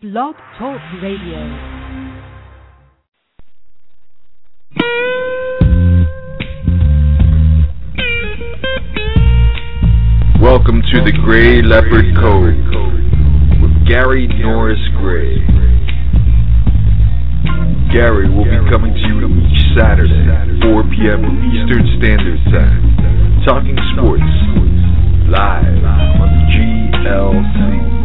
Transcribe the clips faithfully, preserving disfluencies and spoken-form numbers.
Blog Talk Radio. Welcome to the Gray Leopard Code with Gary Norris Gray. Gary will be coming to you each Saturday, four p.m. Eastern Standard Time, talking sports, live on G L C.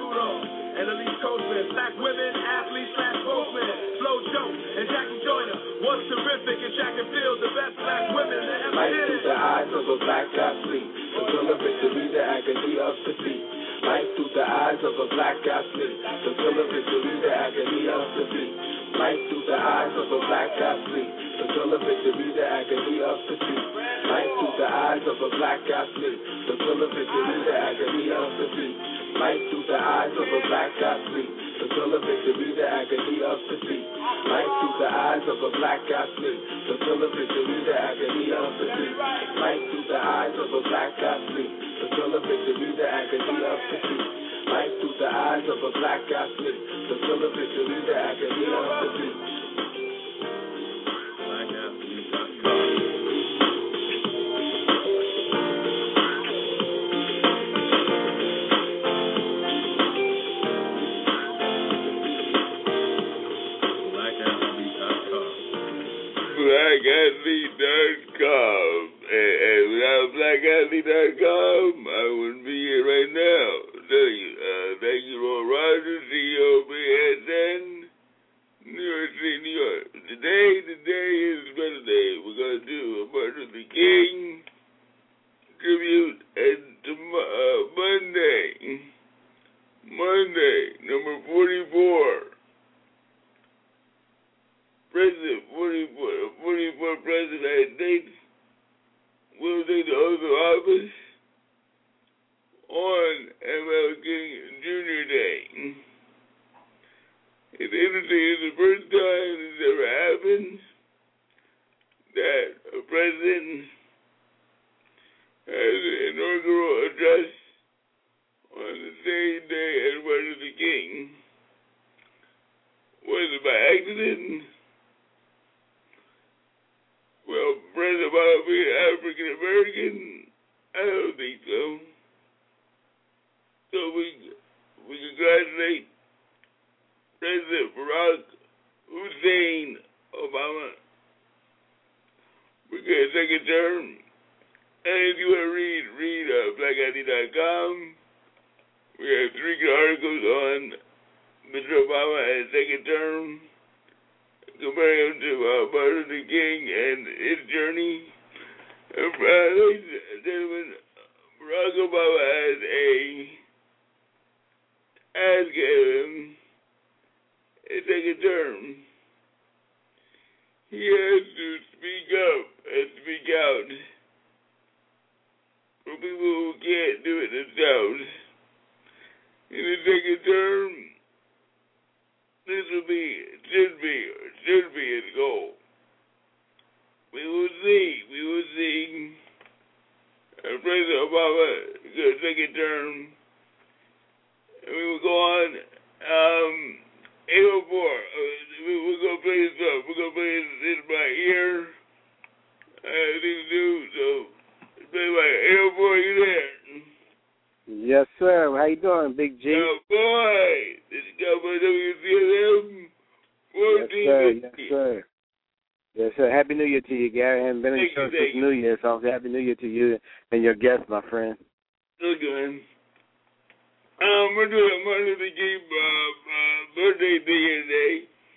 And Elise Coachman, black women, athletes, slash spokesmen, Flo Joe, and Jackie Joyner. was terrific in track and field, the best black women that ever Light did through it. the eyes of a black athlete, fulfill a victory, the agony of defeat. Light through the eyes of a black athlete, fulfill a victory, the agony of defeat. Light through the eyes of a black athlete, fulfill a victory, the agony of defeat. Light through the eyes of a black athlete, fulfill a victory, the agony of defeat. Light through the eyes of a black athlete, fulfill a victory, the agony of defeat. Light through the eyes of a black athlete, fulfill a victory, the agony of defeat. Light through the eyes of a black athlete, fulfill a victory, the agony of defeat. Light through the eyes of a black athlete, fulfill a victory, the agony of defeat. black athlete dot com. black athlete dot com. And, and without black athlete dot com, I wouldn't be here right now. Thank you, uh, thank you, Roy Rogers, C E O of B S N, New York City, New York. Today, today is a better day. We're going to do a Martin Luther King tribute, and tomorrow, uh, Monday, Monday, number forty-four. President, forty-four, forty-four President of the United States will take the oath of office on M L King Junior Day. It's interesting, it's the first time this ever happened that a president has an inaugural address on the same day as Martin Luther King. Was it by accident? Well, President Obama being African American, I don't think so. So we we congratulate President Barack Hussein Obama. We get a second term. And if you want to read, read uh, black I D dot com. We have three good articles on Mister Obama as second term, comparing him to uh, Martin Luther King and his journey. And, uh, ladies and gentlemen, Barack Obama has a ask him a second term. He has to speak up and speak out for people who can't do it themselves. In the second term, this will be, should be, should be his goal. We will see, we will see. Uh, President Obama get a second term, and we will go on. Um, eight oh four, uh, we're going to play this up. We're going to play this, this by ear. Uh, things do, so play by eight oh four, you there? Yes, sir. How you doing, Big G? Oh, boy. This is Cowboy W C L M. Yes, sir. Yes, sir. Yes, sir. Happy New Year to you, Gary. I haven't been in Thank church you, since New Year, so Happy New Year to you and your guest, my friend. Look, man. Um, we're doing a Martin Luther King uh, uh, birthday thing here today.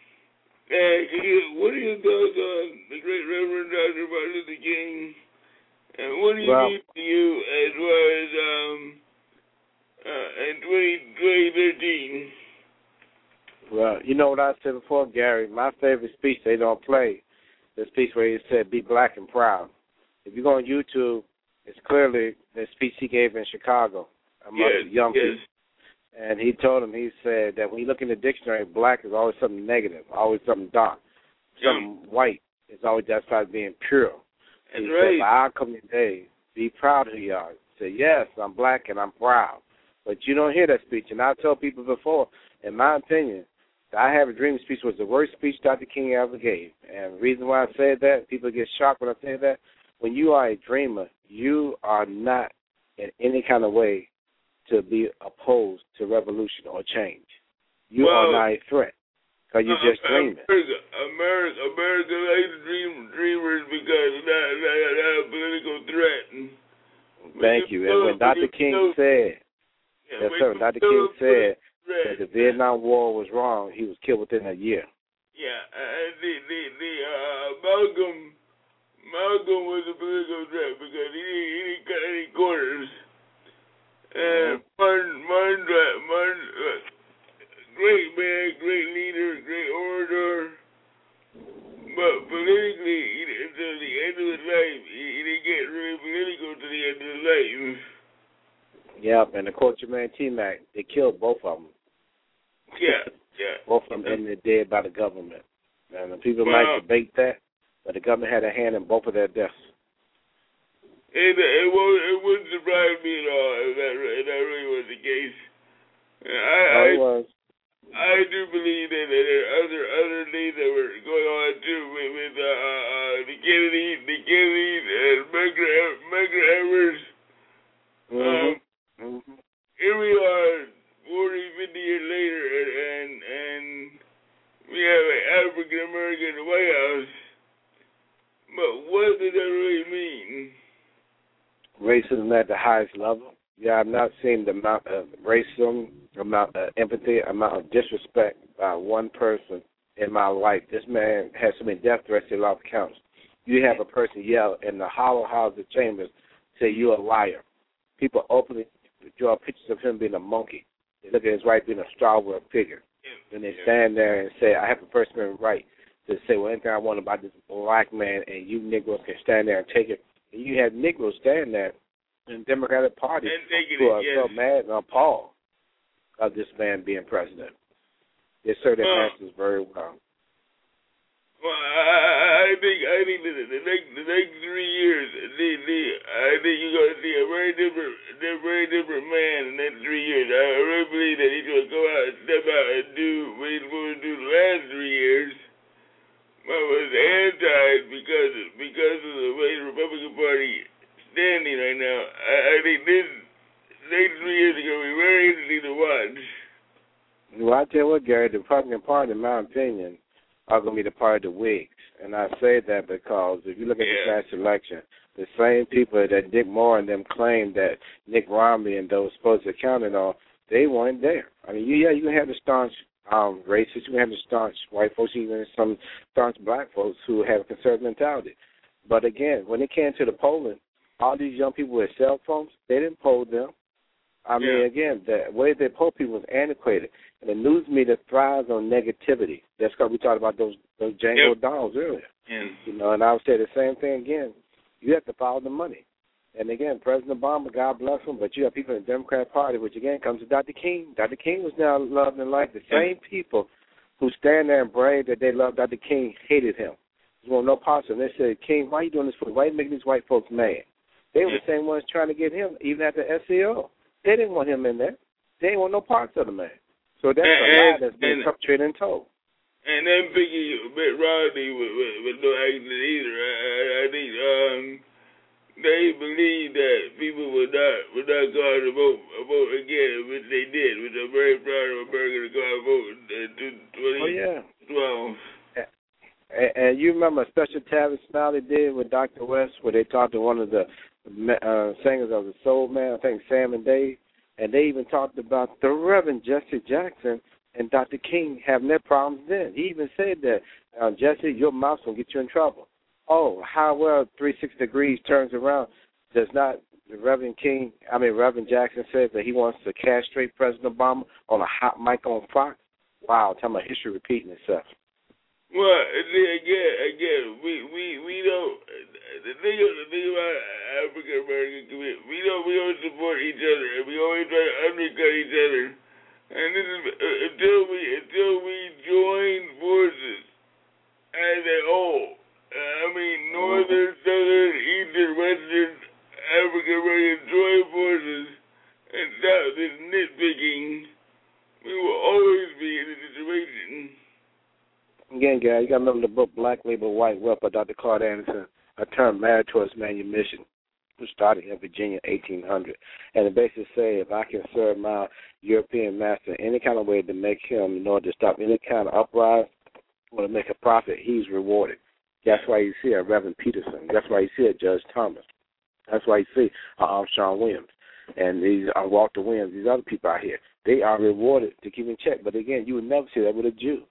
And what are your thoughts on the great Reverend Doctor Martin Luther King? And what do you well, mean to you as far as um, uh, in twenty thirteen? Well, you know what I said before, Gary? My favorite speech they don't play, the speech where he said, be black and proud. If you go on YouTube, it's clearly the speech he gave in Chicago among yes, young yes. people. And he told them, he said that when you look in the dictionary, black is always something negative, always something dark. Something yeah. white is always outside being pure. That's he right. said, by our coming day, be proud of who you are. He said, yes, I'm black and I'm proud. But you don't hear that speech. And I told people before, in my opinion, the I Have a Dream speech was the worst speech Doctor King ever gave. And the reason why I said that, people get shocked when I say that, when you are a dreamer, you are not in any kind of way to be opposed to revolution or change. You well, are not a threat because you're uh, just dreaming. America, America, America likes dream, dreamers because of that, that, that political threat. And Thank you. And when Doctor King know, said, yeah, yes, sir, Doctor King said that the Vietnam War was wrong, he was killed within a year. Yeah, uh, the, the, the, uh, Malcolm, Malcolm was a political threat because he, he didn't cut any corners. And Martin, Martin, Martin, uh, great man, great leader, great orator. But politically, he, until the end of his life, he, he didn't get really political to the end of his life. Yep, and the Culture Man T-Mac, they killed both of them. Yeah, yeah. Both of them ended dead by the government. And the people Well, might debate that, but the government had a hand in both of their deaths. It, it, won't, it wouldn't surprise me at all if that, if that really was the case. I, Oh, it I, was. I do believe that there are other other things that were going on too with, with uh, uh, the Kennedy, the Kennedys, and Medgar, Medgar Evers. Mm-hmm. Um, mm-hmm. Here we are, forty, fifty years later, and and, and we have an African American in the White House. But what does that really mean? Racism at the highest level. Yeah, I've not seen the amount of racism, amount of empathy, amount of disrespect by one person in my life. This man has so many death threats he lost count. You have a person yell in the hollow halls of chambers, say you're a liar. People openly draw pictures of him being a monkey. They look at his right being a stalwart figure. And they stand there and say, I have a First Amendment right to say well, anything I want about this black man, and you Negroes can stand there and take it. And you have Negroes stand there in the Democratic Party who are it, yes. so mad and appalled of this man being president. They serve their well, masters very well. Well, I, I think I think the, the next the next three years, the, the, I think you're gonna see a very different, a very different man in the next three years. I really believe that he's gonna go out and step out and do what he's going to do the last three years. But was anti because because of the way the Republican Party is standing right now. I, I think this next three years are gonna be very interesting to watch. Well, I tell you what, Gary, the Republican Party, in my opinion, are going to be the party of the Whigs. And I say that because if you look at yeah. the last election, the same people that Dick Moore and them claimed that Nick Romney and those supposed to counted on, they weren't there. I mean, yeah, you can have the staunch um, racists, you can have the staunch white folks, even some staunch black folks who have a conservative mentality. But again, when it came to the polling, all these young people with cell phones, they didn't poll them. I yeah. mean, again, the way they poll people was antiquated. And the news media thrives on negativity. That's because we talked about those those Django yep. dolls earlier. Yeah. You know, and I would say the same thing again. You have to follow the money. And again, President Obama, God bless him, but you have people in the Democratic Party, which again comes to Doctor King. Doctor King was now loved and liked. The same people who stand there and brave that they love Doctor King hated him. There was no parts of him. They said, King, why are you doing this for? Why are you making these white folks mad? They were yeah. the same ones trying to get him, even at the S C O. They didn't want him in there. They didn't want no parts of the man. So that's and, a lie that's been and, perpetrated and told. And then Biggie, Mitt Romney with, with, with no accident either. I, I, I think um, they believe that people would not would not go out and vote, vote again, which they did, which I'm very proud of America to go out and vote in twenty twelve. Oh, yeah. And, and you remember a special Tavis Smiley did with Doctor West where they talked to one of the uh, singers of the Soul Man, I think Sam and Dave, and they even talked about the Reverend Jesse Jackson and Doctor King having their problems then. He even said that, uh, Jesse, your mouth's going to get you in trouble. Oh, how well three sixty degrees turns around. Does not the Reverend King, I mean Reverend Jackson says that he wants to castrate President Obama on a hot mic on Fox? Wow, tell my history repeating itself. Well, again, again, we we we don't. The thing, the thing about African American community, we don't we don't support each other, and we always try to undercut each other. And this is uh, until we until we join forces as a whole. Uh, I mean, northern, southern, eastern, western African American join forces and stop this nitpicking. We will always be in a situation. Again, Gary, you got to remember the book Black Label, White Wealth by Doctor Claude Anderson, a term married towards manumission, who started in Virginia in eighteen hundred. And it basically says, if I can serve my European master in any kind of way to make him, in order to stop any kind of uprising or to make a profit, he's rewarded. That's why you see a Reverend Peterson. That's why you see a Judge Thomas. That's why you see a Armstrong Williams. And these are Walter Williams, these other people out here. They are rewarded to keep in check. But again, you would never see that with a Jew.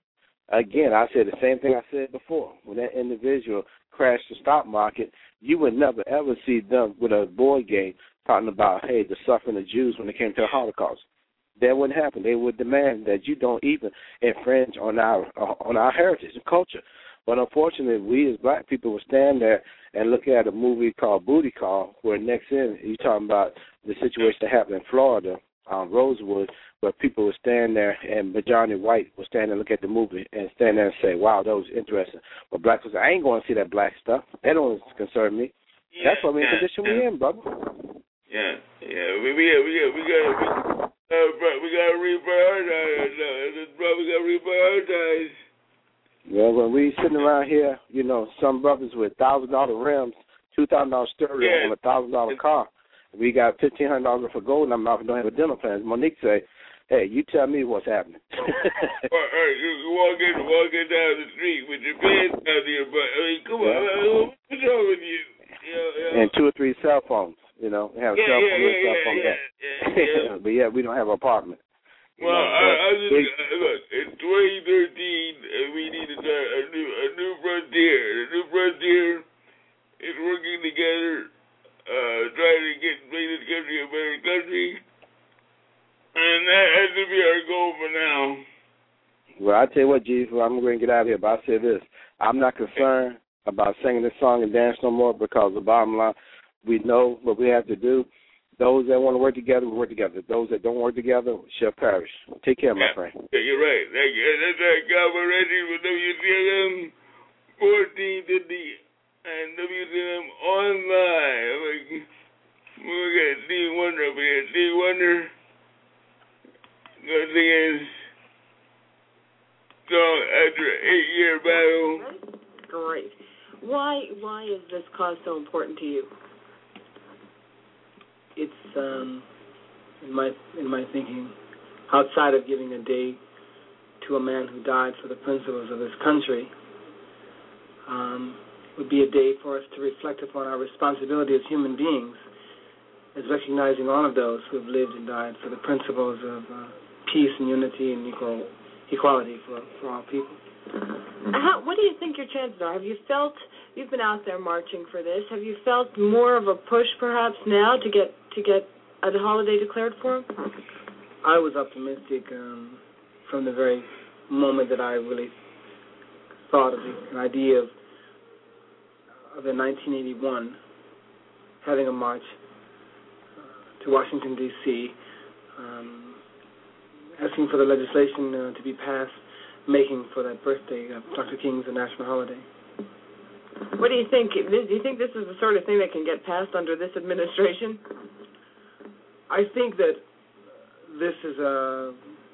again, I said the same thing I said before. When that individual crashed the stock market, you would never, ever see them with a board game talking about, hey, the suffering of Jews when it came to the Holocaust. That wouldn't happen. They would demand that you don't even infringe on our on our heritage and culture. But unfortunately, we as black people would stand there and look at a movie called Booty Call, where next in, you're talking about the situation that happened in Florida, um, Rosewood, where people would stand there and majority white would stand and look at the movie and stand there and say, wow, that was interesting. But black people say, I ain't going to see that black stuff. That don't concern me. Yeah, That's what we're in yeah, condition yeah. we're in, brother. Yeah, yeah. We we we got we got we, uh, we got to reprioritize. Uh, bro, we got to reprioritize. Yeah, when we sitting around here, you know, some brothers with thousand dollar rims, two thousand dollar stereo Yeah. on a thousand dollar car. We got fifteen hundred dollars for gold, and I'm not don't have a dental plan. Monique say, "Hey, you tell me what's happening." or, or you walking walking down the street with your pants down there, but I mean, come Yeah. on, what's wrong with you? Yeah, yeah. And two or three cell phones. You know, we have a Yeah, cell yeah, phone, yeah, and a cell yeah, phone yeah, back. yeah, yeah. But yeah, we don't have an apartment. You Well, know, I, I just we, look. In twenty thirteen, uh, we need to start a new a new frontier. A new frontier is working together, uh, trying to get make this country a better country, and that has to be our goal for now. well, I tell you what, G, I'm going to get out of here, but I say this: I'm not concerned about singing this song and dance no more, because the bottom line, we know what we have to do. Those that want to work together, will work together. Those that don't work together shall perish. Take care, my Yeah. friend. Yeah, you're right. Thank you. That's right. God, we're ready for W C M fourteen fifty and W C M online. Like, we got Steve Wonder up here. Steve Wonder. Good thing is, so after an eight-year battle. Great. Why why is this cause so important to you? It's um, in my in my thinking, outside of giving a day to a man who died for the principles of this country, um, would be a day for us to reflect upon our responsibility as human beings, as recognizing all of those who have lived and died for the principles of uh, peace and unity and equal equality for for all people. How, what do you think your chances are? Have you felt, you've been out there marching for this, have you felt more of a push perhaps now to get to get a holiday declared for him? I was optimistic um, from the very moment that I really thought of the, an idea of, of in nineteen eighty-one having a march uh, to Washington, D C, um, asking for the legislation uh, to be passed, making for that birthday of Doctor King's a national holiday. What do you think? Do you think this is the sort of thing that can get passed under this administration? I think that this is a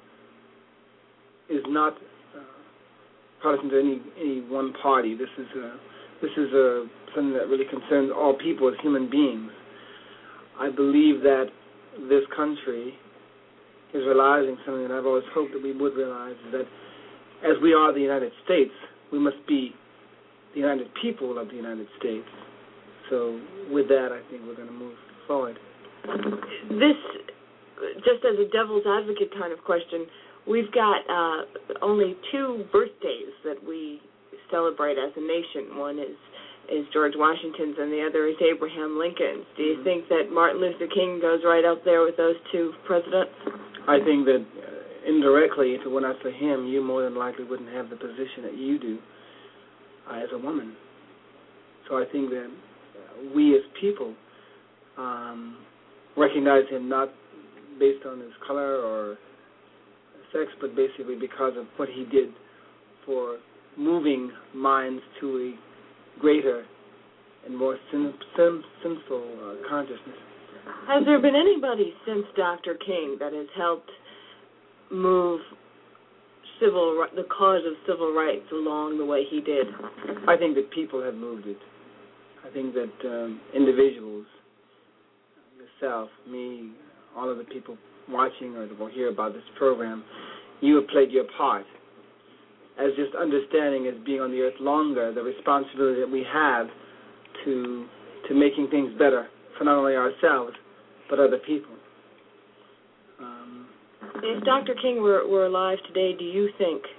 is not uh, partisan to any any one party. This is a this is a something that really concerns all people as human beings. I believe that this country is realizing something that I've always hoped that we would realize, is that as we are the United States, we must be the United people of the United States. So with that, I think we're going to move forward. This, just as a devil's advocate kind of question, we've got uh, only two birthdays that we celebrate as a nation. One is, is George Washington's and the other is Abraham Lincoln's. Do you mm-hmm. think that Martin Luther King goes right up there with those two presidents? I think that uh, indirectly, if it were not for him, you more than likely wouldn't have the position that you do uh, as a woman. So I think that uh, we as people um, recognize him not based on his color or sex, but basically because of what he did for moving minds to a greater and more sin, sin, sinful uh, consciousness. Has there been anybody since Doctor King that has helped move civil the cause of civil rights along the way he did? I think that people have moved it. I think that um, individuals, yourself, me, all of the people watching or that will hear about this program, you have played your part as just understanding as being on the earth longer, the responsibility that we have to to making things better for not only ourselves, but other people. Um, if Doctor King were, were alive today, do you think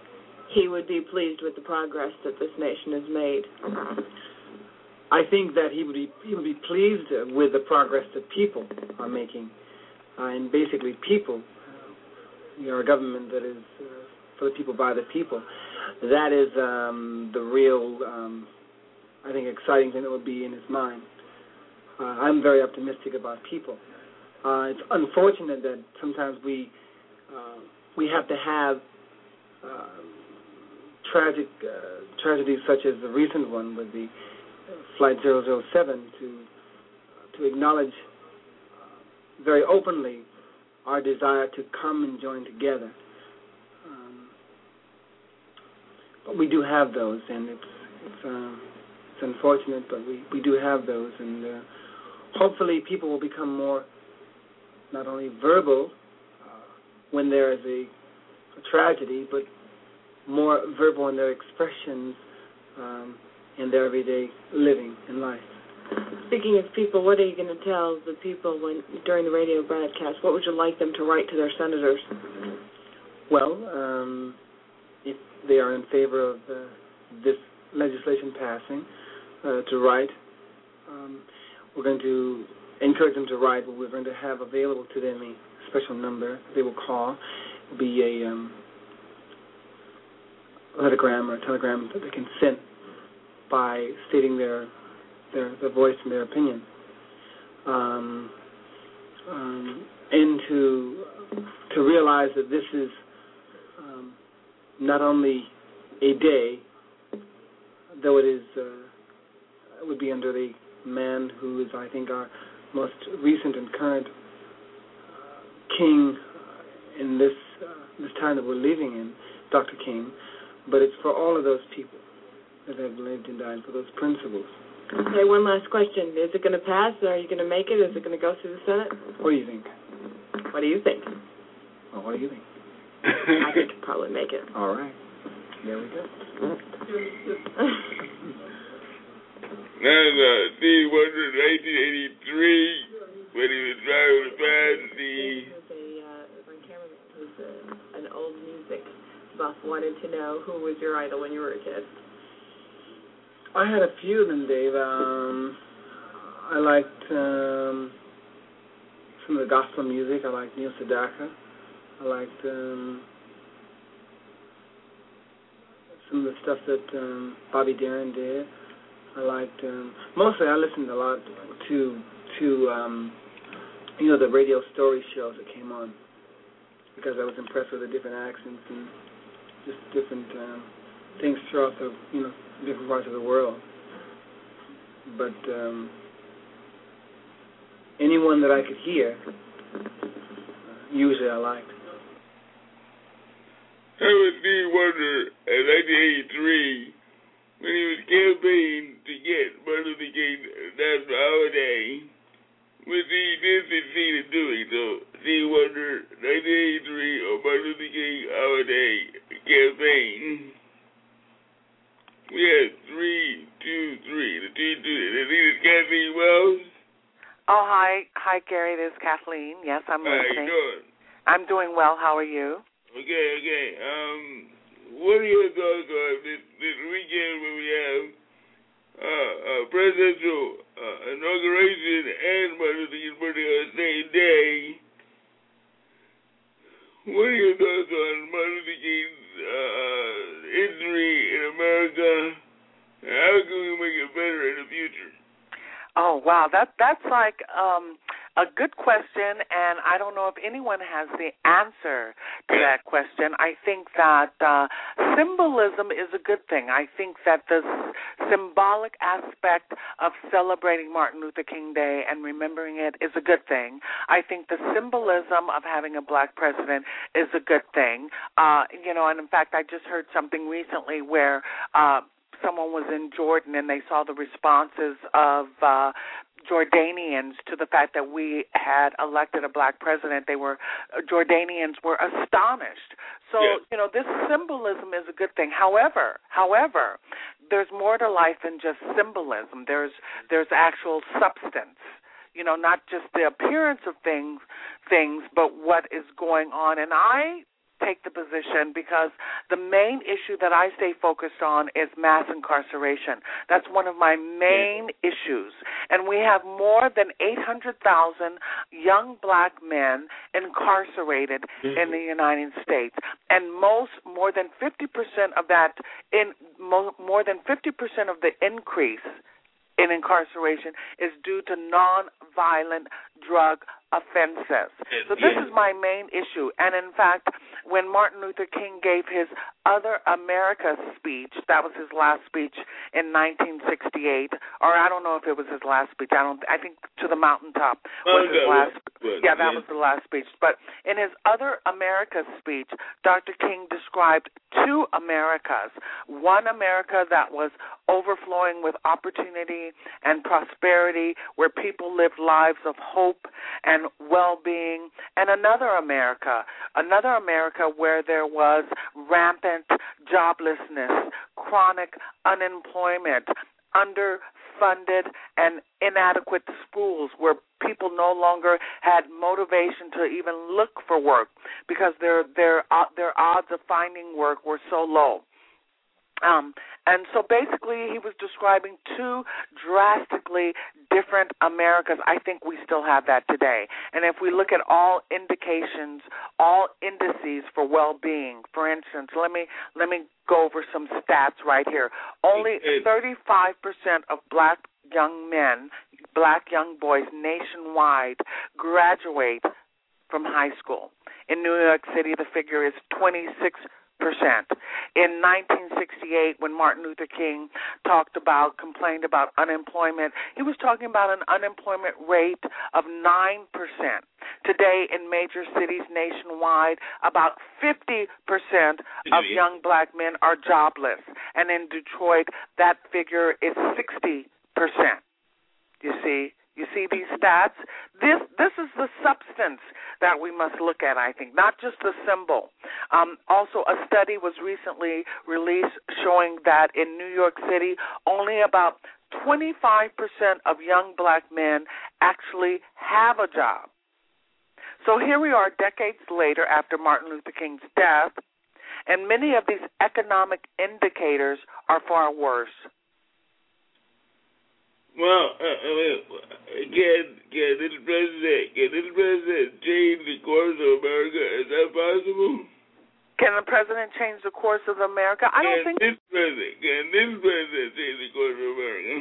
he would be pleased with the progress that this nation has made. I think that he would be he would be pleased with the progress that people are making, uh, and basically people. Uh, we are a government that is uh, for the people, by the people. That is um, the real, um, I think, exciting thing that would be in his mind. Uh, I'm very optimistic about people. Uh, it's unfortunate that sometimes we uh, we have to have uh, tragic uh, tragedies such as the recent one with the Flight zero zero seven to to acknowledge uh, very openly our desire to come and join together. Um, but we do have those, and it's it's, uh, it's unfortunate, but we, we do have those, and uh, hopefully people will become more not only verbal uh, when there is a, a tragedy, but more verbal in their expressions um, in their everyday living and life. Speaking of people, what are you going to tell the people when during the radio broadcast? What would you like them to write to their senators? Well, um, if they are in favor of uh, this legislation passing, uh, to write, um, we're going to encourage them to write, but we're going to have available to them a special number they will call. It will be a um, lettergram or a telegram that they can send by stating their their, their voice and their opinion, um, um, and to to realize that this is um, not only a day, though it is uh, it would be under the man who is, I think, our most recent and current uh, king in this uh, this time that we're living in, Doctor King, but it's for all of those people that have lived and died, for those principles. Okay, one last question. Is it going to pass? Are you going to make it? Is it going to go through the Senate? What do you think? What do you think? Well, what do you think? I think it'll probably make it. All right. There we go. Now, uh, Steve Wonder in nineteen eighty-three, when he was driving the band, the... My cameraman was uh, an old music buff, wanted to know who was your idol when you were a kid. I had a few of them, Dave. Um, I liked um, some of the gospel music. I liked Neil Sedaka. I liked um, some of the stuff that um, Bobby Darin did. I liked um, mostly. I listened a lot to to um, you know the radio story shows that came on because I was impressed with the different accents and just different um, things throughout the you know different parts of the world. But um, anyone that I could hear, usually I liked. That was Steve Wonder in nineteen eighty-three when he was campaigning to get Martin Luther King National Holiday, which he did succeed in doing. So Steve Wonder, nineteen eighty-three, on Martin Luther King Holiday campaign. We had three, two, three. The two, two. This is Kathleen Wells. Oh, hi. Hi, Gary. This is Kathleen. Yes, I'm listening. How you doing? I'm doing well. How are you? Okay, okay. Um, what are your thoughts on this, this weekend when we have uh, uh, presidential uh, inauguration and Martin Luther King's birthday on the same day? What are your thoughts on Martin Luther King's uh, history in America? And how can we make it better in the future? Oh, wow. That That's like um, a good question, and I don't know if anyone has the answer to that question. I think that uh, symbolism is a good thing. I think that the symbolic aspect of celebrating Martin Luther King Day and remembering it is a good thing. I think the symbolism of having a black president is a good thing. Uh, you know, and in fact, I just heard something recently where uh, someone was in Jordan and they saw the responses of uh, Jordanians to the fact that we had elected a black president. They were Jordanians were astonished. So, yes. you know, this symbolism is a good thing. However, however, there's more to life than just symbolism. There's there's actual substance. You know, not just the appearance of things, things, but what is going on. And I take the position because the main issue that I stay focused on is mass incarceration. That's one of my main yeah. issues. And we have more than eight hundred thousand young black men incarcerated mm-hmm. in the United States. And most, more than fifty percent of that, in mo- more than fifty percent of the increase in incarceration is due to nonviolent drug offenses. So this is my main issue. And in fact, when Martin Luther King gave his Other America speech, that was his last speech in nineteen sixty-eight, or I don't know if it was his last speech. I don't. I think To the Mountaintop was his last. Yeah, that was the last speech. But in his Other America speech, Doctor King described two Americas. One America that was overflowing with opportunity and prosperity, where people lived lives of hope and well-being, and another America, another America where there was rampant joblessness, chronic unemployment, underfunded and inadequate schools where people no longer had motivation to even look for work because their their uh, their odds of finding work were so low. Um, and so basically he was describing two drastically different Americas. I think we still have that today. And if we look at all indications, all indices for well-being, for instance, let me let me go over some stats right here. Only thirty-five percent of black young men, black young boys nationwide graduate from high school. In New York City, the figure is twenty-six percent. In nineteen sixty-eight, when Martin Luther King talked about, complained about unemployment, he was talking about an unemployment rate of nine percent. Today, in major cities nationwide, about fifty percent of young black men are jobless. And in Detroit, that figure is sixty percent. You see? You see these stats? This this is the substance that we must look at, I think, not just the symbol. Um, also, a study was recently released showing that in New York City, only about twenty-five percent of young black men actually have a job. So here we are decades later after Martin Luther King's death, and many of these economic indicators are far worse. Well, uh, uh, can, can this president, can this president change the course of America? Is that possible? Can the president change the course of America? I don't can think... This president, can this president change the course of America?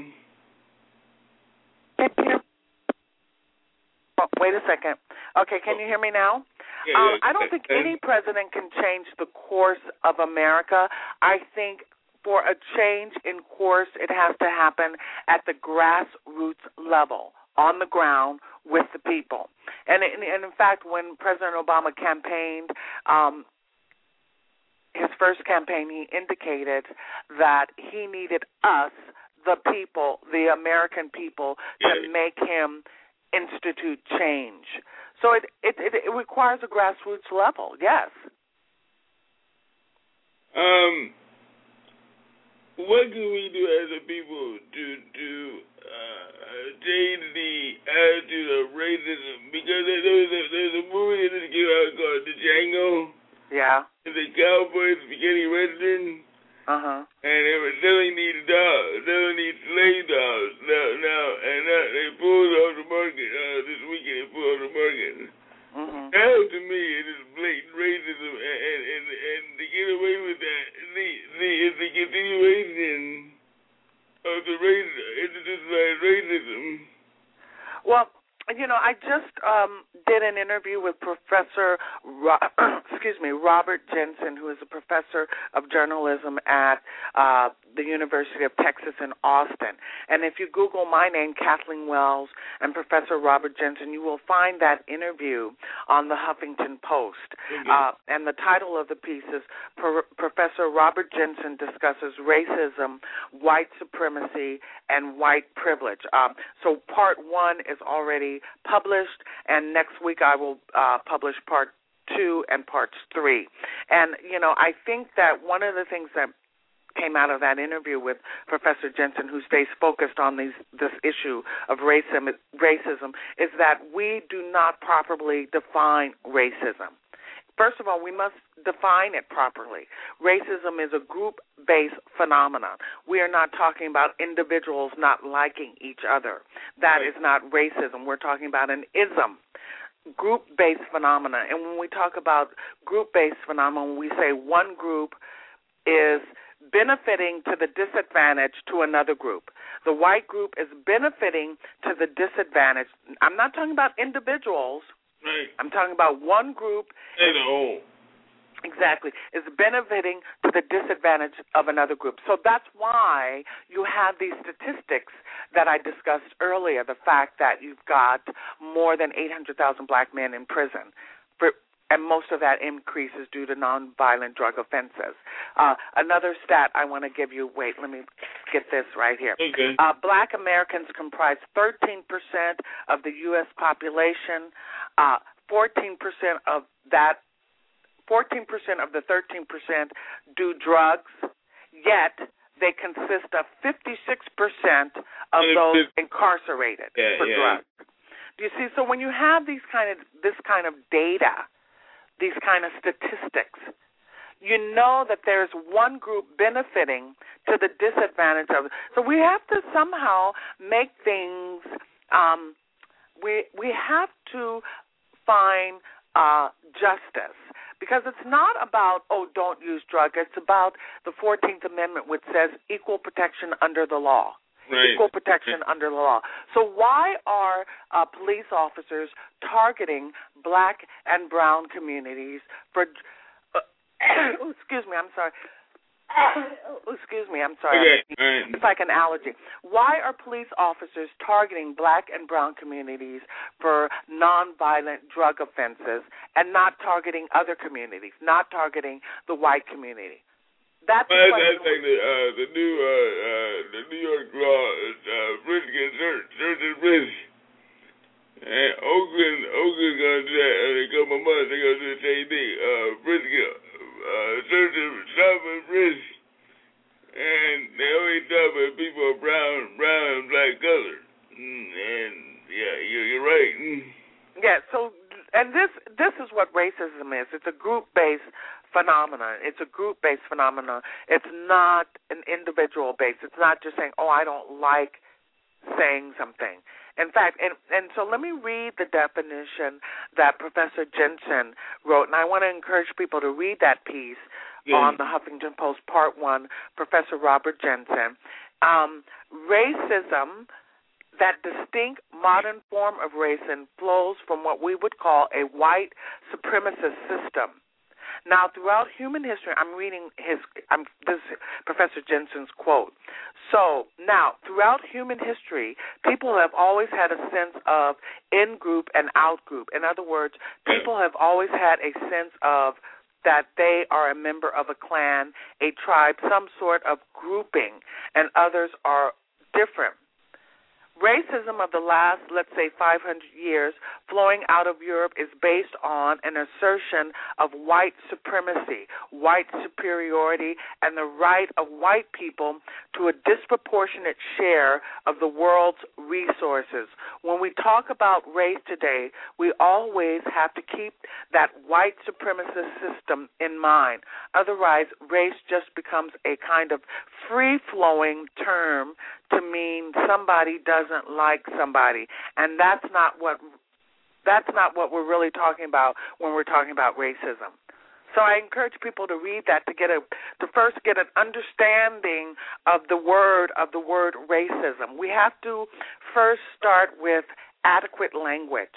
Can you hear... oh, wait a second. Okay, can you hear me now? Yeah, um, yeah, I don't think any president can change the course of America. I think... for a change in course, it has to happen at the grassroots level, on the ground, with the people. And, and, and in fact, when President Obama campaigned, um, his first campaign, he indicated that he needed us, the people, the American people, to make him institute change. So it, it, it, it requires a grassroots level, yes. Um... What can we do as a people to to uh, change the attitude of racism? Because there was a, there's a movie that came out called The Django. Yeah. And the cowboys were getting Western. Uh-huh. And they were selling these dogs, selling these slave dogs. Now, now, and now they pulled off the market. Uh, this weekend they pulled off the market. Mm-hmm. Now, to me, it is blatant racism, and, and, and, and to get away with that, the, the, is the continuation of the race, institutionalized racism. Well, you know, I just um, did an interview with Professor, Ro- excuse me, Robert Jensen, who is a professor of journalism at uh, the University of Texas in Austin. And if you Google my name, Kathleen Wells, and Professor Robert Jensen, you will find that interview on the Huffington Post. Mm-hmm. Uh, and the title of the piece is Pro- Professor Robert Jensen discusses racism, white supremacy, and white privilege. Um, so part one is already published, and next week I will uh, publish part two and parts three. And, you know, I think that one of the things that came out of that interview with Professor Jensen, who stays focused on these, this issue of racism, racism, is that we do not properly define racism. first of all, we must define it properly. Racism is a group-based phenomenon. We are not talking about individuals not liking each other. That is not racism. We're talking about an ism, group-based phenomena. And when we talk about group-based phenomena, we say one group is benefiting to the disadvantage to another group. The white group is benefiting to the disadvantage. I'm not talking about individuals. Right. I'm talking about one group. As a whole. Exactly. Is benefiting to the disadvantage of another group. So that's why you have these statistics that I discussed earlier, the fact that you've got more than eight hundred thousand black men in prison. For, and most of that increase is due to nonviolent drug offenses. Uh, another stat I want to give you, wait, let me get this right here. Okay. Uh, black Americans comprise thirteen percent of the U S population. Uh, fourteen percent of that, fourteen percent of the thirteen percent do drugs, yet they consist of fifty-six percent of those incarcerated yeah, for yeah. drugs. Do you see? So when you have these kind of this kind of data, these kind of statistics, you know that there's one group benefiting to the disadvantage of it. So we have to somehow make things. Um, we we have to find uh, justice, because it's not about, oh, don't use drugs. It's about the fourteenth Amendment, which says equal protection under the law. Right. Equal protection under the law. So why are uh, police officers targeting black and brown communities for, uh, oh, excuse me, I'm sorry. Oh, excuse me, I'm sorry. Okay. Right. It's like an allergy. Why are police officers targeting black and brown communities for nonviolent drug offenses and not targeting other communities, not targeting the white community? That's well, the that's like the, uh, the new uh, uh, the New York law, uh, risk and search, search and risk. And Oakland, Oakland's gonna do that in a couple of months. They're gonna do the same thing. Uh, risk, uh, search and stop and risk. And they always talk about people of brown, brown and black color. Mm, and yeah, you're, you're right. Mm. Yeah. So, and this this is what racism is. It's a group-based phenomenon. It's a group-based phenomenon. It's not an individual-based. It's not just saying, oh, I don't like saying something. In fact, and, and so let me read the definition that Professor Jensen wrote, and I want to encourage people to read that piece yeah. on the Huffington Post, Part one, Professor Robert Jensen. Um, racism, that distinct modern form of racism, flows from what we would call a white supremacist system. Now, throughout human history, I'm reading his, I'm, this is Professor Jensen's quote. So, now, throughout human history, people have always had a sense of in-group and out-group. In other words, people have always had a sense of that they are a member of a clan, a tribe, some sort of grouping, and others are different. Racism of the last, let's say, five hundred years flowing out of Europe is based on an assertion of white supremacy, white superiority, and the right of white people to a disproportionate share of the world's resources. When we talk about race today, we always have to keep that white supremacist system in mind. Otherwise, race just becomes a kind of free-flowing term to mean somebody doesn't like somebody, and that's not what that's not what we're really talking about when we're talking about racism. So I encourage people to read that to get a to first get an understanding of the word of the word racism. We have to first start with adequate language.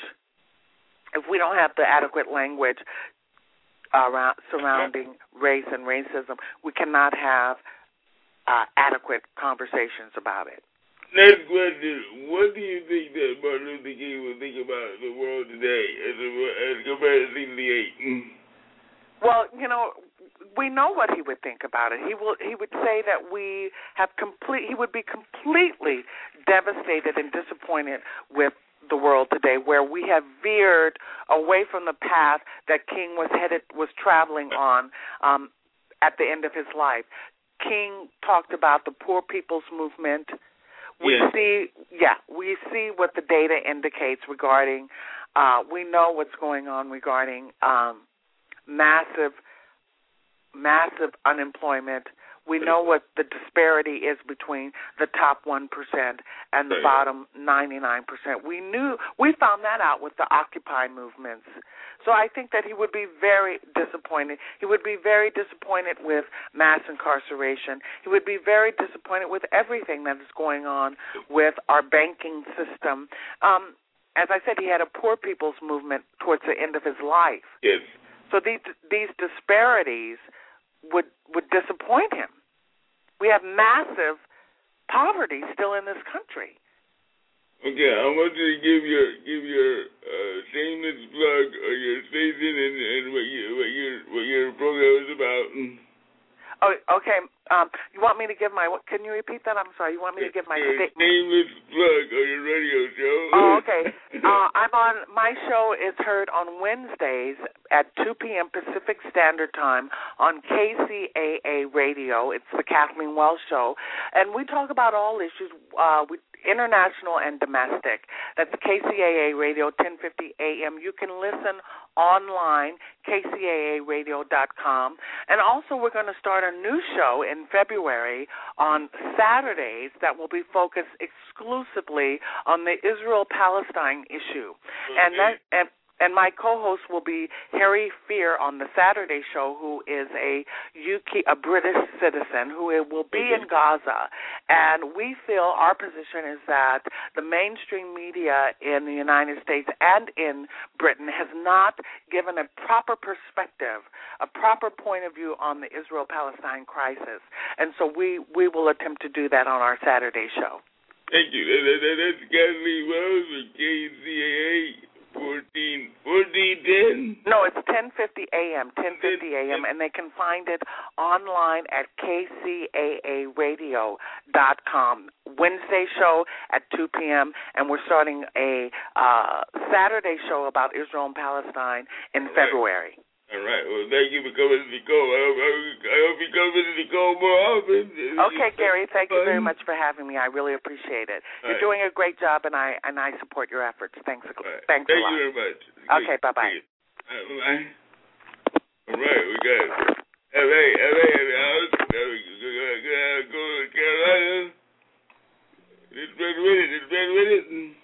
If we don't have the adequate language around surrounding race and racism, we cannot have Uh, adequate conversations about it. Next question: what do you think that Martin Luther King would think about the world today as, a, as compared to sixty-eight? Well, you know, we know what he would think about it. He will. He would say that we have complete. He would be completely devastated and disappointed with the world today, where we have veered away from the path that King was headed, was traveling on um, at the end of his life. King talked about the poor people's movement. We yeah. see, yeah, we see what the data indicates regarding. Uh, we know what's going on regarding um, massive, massive unemployment. We know what the disparity is between the top one percent and the bottom ninety-nine percent. We knew, we found that out with the Occupy movements. So I think that he would be very disappointed. He would be very disappointed with mass incarceration. He would be very disappointed with everything that is going on with our banking system. Um, as I said, he had a poor people's movement towards the end of his life. Yes. So these these disparities would would disappoint him. We have massive poverty still in this country. Okay, I want you to give your give your uh, shameless plug or your station and, and what you what your what your program is about. Oh, okay. Um, you want me to give my? Can you repeat that? I'm sorry. You want me to give my your statement? Shameless plug on your radio show. Oh, okay. uh, I'm on. My show is heard on Wednesdays at two p.m. Pacific Standard Time on K C A A Radio. It's the Kathleen Wells Show, and we talk about all issues. Uh, we international and domestic. That's K C A A Radio, ten fifty A M. You can listen online, K C A A radio dot com. And also we're going to start a new show in February on Saturdays that will be focused exclusively on the Israel-Palestine issue. Okay. And that and And my co-host will be Harry Fear on the Saturday show, who is a U K, a British citizen who will be in Gaza. And we feel our position is that the mainstream media in the United States and in Britain has not given a proper perspective, a proper point of view on the Israel-Palestine crisis. And so we, we will attempt to do that on our Saturday show. Thank you. That, that, that's Kathleen Wells with K C A A. Fourteen, fourteen, ten. No, it's ten fifty a.m. Ten fifty a.m. and they can find it online at K C A A radio dot com. Wednesday show at two p.m. and we're starting a uh, Saturday show about Israel and Palestine in All February. Right. All right. Well, thank you for coming to Nicole. I hope, I hope you come to Nicole more often. Okay, Gary. Thank you very much for having me. I really appreciate it. All You're right. doing a great job, and I and I support your efforts. Thanks. All right. Thanks Thank a lot. you very much. Okay. Bye bye. All right. All right. We got L A, L A in the house. Go to Carolina. This been with it. This been with it.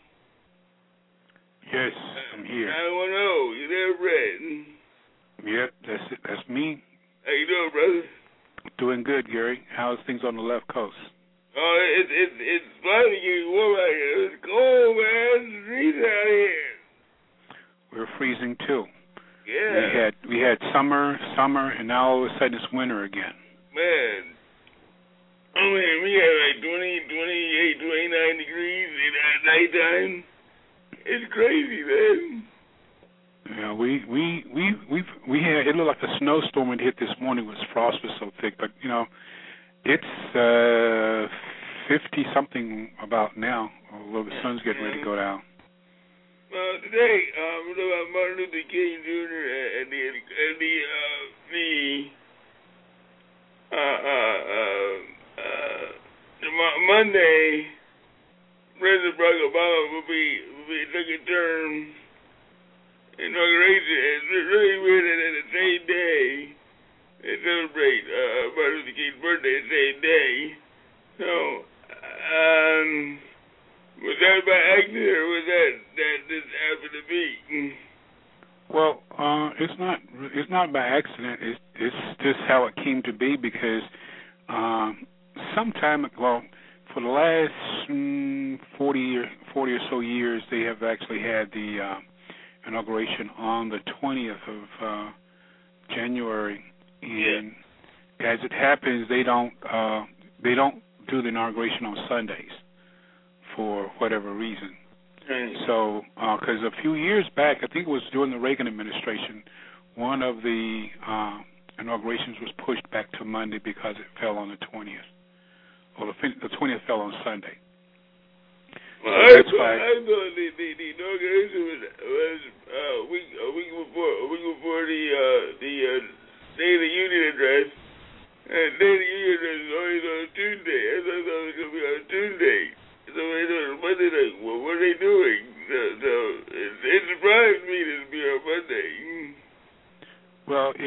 Yes, I'm here. nine one zero. You there, Brett? Yep, that's it. That's me. How you doing, brother? Doing good, Gary. How's things on the left coast? Oh, it's it's it's finally getting warm out here. It's cold, man. It's freezing out here. We're freezing too. Yeah. We had we had summer, summer, and now all of a sudden it's winter again. Man. I mean, we have like twenty, twenty-eight, twenty-nine degrees at nighttime. It's crazy, man. Yeah, we we we we we had it looked like a snowstorm it hit this morning. Was frost was so thick, but you know, it's uh, fifty something about now. Although the sun's getting ready to go down. Well, today, um, we know about Martin Luther King Junior and the and the uh, the uh uh uh, uh the Mo- Monday, President Barack Obama will be will be taking term. Inauguration. It's really weird that at the same day they celebrate uh, Martin Luther King's birthday the same day. So, um, was that by accident or was that that just happened to be? Well, uh, it's not it's not by accident. It's it's just how it came to be because um, sometime well for the last mm, forty or forty or so years they have actually had the uh, inauguration on the twentieth of uh, January, and yeah. as it happens, they don't uh, they don't do the inauguration on Sundays for whatever reason. Right. So, because uh, a few years back, I think it was during the Reagan administration, one of the uh, inaugurations was pushed back to Monday because it fell on the twentieth, or the, the twentieth fell on Sunday. Well, so I, that's thought, why I thought the, the, the inauguration was, was uh, a week a week before a week before the uh, the uh, State of the Union address. And State of the Union address is always on Tuesday. I thought it was going to be on Tuesday. So they do it on Monday. Like, well, what are they doing? So, so it, it surprised me to be on Monday. Well,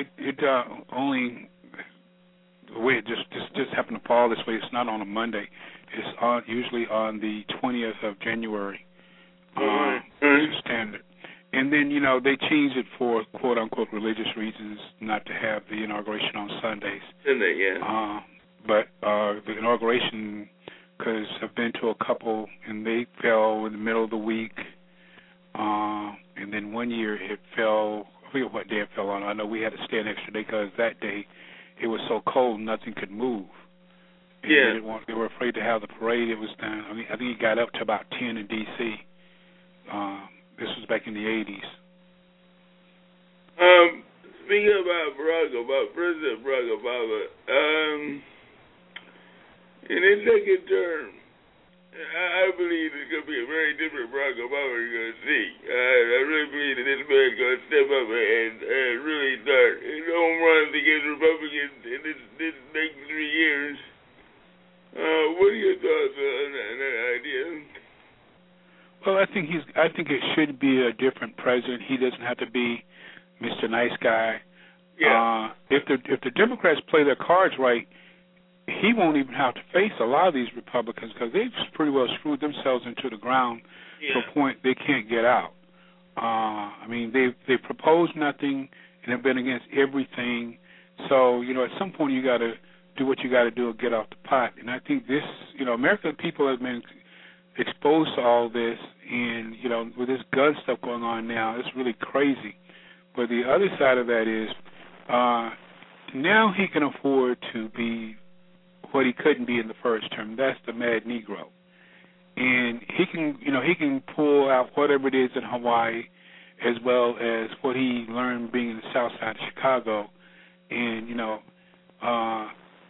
fall this way. It's not on a Monday. It's on usually on the twentieth of January. Um, standard. And then, you know, they changed it for quote-unquote religious reasons not to have the inauguration on Sundays. Sunday, yeah. Uh, but uh, the inauguration, because I've been to a couple, and they fell in the middle of the week. Uh, and then one year it fell, I forget what day it fell on. I know we had to stay an extra day because that day it was so cold nothing could move. And yeah. They, didn't want, they were afraid to have the parade. It was done. I mean, I think it got up to about ten in D C Uh, this was back in the eighties. Um, speaking about Barack Obama, President Barack Obama, um, in his second term, I believe it's going to be a very different Barack Obama you're going to see. Uh, I really believe that this man's going to step up and, and really start his home runs against Republicans in this, this next three years. Uh, what are your thoughts on that, on that idea? Well, I think he's. I think it should be a different president. He doesn't have to be Mister Nice Guy. Yeah. Uh, if the if the Democrats play their cards right, he won't even have to face a lot of these Republicans because they've pretty well screwed themselves into the ground yeah. to a point they can't get out. Uh, I mean, they've they've proposed nothing and have been against everything. So you know, at some point you got to do what you got to do and get off the pot. And I think this, you know, American people have been exposed to all this, and you know, with this gun stuff going on now, it's really crazy. But the other side of that is, uh, now he can afford to be what he couldn't be in the first term. That's the mad Negro, and he can, you know, he can pull out whatever it is in Hawaii, as well as what he learned being in the South Side of Chicago, and you know. Uh,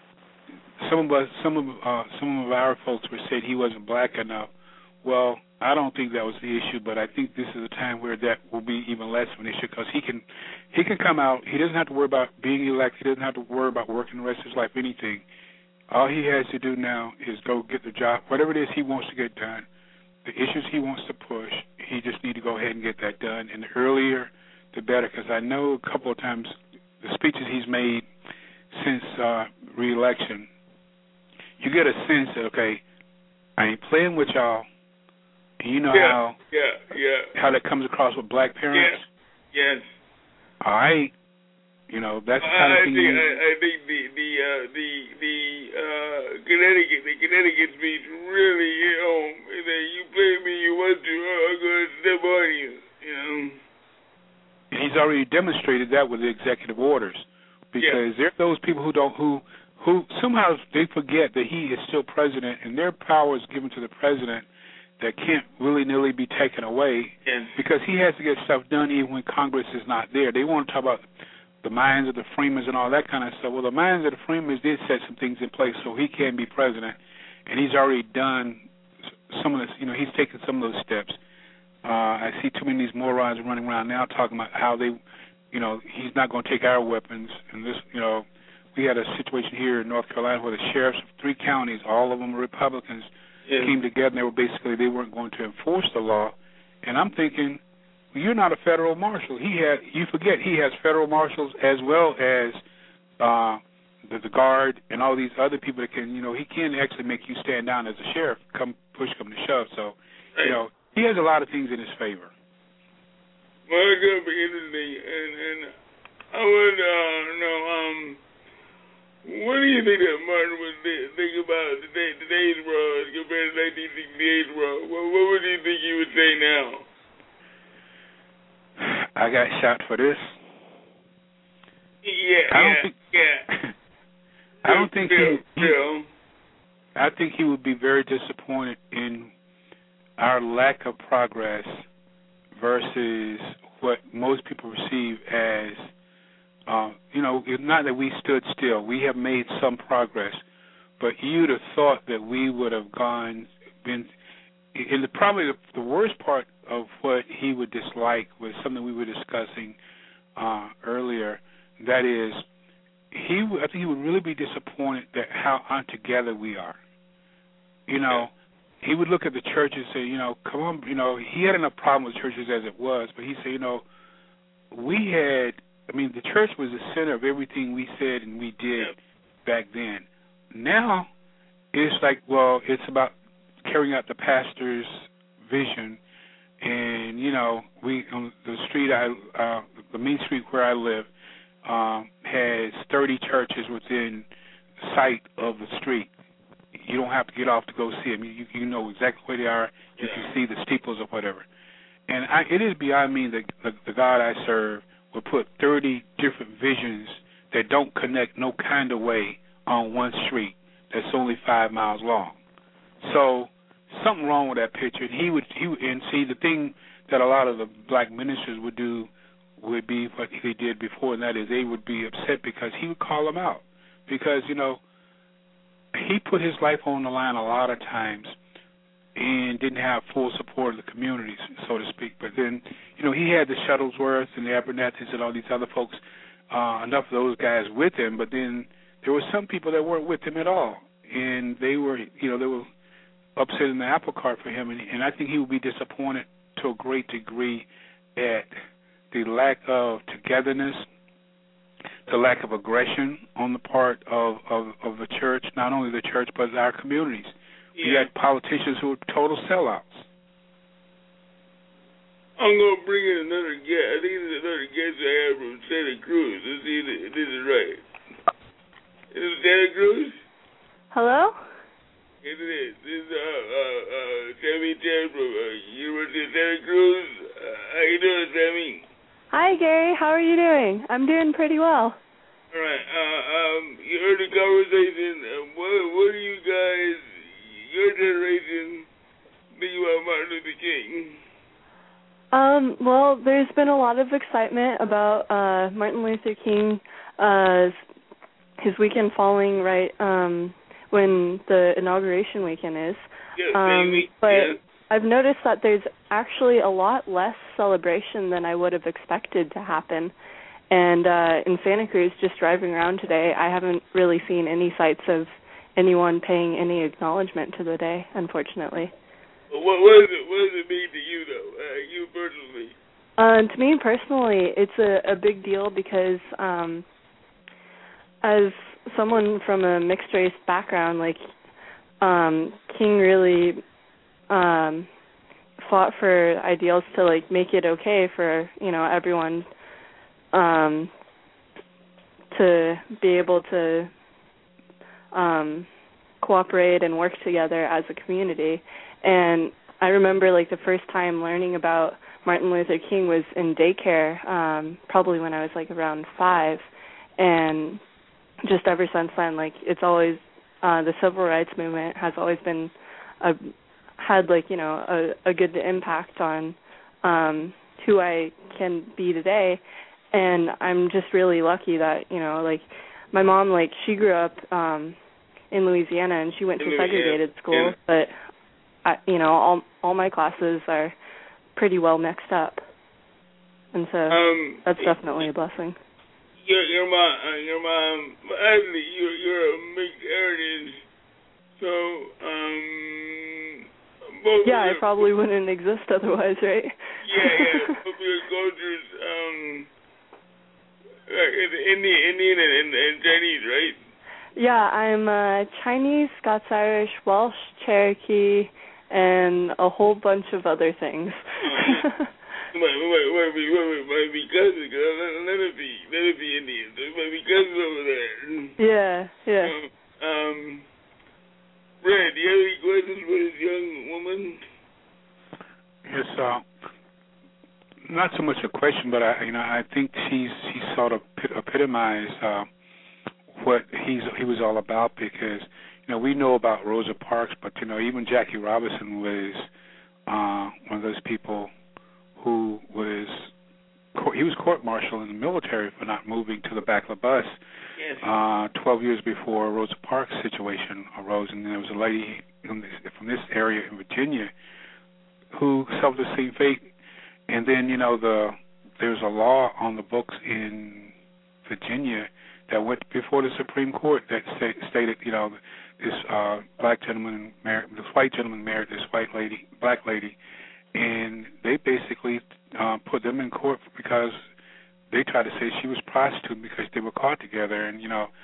Some of us, some of uh, some of our folks were said he wasn't black enough. Well, I don't think that was the issue, but I think this is a time where that will be even less of an issue because he can he can come out. He doesn't have to worry about being elected. He doesn't have to worry about working the rest of his life. Anything. All he has to do now is go get the job, whatever it is he wants to get done, the issues he wants to push. He just need to go ahead and get that done, and the earlier, the better. Because I know a couple of times the speeches he's made since uh, re-election. You get a sense that, okay, I ain't playing with y'all. And you know yeah, how yeah, yeah. how that comes across with black parents? Yes. yes. All right. You know, that's the kind I, of thing I think, you... I, I think the the uh, the the uh, Connecticut the Connecticut speech really, you know, that you play me, you want to, I'm going to step on you, you know. And he's already demonstrated that with the executive orders. Because yeah. there are those people who don't, who... who somehow they forget that he is still president, and their power is given to the president that can't willy-nilly be taken away yes. because he has to get stuff done even when Congress is not there. They want to talk about the minds of the framers and all that kind of stuff. Well, the minds of the framers did set some things in place so he can be president, and he's already done some of this. You know, he's taken some of those steps. Uh, I see too many of these morons running around now talking about how they, you know, he's not going to take our weapons, and this, you know, we had a situation here in North Carolina where the sheriffs of three counties, all of them were Republicans, yeah. came together and they were basically, they weren't going to enforce the law. And I'm thinking, well, you're not a federal marshal. He had, you forget, he has federal marshals as well as uh, the, the guard and all these other people that can, you know, he can actually make you stand down as a sheriff, come push, come to shove. So, you know, he has a lot of things in his favor. Well, it's going to be interesting. And, and I would uh, know, um, what do you think that Martin would think about today, today's world compared to nineteen sixty-eight's world? What, what would you think he would say now? I got shot for this. Yeah, I don't yeah, think, yeah. I don't think Bill, he, he Bill. I think he would be very disappointed in our lack of progress versus what most people perceive as, uh, you know, it's not that we stood still. We have made some progress, but you'd have thought that we would have gone, been, and the, probably the, the worst part of what he would dislike was something we were discussing uh, earlier. That is, he, I think he would really be disappointed that how untogether we are. You know, he would look at the church and say, you know, come on, you know, he had enough problem with churches as it was, but he said, you know, we had, I mean, the church was the center of everything we said and we did back then. Now, it's like, well, it's about carrying out the pastor's vision. And, you know, we on the street, I uh, the main street where I live um, has thirty churches within sight of the street. You don't have to get off to go see them. You, you know exactly where they are. You can see the steeples or whatever. And I, it is beyond me that the, the God I serve will put thirty different visions that don't connect no kind of way on one street that's only five miles long. So something wrong with that picture. And he would, he would, and see the thing that a lot of the black ministers would do would be what he did before, and that is they would be upset because he would call them out because, you know, he put his life on the line a lot of times and didn't have full support of the communities, so to speak. But then, you know, he had the Shuttlesworths and the Abernathys and all these other folks, uh, enough of those guys with him. But then there were some people that weren't with him at all, and they were, you know, they were upsetting the apple cart for him. And, and I think he would be disappointed to a great degree at the lack of togetherness, the lack of aggression on the part of, of, of the church, not only the church but our communities. Yeah. We had politicians who were total sellouts. I'm going to bring in another guest. I think it's another guest I have from Santa Cruz. Let's see if this is right. Is it Santa Cruz? Hello? Yes, it is. This is uh, uh, uh, Sammy Chan from uh, University of Santa Cruz. Uh, how you doing, Sammy? Hi, Gary. How are you doing? I'm doing pretty well. All right. Uh, um, you heard the conversation. Uh, what, what do you guys, your generation, think about Martin Luther King? Um, well, there's been a lot of excitement about uh, Martin Luther King, uh, his weekend falling right um, when the inauguration weekend is. Yes, um, maybe. But Yes. I've noticed that there's actually a lot less celebration than I would have expected to happen. And uh, in Santa Cruz, just driving around today, I haven't really seen any sights of anyone paying any acknowledgement to the day, unfortunately. Well, what, what, does it, what does it mean to you, though, uh, you personally? Uh, to me personally, it's a, a big deal because um, as someone from a mixed-race background, like um, King really um, fought for ideals to like make it okay for you know everyone um, to be able to um, cooperate and work together as a community. And I remember like the first time learning about Martin Luther King was in daycare, um, probably when I was like around five, and just ever since then, like it's always uh, the civil rights movement has always been a had like you know a, a good impact on um, who I can be today, and I'm just really lucky that you know like my mom like she grew up um, in Louisiana and she went to segregated school, but I, you know all all my classes are pretty well mixed up, and so um, that's definitely a blessing. Your your mom, uh, your mom, actually, you're you're a mixed heritage, so um. Both yeah, I your, probably wouldn't exist otherwise, right? Yeah, yeah. Both your cultures, um, uh, Indian, Indian and, and Chinese, right? Yeah, I'm uh, Chinese, Scots-Irish, Welsh, Cherokee, and a whole bunch of other things. uh, wait, wait, wait, wait, wait, wait, my cousins, let it be, let it be Indian. My cousins over there. Yeah, yeah. Um, um Brad, do you have any questions for this young woman? Yes, uh, not so much a question, but I, you know, I think she's she sort of epitomized uh, what he's he was all about because you know we know about Rosa Parks, but you know even Jackie Robinson was uh, one of those people who was he was court-martialed in the military for not moving to the back of the bus. Yes. Uh, Twelve years before Rosa Parks' situation arose, and there was a lady from this, from this area in Virginia who suffered the same fate. And then, you know, the there's a law on the books in Virginia that went before the Supreme Court that sta- stated, you know, this uh, black gentleman married, this white gentleman married this white lady, black lady, and they basically uh, put them in court because they tried to say she was prostitute because they were caught together. And, you know,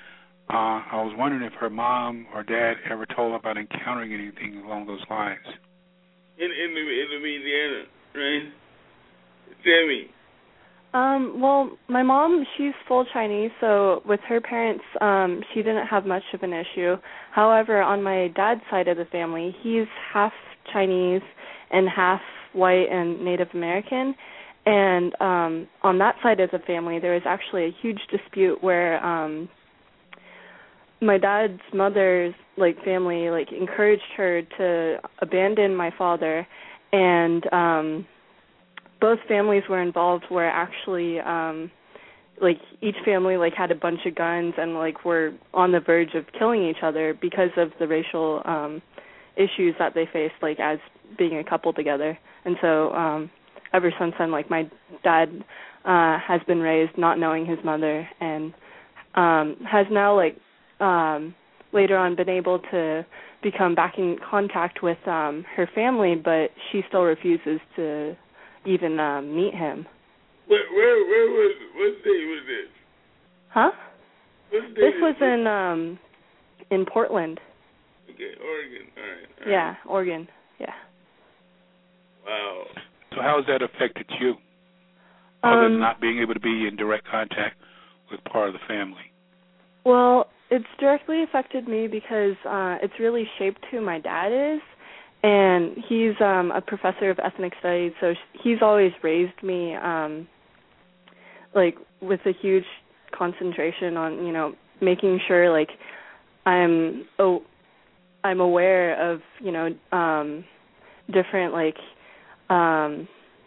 Uh, I was wondering if her mom or dad ever told her about encountering anything along those lines. In in, in Louisiana, right? Tammy. Um, well, my mom, she's full Chinese, so with her parents, um, she didn't have much of an issue. However, on my dad's side of the family, he's half Chinese and half white and Native American. And um, on that side of the family, there was actually a huge dispute where um, my dad's mother's like family like encouraged her to abandon my father, and um, both families were involved. Where actually, um, like each family like had a bunch of guns and like were on the verge of killing each other because of the racial um, issues that they faced, like as being a couple together. And so, um, ever since then, like my dad uh, has been raised not knowing his mother, and um, has now like. Um, later on been able to become back in contact with um, her family, but she still refuses to even um, meet him. Where, where, where was, what state was this? Huh? What state This was this? in um, in Portland. Okay, Oregon. All right. All yeah, right. Oregon. Yeah. Wow. So how has that affected you, other Um, than not being able to be in direct contact with part of the family? Well, it's directly affected me because uh, it's really shaped who my dad is, and he's um, a professor of ethnic studies, so he's always raised me um, like with a huge concentration on, you know, making sure like I'm oh I'm aware of, you know, um, different like um,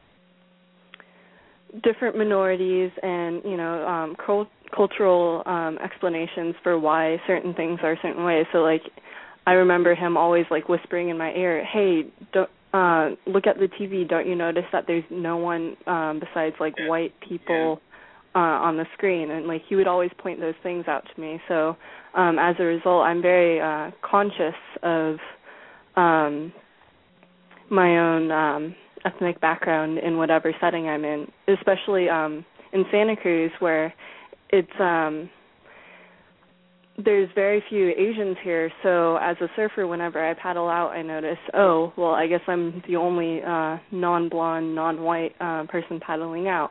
different minorities and, you know, um, cult- cultural um, explanations for why certain things are certain ways. So, like, I remember him always, like, whispering in my ear, hey, don't, uh, look at the T V. Don't you notice that there's no one um, besides, like, yeah. white people uh, on the screen? And, like, he would always point those things out to me. So, um, as a result, I'm very uh, conscious of um, my own um ethnic background in whatever setting I'm in, especially um, in Santa Cruz, where it's um, there's very few Asians here. So as a surfer, whenever I paddle out, I notice, oh, well, I guess I'm the only uh, non-blonde, non-white uh, person paddling out.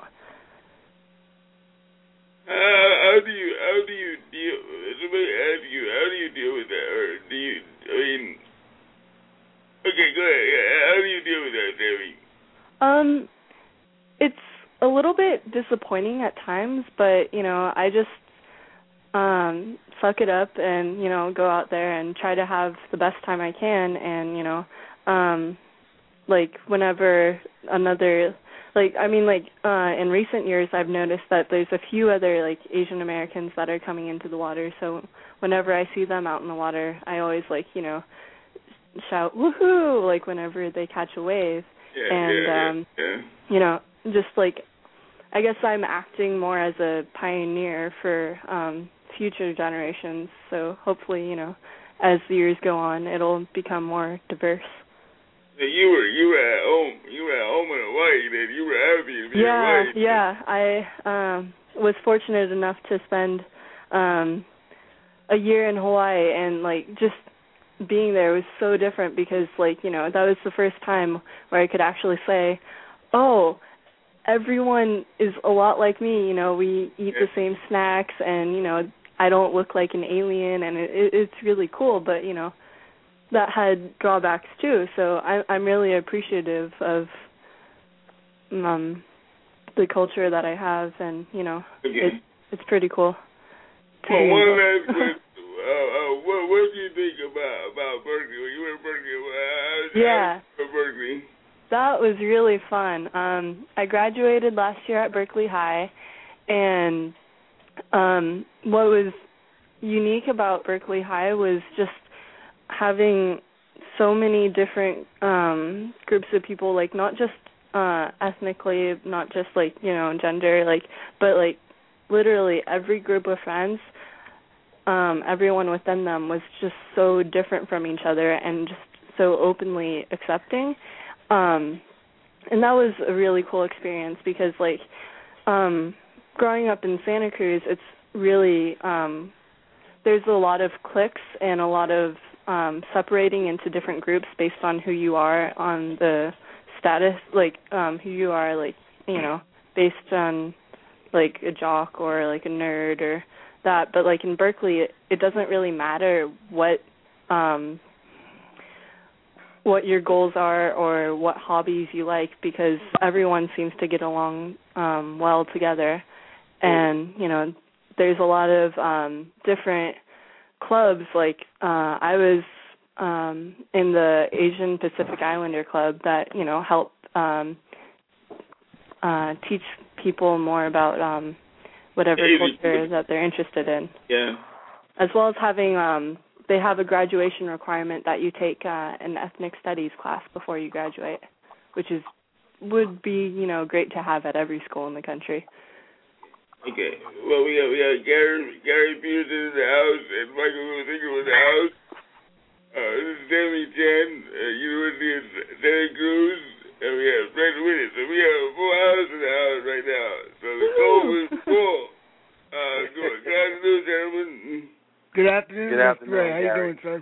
Uh, how do you how do you deal? Somebody ask you how do you deal with that? Or do you? I mean, okay, go ahead. Yeah, how do you deal with that, Debbie? Um, it's a little bit disappointing at times, but, you know, I just um, suck it up and, you know, go out there and try to have the best time I can. And, you know, um, like whenever another, like, I mean, like uh, in recent years, I've noticed that there's a few other, like, Asian Americans that are coming into the water. So whenever I see them out in the water, I always, like, you know, shout, woohoo, like whenever they catch a wave. Yeah, and, yeah, um, yeah. you know, just like, I guess I'm acting more as a pioneer for um, future generations. So hopefully, you know, as the years go on, it'll become more diverse. You were you were at home you were at home in Hawaii, then you were happy to be yeah, in Hawaii. Yeah, I um, was fortunate enough to spend um, a year in Hawaii, and like just being there was so different because, like, you know, that was the first time where I could actually say, oh, everyone is a lot like me, you know, we eat the same snacks, and, you know, I don't look like an alien, and it, it, it's really cool, but, you know, that had drawbacks too, so I, I'm really appreciative of um, the culture that I have, and, you know, Okay. it, it's pretty cool. Well, one last question. Uh, uh, what, what do you think about, about Berkeley? When you were in Berkeley, how, yeah. how did you go to Berkeley? That was really fun. Um, I graduated last year at Berkeley High, and um, what was unique about Berkeley High was just having so many different um, groups of people, like not just uh, ethnically, not just like, you know, gender, like, but like literally every group of friends. Um, everyone within them was just so different from each other and just so openly accepting. Um, and that was a really cool experience because, like, um, growing up in Santa Cruz, it's really um, there's a lot of cliques and a lot of um, separating into different groups based on who you are on the status, like um, who you are, like, you know, based on like a jock or like a nerd or that. But like in Berkeley, it, it doesn't really matter what um, what your goals are or what hobbies you like, because everyone seems to get along um, well together. And, you know, there's a lot of um, different clubs. Like uh, I was um, in the Asian Pacific Islander Club that, you know, help um, uh, teach people more about um, whatever culture that they're interested in. Yeah. As well as having, um, they have a graduation requirement that you take uh, an ethnic studies class before you graduate, which is would be, you know, great to have at every school in the country. Okay. Well, we have, we have Gary Gary Peterson in the house and Michael Luther in the house. Uh, this is Sammy Chen, uh, University of Santa Cruz, and we have Fred Winnie. So we have a full house in the house right now. So the goal is full. Uh, good. Good afternoon, gentlemen. Good afternoon. Good afternoon. Ray. How you Gary. doing, sir?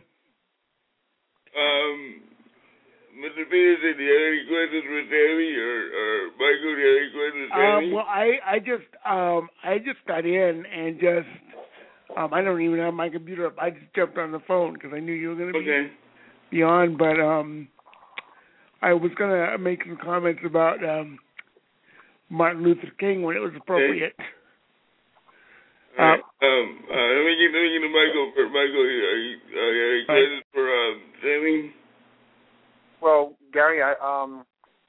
Um, Mister Peterson, do you have any questions for Sammy, or, or Michael, do you have any questions for Sammy? Um, well, I, I just um I just got in and just um I don't even have my computer up. I just jumped on the phone because I knew you were going to okay. be, be on. But um, I was going to make some comments about um Martin Luther King when it was appropriate. Okay. All right. Uh, um, uh, let me get let me get to Michael. For Michael, are you, uh, you have any questions for um, Sammy? Well, Gary, I um,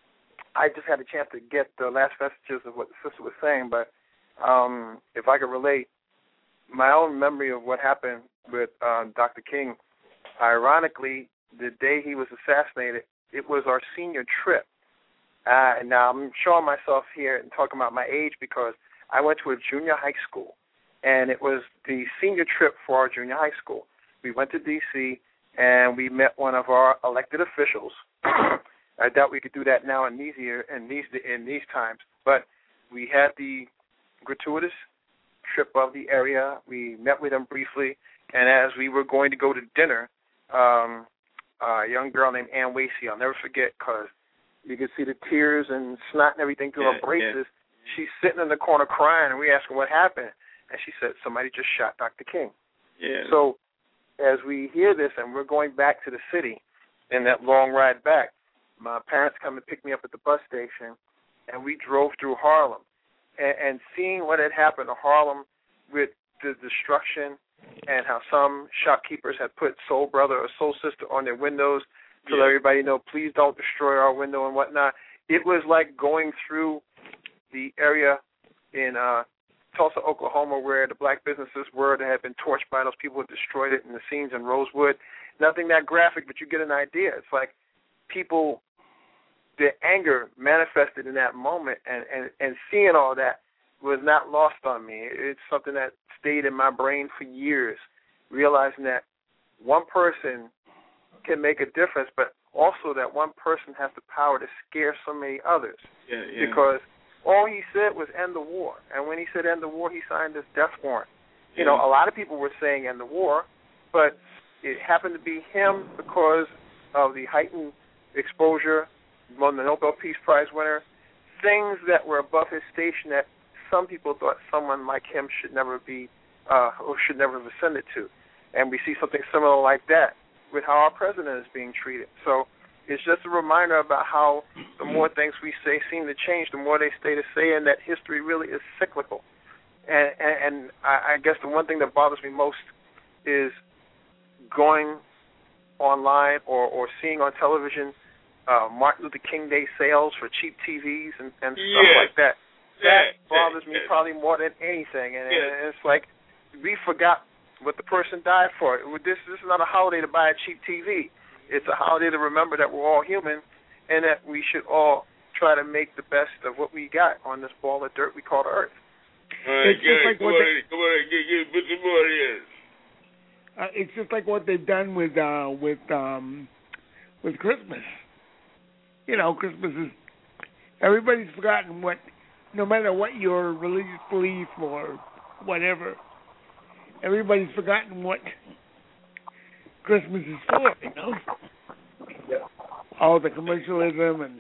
I just had a chance to get the last vestiges of what the sister was saying, but um, if I could relate my own memory of what happened with uh, Doctor King, ironically, the day he was assassinated, it was our senior trip. Uh, and now I'm showing myself here and talking about my age because I went to a junior high school, and it was the senior trip for our junior high school. We went to D C, and we met one of our elected officials. I doubt we could do that now in these year in these in these times. But we had the gratuitous trip of the area. We met with them briefly, and as we were going to go to dinner, um, a young girl named Ann Wasey, I'll never forget, because you could see the tears and snot and everything through yeah, her braces. Yeah. She's sitting in the corner crying, and we asked her what happened, and she said somebody just shot Doctor King. Yeah. So as we hear this and we're going back to the city in that long ride back, my parents come and pick me up at the bus station, and we drove through Harlem. And, and seeing what had happened to Harlem with the destruction and how some shopkeepers had put Soul Brother or Soul Sister on their windows to yeah. let everybody know, please don't destroy our window and whatnot. It was like going through the area in uh, Tulsa, Oklahoma, where the black businesses were that had been torched by those people who destroyed it, and the scenes in Rosewood. Nothing that graphic, but you get an idea. It's like people, their anger manifested in that moment, and, and, and seeing all that was not lost on me. It's something that stayed in my brain for years, realizing that one person can make a difference, but also that one person has the power to scare so many others. Yeah, yeah. Because all he said was end the war. And when he said end the war, he signed this death warrant. You yeah. know, a lot of people were saying end the war, but it happened to be him because of the heightened exposure, won the Nobel Peace Prize winner, things that were above his station that some people thought someone like him should never be uh, or should never have ascended to. And we see something similar like that with how our president is being treated. So it's just a reminder about how the more things we say seem to change, the more they stay the same, and that history really is cyclical. And, and, and I, I guess the one thing that bothers me most is going online or, or seeing on television uh, Martin Luther King Day sales for cheap T Vs and, and yeah. stuff like that. That yeah. bothers yeah. me probably more than anything. And, yeah. and it's like we forgot what the person died for. This, this is not a holiday to buy a cheap T V. It's a holiday to remember that we're all human and that we should all try to make the best of what we got on this ball of dirt we call the earth. All right, it's just like come what on, they, come on, get, get, put some more in. Uh, it's just like what they've done with uh, with um, with Christmas. You know, Christmas is everybody's forgotten what, no matter what your religious belief or whatever, everybody's forgotten what Christmas is for, you know? All the commercialism and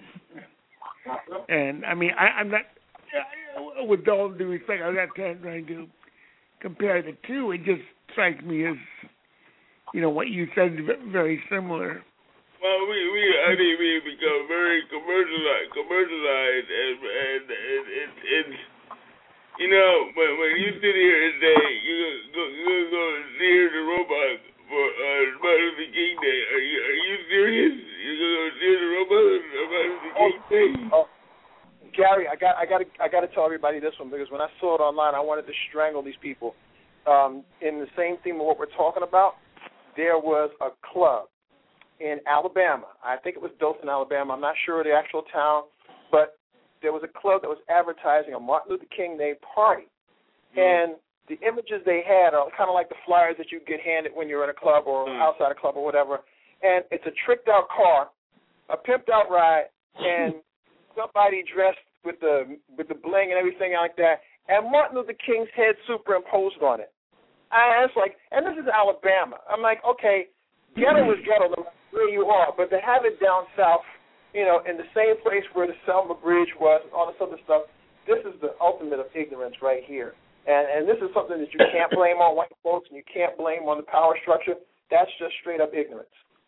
and I mean I, I'm not, with all due respect, I'm not trying to compare the two. It just strikes me as, you know, what you said is very similar. Well, we we I think we become very commercialized, commercialized, and and, and it's it's you know when when you sit here and say you're gonna go you're gonna steer the robot for uh, Martin Luther King Day, are you are you serious? You're gonna steer the robot on Martin Luther King Day? Oh, Gary, I got I got to I got to tell everybody this one, because when I saw it online, I wanted to strangle these people. Um, in the same theme of what we're talking about, there was a club in Alabama. I think it was Dothan, Alabama. I'm not sure of the actual town, but there was a club that was advertising a Martin Luther King Day party. Mm. And the images they had are kind of like the flyers that you get handed when you're in a club or mm. outside a club or whatever. And it's a tricked-out car, a pimped-out ride, and somebody dressed with the with the bling and everything like that, and Martin Luther King's head superimposed on it. I was like, and this is Alabama. I'm like, okay, ghetto is ghetto, no matter where you are, but to have it down south, you know, in the same place where the Selma Bridge was and all this other stuff, this is the ultimate of ignorance right here. And and this is something that you can't blame on white folks and you can't blame on the power structure. That's just straight up ignorance.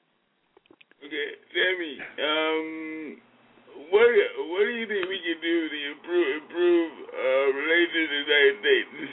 Okay, Sammy, um, what what do you think we can do to improve improve uh, relations in the United States?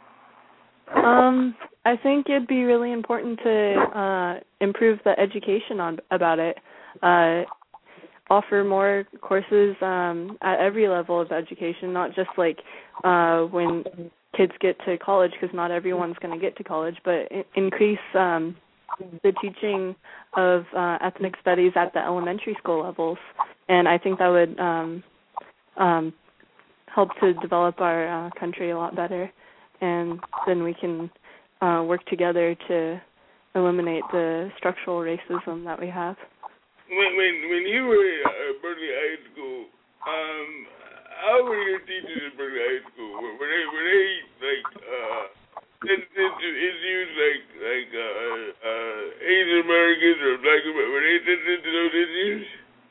Um, I think it'd be really important to uh, improve the education on about it. Uh, offer more courses um, at every level of education, not just like uh, when kids get to college, because not everyone's going to get to college, but I- increase um, the teaching of uh, ethnic studies at the elementary school levels. And I think that would um, um, help to develop our uh, country a lot better. And then we can uh, work together to eliminate the structural racism that we have. When when, when you were at Berkeley High School, um, how were your teachers at Berkeley High School? Were they were they like uh, sensitive to issues like like uh, uh, Asian Americans or Black Americans? Were they sensitive to those issues?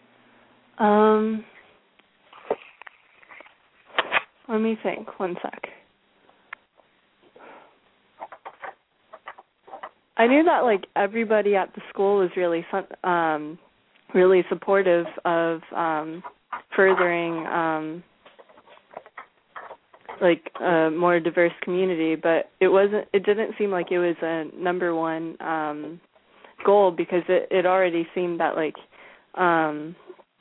Um, let me think. One sec. I knew that like everybody at the school was really um, really supportive of um, furthering um, like a more diverse community, but it wasn't. It didn't seem like it was a number one um, goal, because it, it already seemed that like um,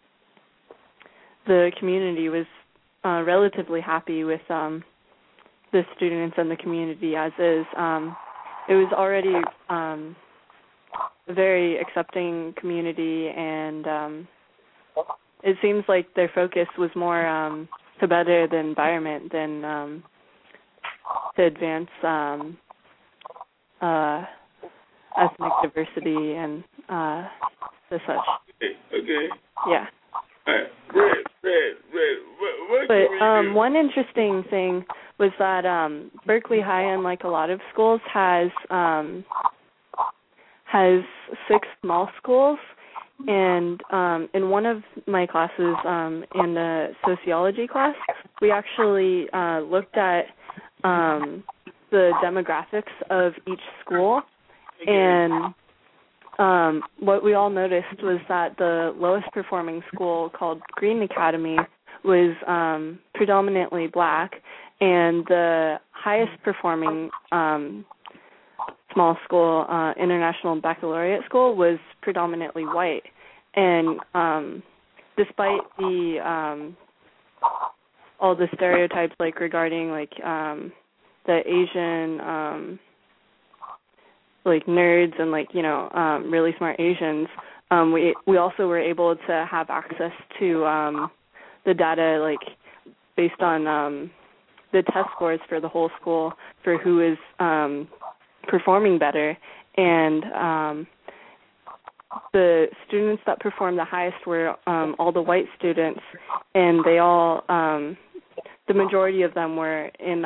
the community was uh, relatively happy with um, the students and the community as is. Um, It was already um, a very accepting community, and um, it seems like their focus was more um, to better the environment than um, to advance um, uh, ethnic diversity and uh, the such. Okay. okay. Yeah. All right. Red, red, red. What, what but um, one interesting thing was that um, Berkeley High, unlike a lot of schools, has um, has six small schools. And um, in one of my classes, um, in the sociology class, we actually uh, looked at um, the demographics of each school. And um, what we all noticed was that the lowest performing school, called Green Academy, was um, predominantly black, and the highest performing um, small school, uh, International Baccalaureate School, was predominantly white. And um, despite the um, all the stereotypes, like regarding like um, the Asian um, like nerds and like you know um, really smart Asians, um, we we also were able to have access to um, the data, like based on um, the test scores for the whole school for who is um, performing better. And um, the students that performed the highest were um, all the white students, and they all, um, the majority of them were in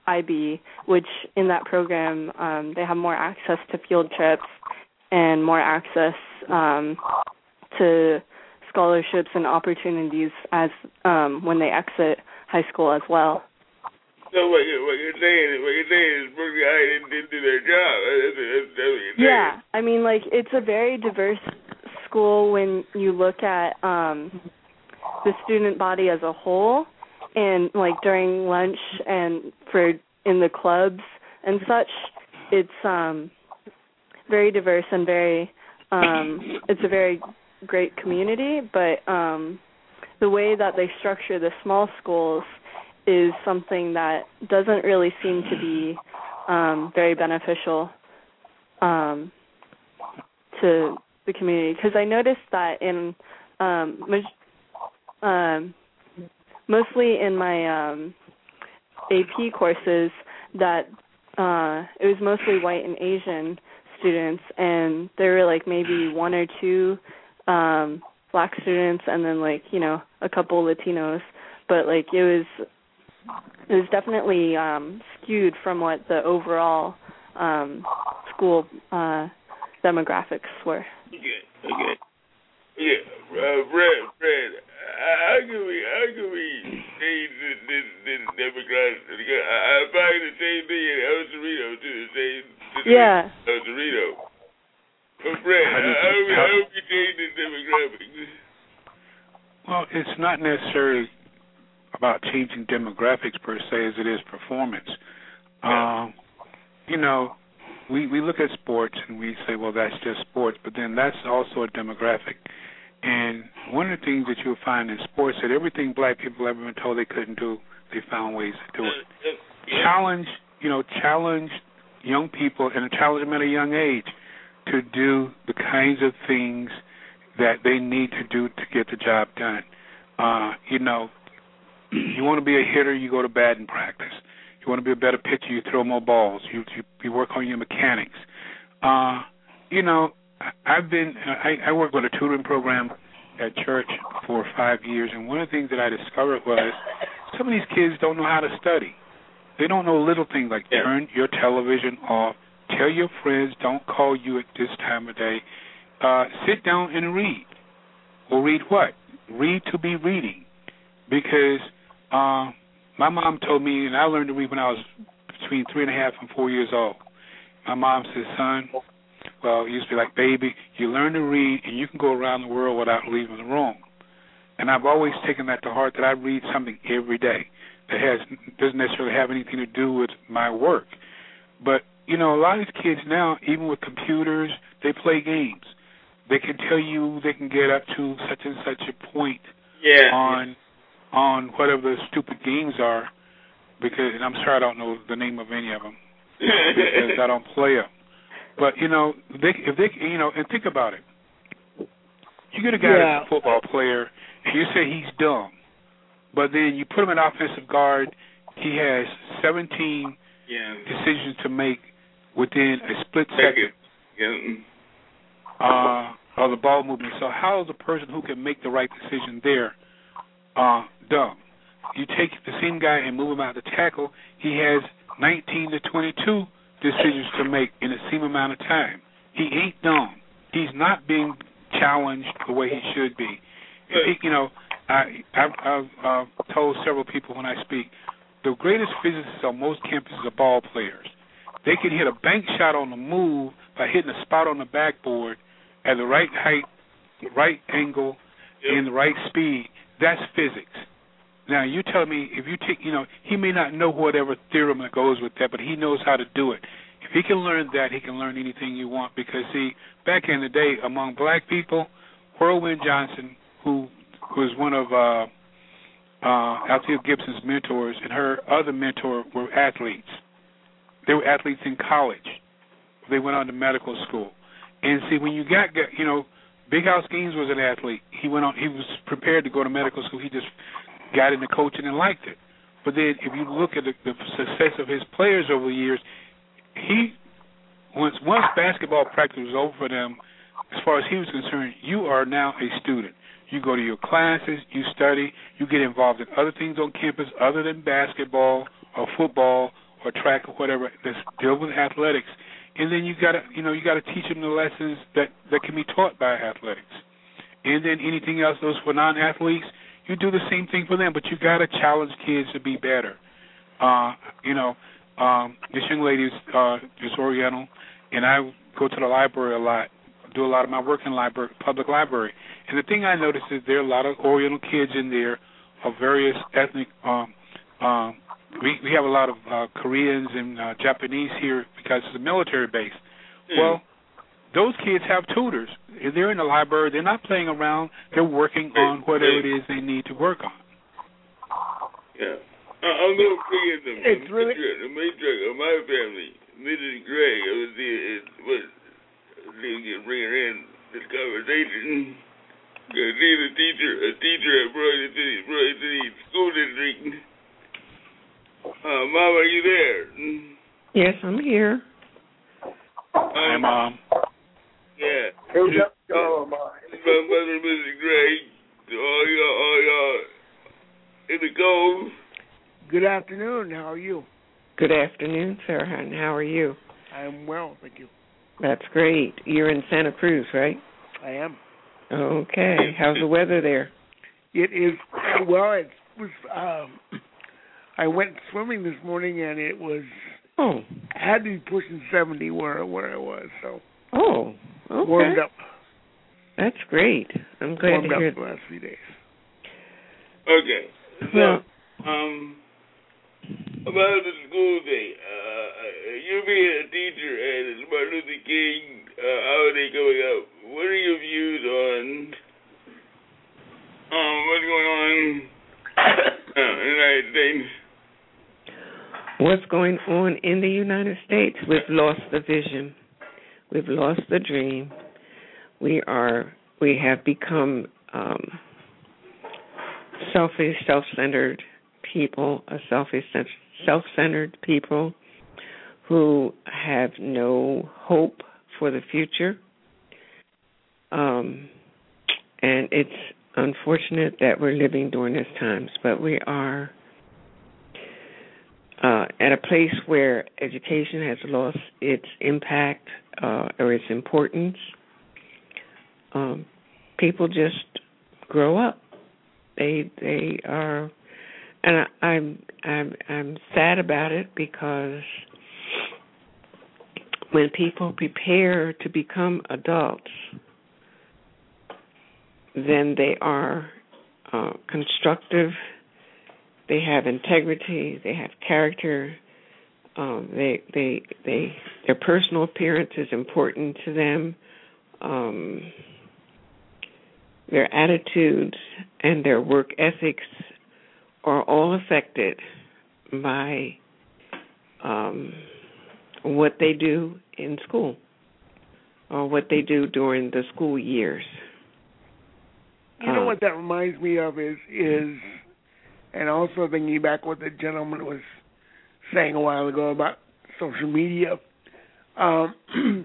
I B, which in that program um, they have more access to field trips and more access um, to scholarships and opportunities as um, when they exit high school as well. So what you're, what you're saying is what you're saying is Berkeley High didn't, didn't do their job. That's, that's, that's what you're saying. Yeah, I mean, like it's a very diverse school when you look at um, the student body as a whole, and like during lunch and for in the clubs and such, it's um, very diverse and very. Um, it's a very great community, but um, the way that they structure the small schools is something that doesn't really seem to be um, very beneficial um, to the community. Because I noticed that in um, maj- um, mostly in my um, A P courses that uh, it was mostly white and Asian students, and there were like maybe one or two um, black students, and then like you know a couple Latinos, but like it was. It was definitely um, skewed from what the overall um, school uh, demographics were. Okay, okay. Yeah, uh, Fred, Fred, how can we, how can we change this, this, this demographic? I, I find the same thing in El Cerrito, too, the same situation yeah. in El Cerrito. But Fred, how, how, do we, how do we change this demographic? Well, it's not necessarily about changing demographics per se as it is performance. Yeah. Um, you know, we, we look at sports and we say, well, that's just sports, but then that's also a demographic. And one of the things that you'll find in sports that everything black people ever been told they couldn't do, they found ways to do it. Yeah. Challenge, you know, challenge young people and challenge them at a young age to do the kinds of things that they need to do to get the job done. Uh, you know, you want to be a hitter, you go to batting practice. You want to be a better pitcher, you throw more balls. You you, you work on your mechanics. Uh, you know, I've been I, I worked with a tutoring program at church for five years, and one of the things that I discovered was some of these kids don't know how to study. They don't know little things like yeah. turn your television off, tell your friends don't call you at this time of day, uh, sit down and read. Well, read what? Read to be reading, because Uh, my mom told me, and I learned to read when I was between three and a half and four years old. My mom said, son, well, it used to be like, baby, you learn to read and you can go around the world without leaving the room. And I've always taken that to heart, that I read something every day that has doesn't necessarily have anything to do with my work. But, you know, a lot of these kids now, even with computers, they play games. They can tell you they can get up to such and such a point yeah. on on whatever the stupid games are, because, and I'm sorry I don't know the name of any of them, because I don't play them. But, you know, they, if they, you know, and think about it. You get a guy yeah. that's a football player, and you say he's dumb, but then you put him in offensive guard, he has seventeen yeah. decisions to make within a split second yeah. uh, of the ball movement. So how is a person who can make the right decision there Uh, dumb? You take the same guy and move him out to tackle, he has nineteen to twenty-two decisions to make in the same amount of time. He ain't dumb. He's not being challenged the way he should be. If he, you know, I, I've, I've uh, told several people when I speak, the greatest physicists on most campuses are ball players. They can hit a bank shot on the move by hitting a spot on the backboard at the right height, right angle, yep. and the right speed. That's physics. Now, you tell me, if you take, you know, he may not know whatever theorem that goes with that, but he knows how to do it. If he can learn that, he can learn anything you want, because, see, back in the day, among black people, Whirlwind Johnson, who was one of uh, uh, Althea Gibson's mentors, and her other mentor were athletes. They were athletes in college. They went on to medical school. And, see, when you got, you know, Big House Gaines was an athlete. He went on. He was prepared to go to medical school. He just got into coaching and liked it. But then, if you look at the, the success of his players over the years, he once once basketball practice was over for them, as far as he was concerned, you are now a student. You go to your classes, you study, you get involved in other things on campus other than basketball or football or track or whatever that's deal with athletics, and then you gotta you know you gotta teach them the lessons that, that can be taught by athletics, and then anything else those for non-athletes, you do the same thing for them, but you gotta challenge kids to be better. Uh, you know, um, this young lady is uh, is Oriental, and I go to the library a lot, do a lot of my work in library, public library, and the thing I notice is there are a lot of Oriental kids in there of various ethnic. Um, um, we we have a lot of uh, Koreans and uh, Japanese here because it's a military base. Mm. Well, those kids have tutors. They're in the library. They're not playing around. They're working on whatever it is they need to work on. Yeah. I'm going to forget them. It's really... The matriarch of my family, Missus Gray, I was there, was bring her in this conversation. Because she's a teacher, a teacher at Broad City, Broad City School District. Uh, Mom, are you there? Yes, I'm here. Um, Hi, Mom. Yeah. Hey, just, oh, my. My mother, Missus Gray, all y'all, all y'all in the Cove. Good afternoon. How are you? Good afternoon, sir. And how are you? I'm well, thank you. That's great. You're in Santa Cruz, right? I am. Okay. How's the weather there? It is, well, it was, um, I went swimming this morning, and it was, oh, had to be pushing seventy where, where I was, so. Oh, okay. Warmed up. That's great. I'm glad Warmed to hear up the last few days. Okay. So, well, um, about the school day, uh, you being a teacher and Martin Luther King uh, holiday coming up, what are your views on um, what's going on uh, in the United States? What's going on in the United States? We've lost the vision. We've lost the dream. We are. We have become um, selfish, self-centered people, a selfish, self-centered people who have no hope for the future. Um, and it's unfortunate that we're living during these times, but we are uh, at a place where education has lost its impact uh, or its importance. Um, people just grow up. They they are. And I, I'm I'm I'm sad about it because when people prepare to become adults, then they are uh, constructive. They have integrity. They have character. Um, they they they their personal appearance is important to them. Um, their attitudes and their work ethics are all affected by um, what they do in school or what they do during the school years. You know uh, what that reminds me of is, is, and also thinking back what the gentleman was saying a while ago about social media. Um,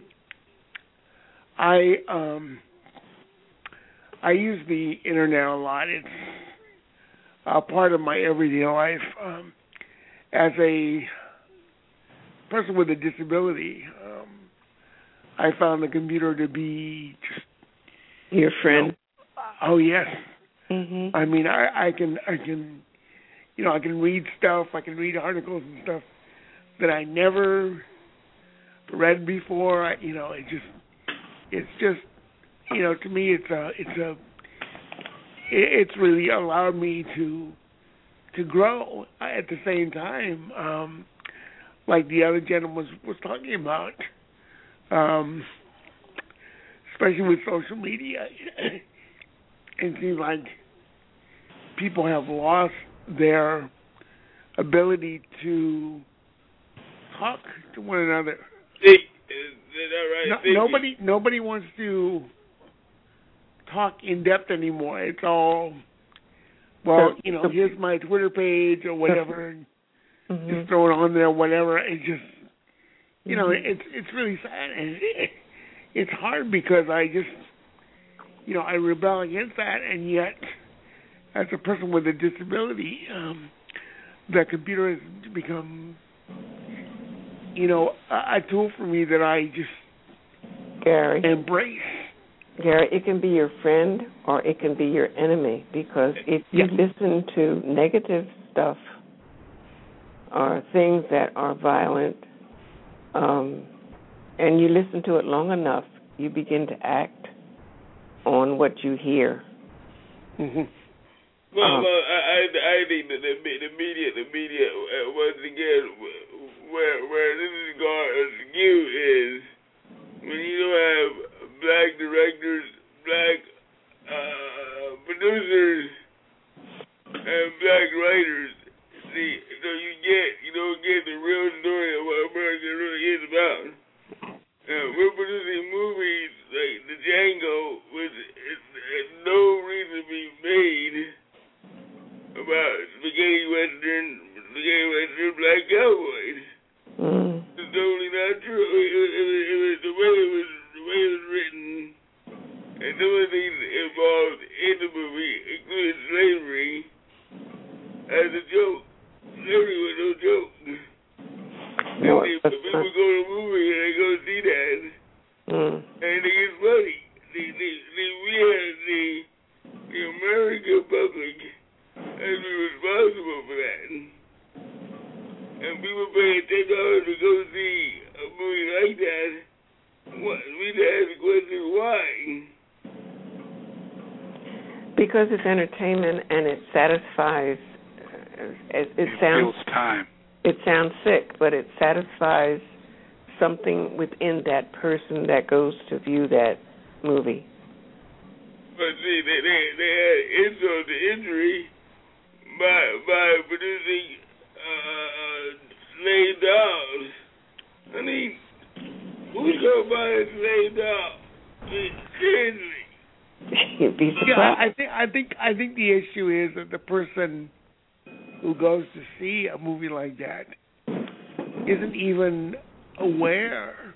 I um, I use the internet a lot. It's a part of my everyday life. Um, as a person with a disability, um, I found the computer to be just your friend. You know, oh yes. Mm-hmm. I mean, I, I can, I can, you know, I can read stuff. I can read articles and stuff that I never read before. I, you know, it just, it's just, you know, to me, it's a, it's a, it's really allowed me to, to grow at the same time, um, like the other gentleman was, was talking about, um, especially with social media. It seems like people have lost their ability to talk to one another. See, is that right? No, nobody, nobody wants to talk in depth anymore. It's all, well, you know, here's my Twitter page or whatever, and mm-hmm. just throw it on there, whatever. It just, you know, mm-hmm. it's it's really sad, and it, it's hard because I just, you know, I rebel against that, and yet, as a person with a disability, um, the computer has become you know, a, a tool for me that I just Gary embrace. Gary, it can be your friend or it can be your enemy, because if you yeah. listen to negative stuff or things that are violent, um, and you listen to it long enough, you begin to act on what you hear. Mm-hmm. Well, um, well I, I, I think that the, the media, the media, uh, once again, where where this is going skew is when you don't have black directors, black uh, producers, and black writers. See, so you get you don't get the real story of what America really is about. Uh, we're producing movies like The Django, which is, has no reason to be made about spaghetti western, spaghetti western black cowboys. mm. It's totally not true. It, it, it, it was the way it was, the way it was written, and some of the things involved in the movie, including slavery, as a joke. Slavery was no joke. No, and they, people go to the movie and they go see that, mm. and they get funny. They, they, they, we had the, the American public has to be responsible for that. And people paying ten dollars to go see a movie like that, what, we ask the question, why? Because it's entertainment and it satisfies. It, it, it sounds feels time. It sounds sick, but it satisfies something within that person that goes to view that movie. But see, they they, they had insult to injury by by producing uh, slave dolls. I mean, who's gonna buy a slave doll? I mean, seriously. You'd be surprised. Yeah, I think I think I think the issue is that the person who goes to see a movie like that isn't even aware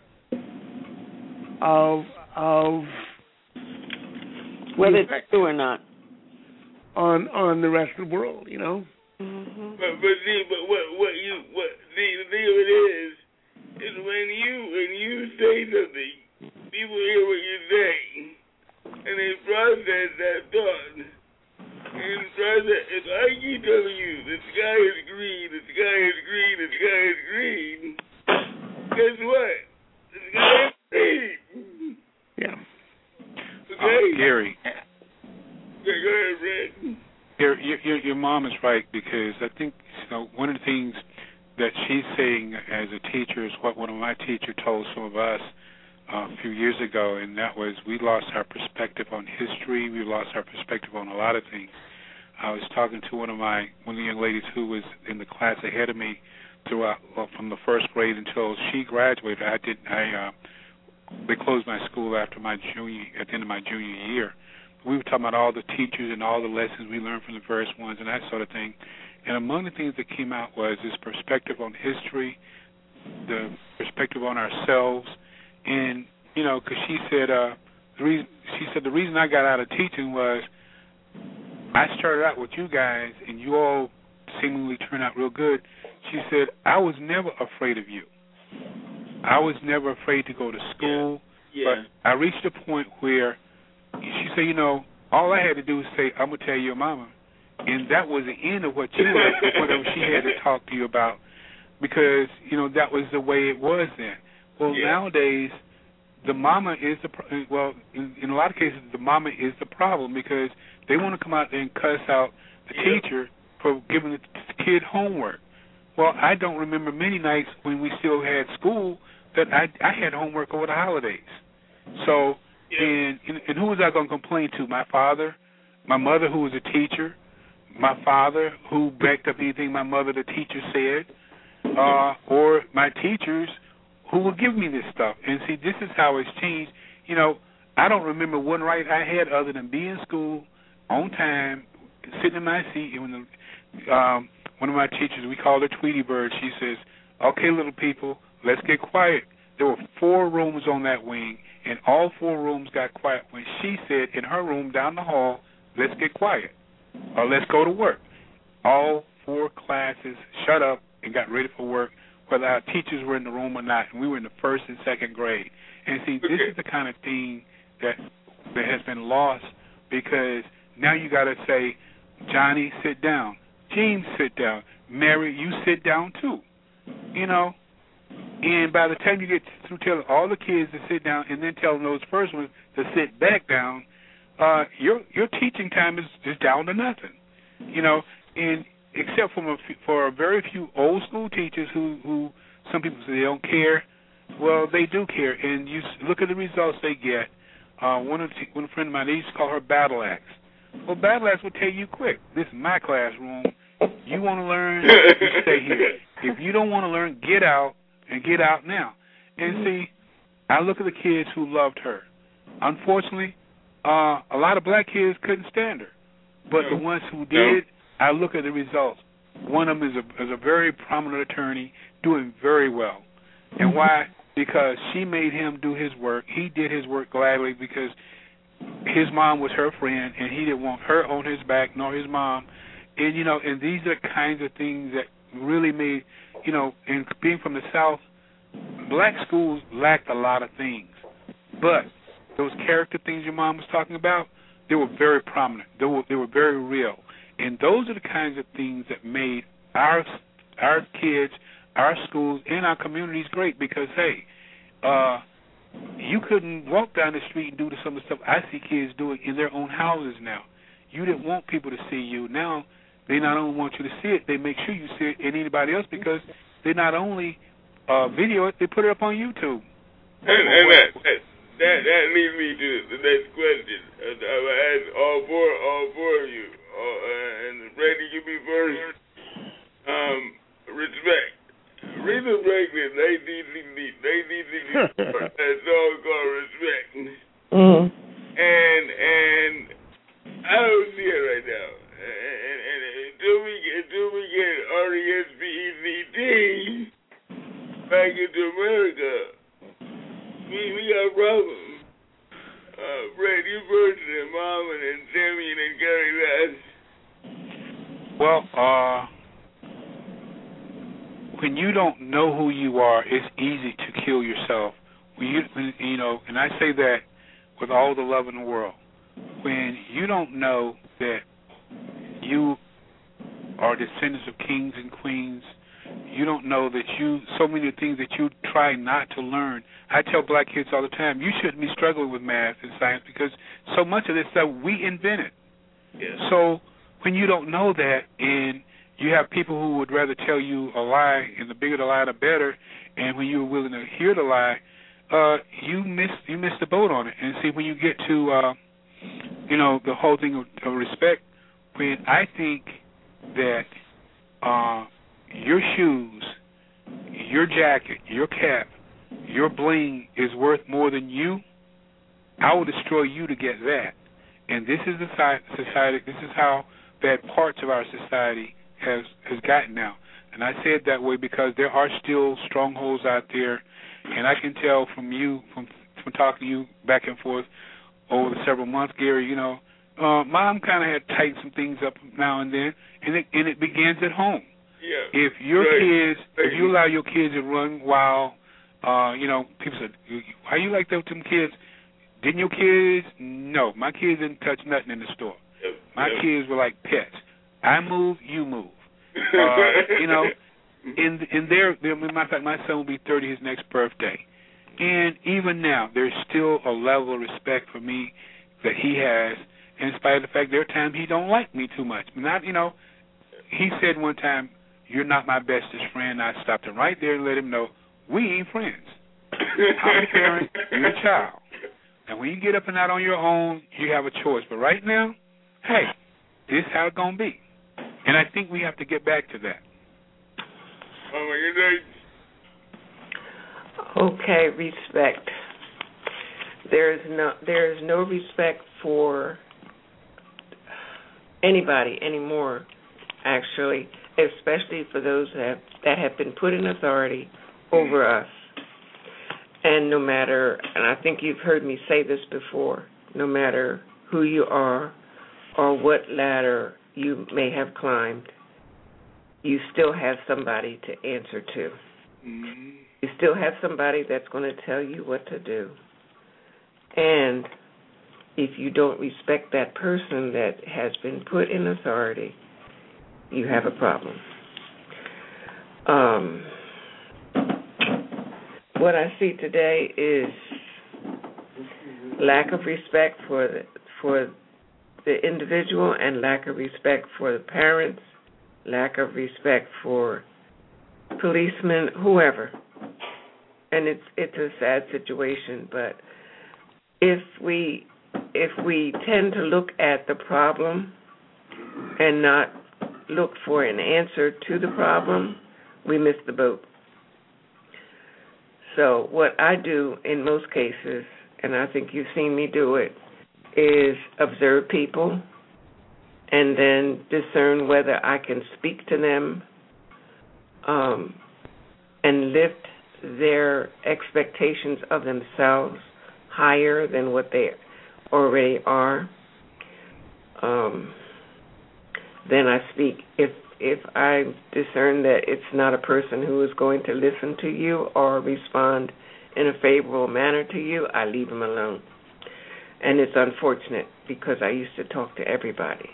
of of whether it's true or not on on the rest of the world, you know. Mm-hmm. But but see, but what what you what the the thing of it is is when you when you say something, people hear what you say, and they process that thought. And process, if I keep telling you the sky is green, the sky is green, the sky is green, guess what? The sky is green. Yeah. Okay. Uh, Gary. Yeah, go ahead, Fred. Your, your your mom is right, because I think, you know, one of the things that she's saying as a teacher is what one of my teachers told some of us uh, a few years ago, and that was we lost our perspective on history. We lost our perspective on a lot of things. I was talking to one of my one of the young ladies who was in the class ahead of me throughout well, from the first grade until she graduated. I did I uh, they closed my school after my junior at the end of my junior year. We were talking about all the teachers and all the lessons we learned from the first ones and that sort of thing. And among the things that came out was this perspective on history, the perspective on ourselves, and you know, because she said uh, the reason she said the reason I got out of teaching was I started out with you guys and you all seemingly turned out real good. She said I was never afraid of you. I was never afraid to go to school, yeah. Yeah. but I reached a point where she said, you know, all I had to do was say, I'm going to tell your mama. And that was the end of what you had, whatever she had to talk to you about, because, you know, that was the way it was then. Well, yeah. Nowadays, the mama is the, pro- well, in, in a lot of cases, the mama is the problem, because they want to come out there and cuss out the yeah. teacher for giving the kid homework. Well, I don't remember many nights when we still had school that I, I had homework over the holidays. So, yeah. and, and, and who was I going to complain to? My father, my mother, who was a teacher, my father, who backed up anything my mother, the teacher, said, uh, or my teachers, who will give me this stuff. And see, this is how it's changed. You know, I don't remember one right I had other than being in school on time, sitting in my seat. And when the, um, one of my teachers, we called her Tweety Bird, she says, okay, little people, let's get quiet. There were four rooms on that wing, and all four rooms got quiet when she said in her room down the hall, let's get quiet, or let's go to work. All four classes shut up and got ready for work. whether our teachers were in the room or not, and we were in the first and second grade. And see, this is the kind of thing that that has been lost because now you got to say, Johnny, sit down. James, sit down. Mary, you sit down too. You know, and by the time you get through telling all the kids to sit down and then telling those first ones to sit back down, uh, your your teaching time is, is down to nothing. You know, and except for a, for a very few old school teachers who, who some people say they don't care. Well, they do care, and you look at the results they get. Uh, one of the, one friend of mine, they used to call her Battle Axe. Well, Battle Axe will tell you quick, this is my classroom. You want to learn, you stay here. If you don't want to learn, get out, and get out now. And see, I look at the kids who loved her. Unfortunately, uh, a lot of black kids couldn't stand her. But the ones who did, I look at the results. One of them is a, is a very prominent attorney doing very well. And why? Because she made him do his work. He did his work gladly because his mom was her friend, and he didn't want her on his back nor his mom. And, you know, and these are the kinds of things that really made, you know, and being from the South, black schools lacked a lot of things. But those character things your mom was talking about, they were very prominent. They were, they were very real. And those are the kinds of things that made our our kids, our schools, and our communities great because, hey, uh, you couldn't walk down the street and do some of the stuff I see kids doing in their own houses now. You didn't want people to see you. Now they not only want you to see it, they make sure you see it and anybody else because they not only uh, video it, they put it up on YouTube. And, and that, that, that, that leads me to the next question. Uh, I will ask all four, all four of you. Uh, and Brady, you be first. Um, respect. Aretha Franklin, they need to need, they need to need that song called Respect. Mm-hmm. And and I don't see it right now. And, and, and until we get until we get R E S P E C T back into America, we we got problems. Uh, Brad, you first, and Mom, and then Sammy, and then Gary last. Well, uh, when you don't know who you are, it's easy to kill yourself. When you, when, you know, and I say that with all the love in the world. When you don't know that you are descendants of kings and queens, you don't know that you, so many things that you try not to learn. I tell black kids all the time, you shouldn't be struggling with math and science because so much of this stuff we invented. Yeah. So when you don't know that and you have people who would rather tell you a lie, and the bigger the lie, the better, and when you're willing to hear the lie, uh, you miss you miss the boat on it. And see, when you get to, uh, you know, the whole thing of, of respect, when I think that uh, your shoes, your jacket, your cap, your bling is worth more than you, I will destroy you to get that. And this is the society, this is how bad parts of our society has has gotten now. And I say it that way because there are still strongholds out there, and I can tell from you, from from talking to you back and forth over the several months, Gary, you know, uh, Mom kind of had tightened some things up now and then, and it, and it begins at home. Yeah. If your right. kids, if you allow your kids to run wild, uh, you know, people said, how you like those them kids? Didn't your kids? No, my kids didn't touch nothing in the store. Yep. My yep. kids were like pets. I move, you move. Uh, you know, in in their, their matter of fact, my son will be thirty his next birthday, and even now there's still a level of respect for me that he has, in spite of the fact there are times he don't like me too much. Not, you know, he said one time, "You're not my bestest friend." I stopped him right there and let him know we ain't friends. I'm a parent, you're a child, and when you get up and out on your own, you have a choice. But right now, hey, this is how it's gonna be. And I think we have to get back to that. Oh, okay, respect. There is no there is no respect for anybody anymore, actually, especially for those that have, that have been put in authority over us. And no matter, and I think you've heard me say this before, no matter who you are or what ladder you may have climbed, you still have somebody to answer to. Mm-hmm. You still have somebody that's going to tell you what to do. And if you don't respect that person that has been put in authority, you have a problem. Um, what I see today is lack of respect for the, for the individual and lack of respect for the parents, lack of respect for policemen, whoever. And it's it's a sad situation, but if we if we tend to look at the problem and not look for an answer to the problem, we miss the boat. So what I do in most cases, and I think you've seen me do it, is observe people and then discern whether I can speak to them um, and lift their expectations of themselves higher than what they already are. Um, then I speak. If if I discern that it's not a person who is going to listen to you or respond in a favorable manner to you, I leave them alone. And it's unfortunate because I used to talk to everybody.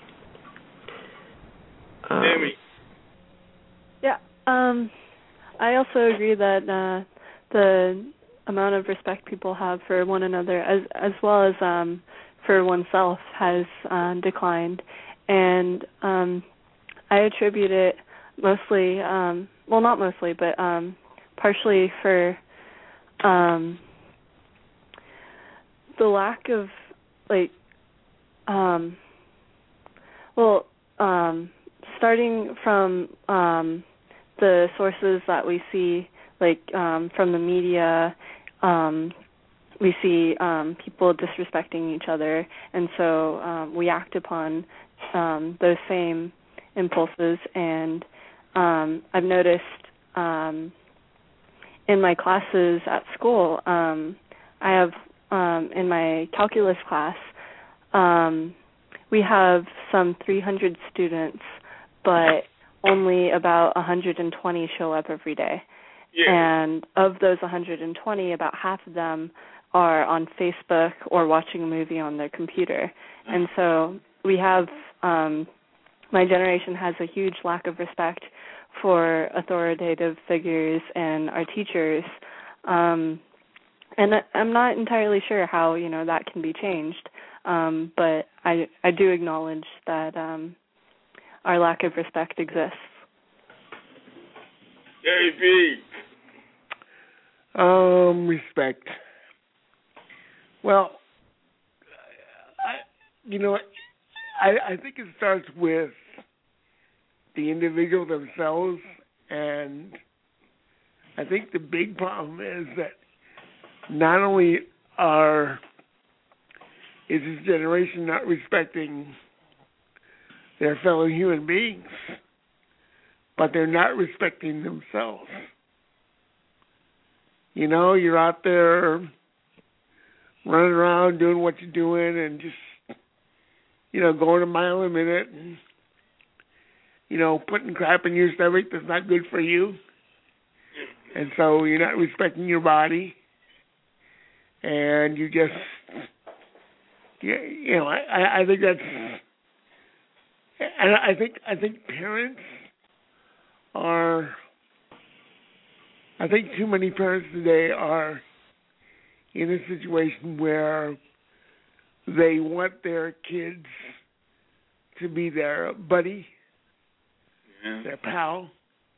Um, Amy. Yeah, um, I also agree that uh, the amount of respect people have for one another, as as well as um, for oneself, has uh, declined, and um, I attribute it mostly, um, well, not mostly, but um, partially for um, the lack of, like, um, well, um, starting from um, the sources that we see, like um, from the media, um, we see um, people disrespecting each other, and so um, we act upon um, those same impulses. And um, I've noticed um, in my classes at school, um, I have um, in my calculus class, um, we have some three hundred students, but only about one hundred twenty show up every day. Yeah. And of those one hundred twenty, about half of them are on Facebook or watching a movie on their computer. And so we have, um, my generation has a huge lack of respect for authoritative figures and our teachers. Um, and I'm not entirely sure how, you know, that can be changed. Um, but I, I do acknowledge that um, our lack of respect exists. Gary B. Um, respect. Well, I, you know, I, I think it starts with the individual themselves, and I think the big problem is that not only are is this generation not respecting their fellow human beings, but they're not respecting themselves. You know, you're out there running around doing what you're doing and just, you know, going a mile a minute and, you know, putting crap in your stomach that's not good for you. And so you're not respecting your body. And you just, you, you know, I, I think that's, and I think I think parents are, I think too many parents today are in a situation where they want their kids to be their buddy, Yeah. their pal.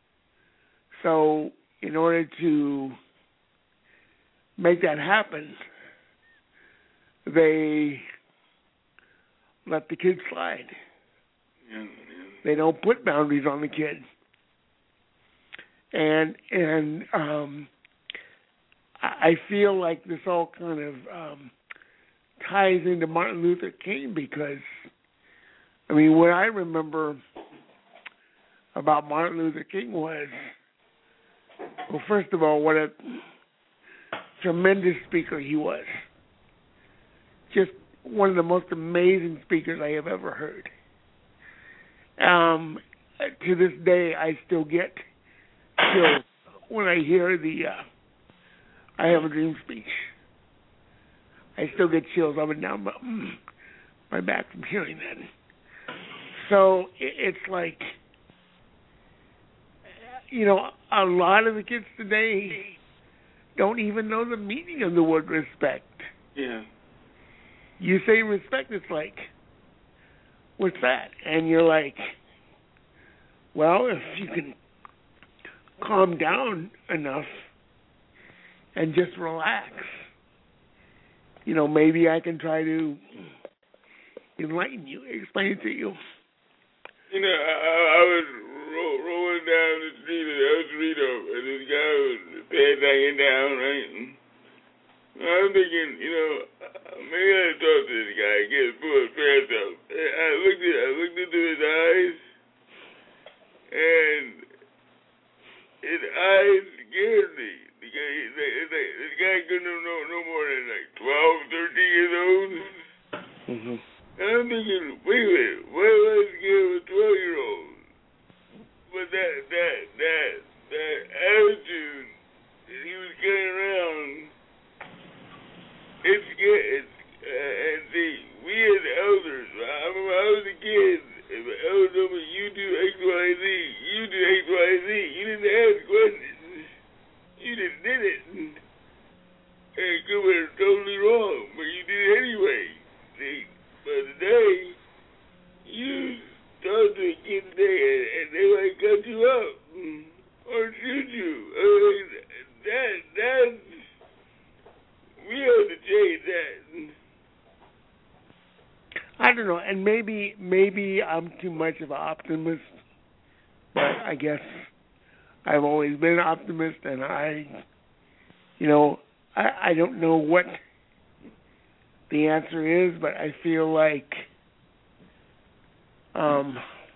So in order to make that happen, they let the kids slide. Yeah. They don't put boundaries on the kid. And and um, I feel like this all kind of um, ties into Martin Luther King because, I mean, what I remember about Martin Luther King was, well, first of all, what a tremendous speaker he was. Just one of the most amazing speakers I have ever heard. Um, to this day, I still get chills when I hear the uh, I Have a Dream speech, I still get chills up and down my, my back from hearing that. So it, it's like, you know, a lot of the kids today don't even know the meaning of the word respect. Yeah. You say respect, it's like, what's that? And you're like, well, if you can calm down enough and just relax, you know, maybe I can try to enlighten you, explain it to you. You know, I, I was ro- rolling down the street at El Cerrito, and this guy was panhandling down, right? And I'm thinking, you know, maybe I ought to talk to this guy, get his full affairs out. I looked at, I looked into his eyes, and his eyes scared me. The guy, this guy couldn't have no, no more than like twelve, thirteen years old. Mm-hmm. And I'm thinking, wait a minute, why was I scared of a twelve-year-old? But that, that, that, that attitude that he was carrying around, it's scared. Uh, and see, we as elders, I remember I was a kid, if an elder told me, you do X, Y, Z, you do X, Y, Z, you didn't ask questions. You just did it. And it could have been totally wrong, but you did it anyway. See? But today, you talk to a kid today, and, and they might cut you up or shoot you. I mean, that, that's, we have to change that. I don't know, and maybe maybe I'm too much of an optimist, but I guess I've always been an optimist, and I, you know, I, I don't know what the answer is, but I feel like um,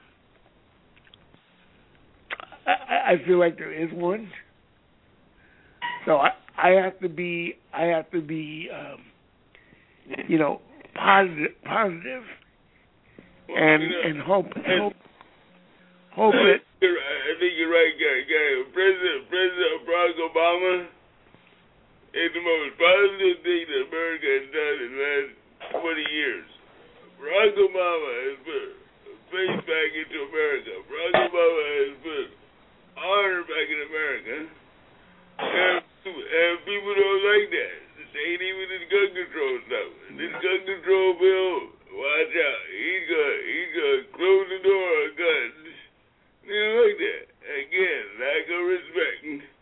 I, I feel like there is one. So I, I have to be I have to be um, you know positive positive Well, and you know, and hope and, hope hope I, it. I think you're right, guy. guy. President President Barack Obama is the most positive thing that America has done in the last twenty years. Barack Obama has put faith back into America. Barack Obama has put honor back in America. And, and people don't like that. This ain't even this gun control stuff. This gun control bill, watch out. He's gonna, he's gonna close the door on guns. They don't like that. Again, lack of respect.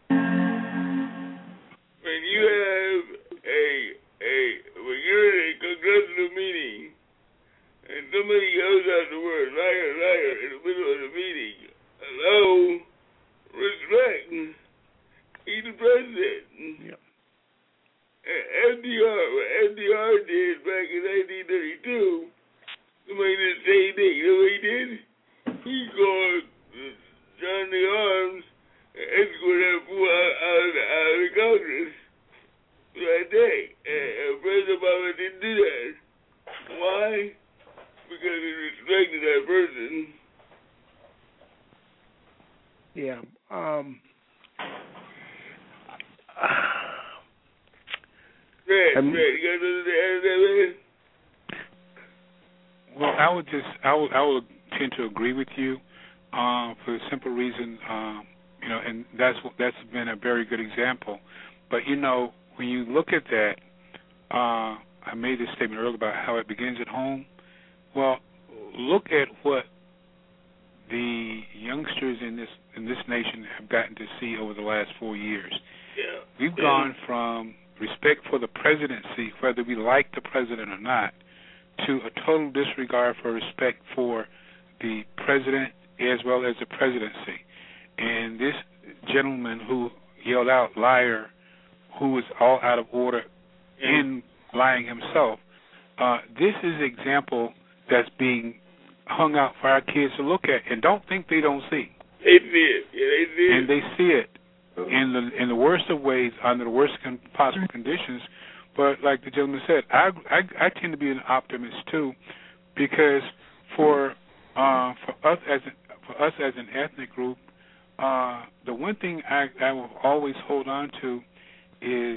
When you have a, a, when you're in a congressional meeting, and somebody yells out the word liar, liar in the middle of the meeting, hello, respect. He's the president. Yep. F D R, what F D R did back in nineteen thirty-two, somebody did the same thing. You know what he did? He called John the Arms and escorted that fool out, out, of the, out of the Congress that day. And, and President Obama didn't do that. Why? Because he respected that person. Yeah. Um. Fred, Um, Fred, you got nothing to add to that, man? Well, I would just, I would, I would tend to agree with you, um, for the simple reason, um, you know, and that's that's been a very good example. But you know, when you look at that, uh, I made this statement earlier about how it begins at home. Well, look at what the youngsters in this in this nation have gotten to see over the last four years. Yeah. We've yeah. gone from respect for the presidency, whether we like the president or not, to a total disregard for respect for the president as well as the presidency. And this gentleman who yelled out liar, who was all out of order yeah. in lying himself, uh, this is an example that's being hung out for our kids to look at, and don't think they don't see. They see it. Yeah, they see it. And they see it in the in the worst of ways, under the worst con- possible conditions. But like the gentleman said, I, I I tend to be an optimist too, because for uh, for us as a, for us as an ethnic group, uh, the one thing I, I will always hold on to is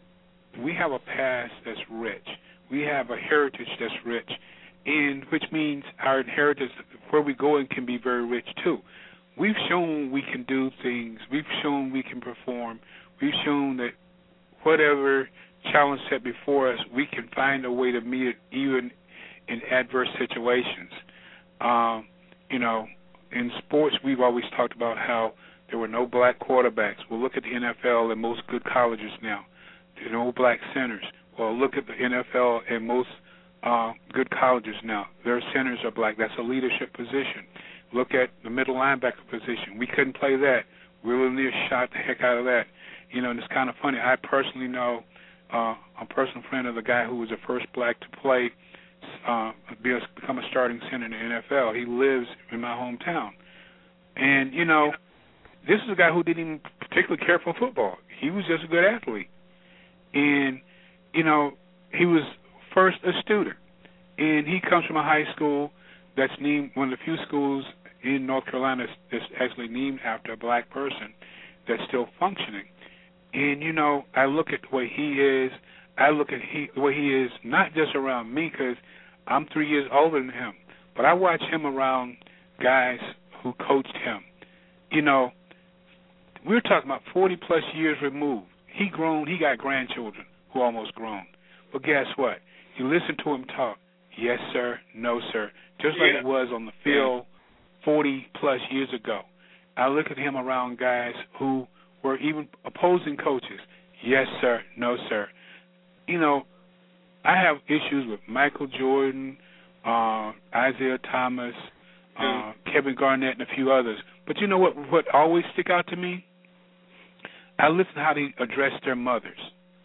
we have a past that's rich. We have a heritage that's rich, and which means our inheritance, where we go, in can be very rich too. We've shown we can do things. We've shown we can perform. We've shown that whatever challenge set before us, we can find a way to meet it even in adverse situations. Um, you know, in sports, we've always talked about how there were no black quarterbacks. Well, look at the N F L and most good colleges now. There are no black centers. Well, look at the N F L and most uh, good colleges now. Their centers are black. That's a leadership position. Look at the middle linebacker position. We couldn't play that. Will Lanier shot the heck out of that. You know, and it's kind of funny. I personally know uh, a personal friend of the guy who was the first black to play, uh, be a, become a starting center in the N F L. He lives in my hometown. And, you know, this is a guy who didn't even particularly care for football. He was just a good athlete. And, you know, he was first a student. And he comes from a high school that's named, one of the few schools in North Carolina that's actually named after a black person that's still functioning. And, you know, I look at the way he is. I look at he, the way he is not just around me because I'm three years older than him, but I watch him around guys who coached him. You know, we're talking about forty-plus years removed. He grown, he got grandchildren who almost grown. But guess what? You listen to him talk, yes, sir, no, sir, just like yeah. it was on the field forty-plus years ago. I look at him around guys who were even opposing coaches. Yes, sir, no, sir. You know, I have issues with Michael Jordan, uh, Isaiah Thomas, uh, Kevin Garnett, and a few others. But you know what, what always stick out to me? I listen to how they address their mothers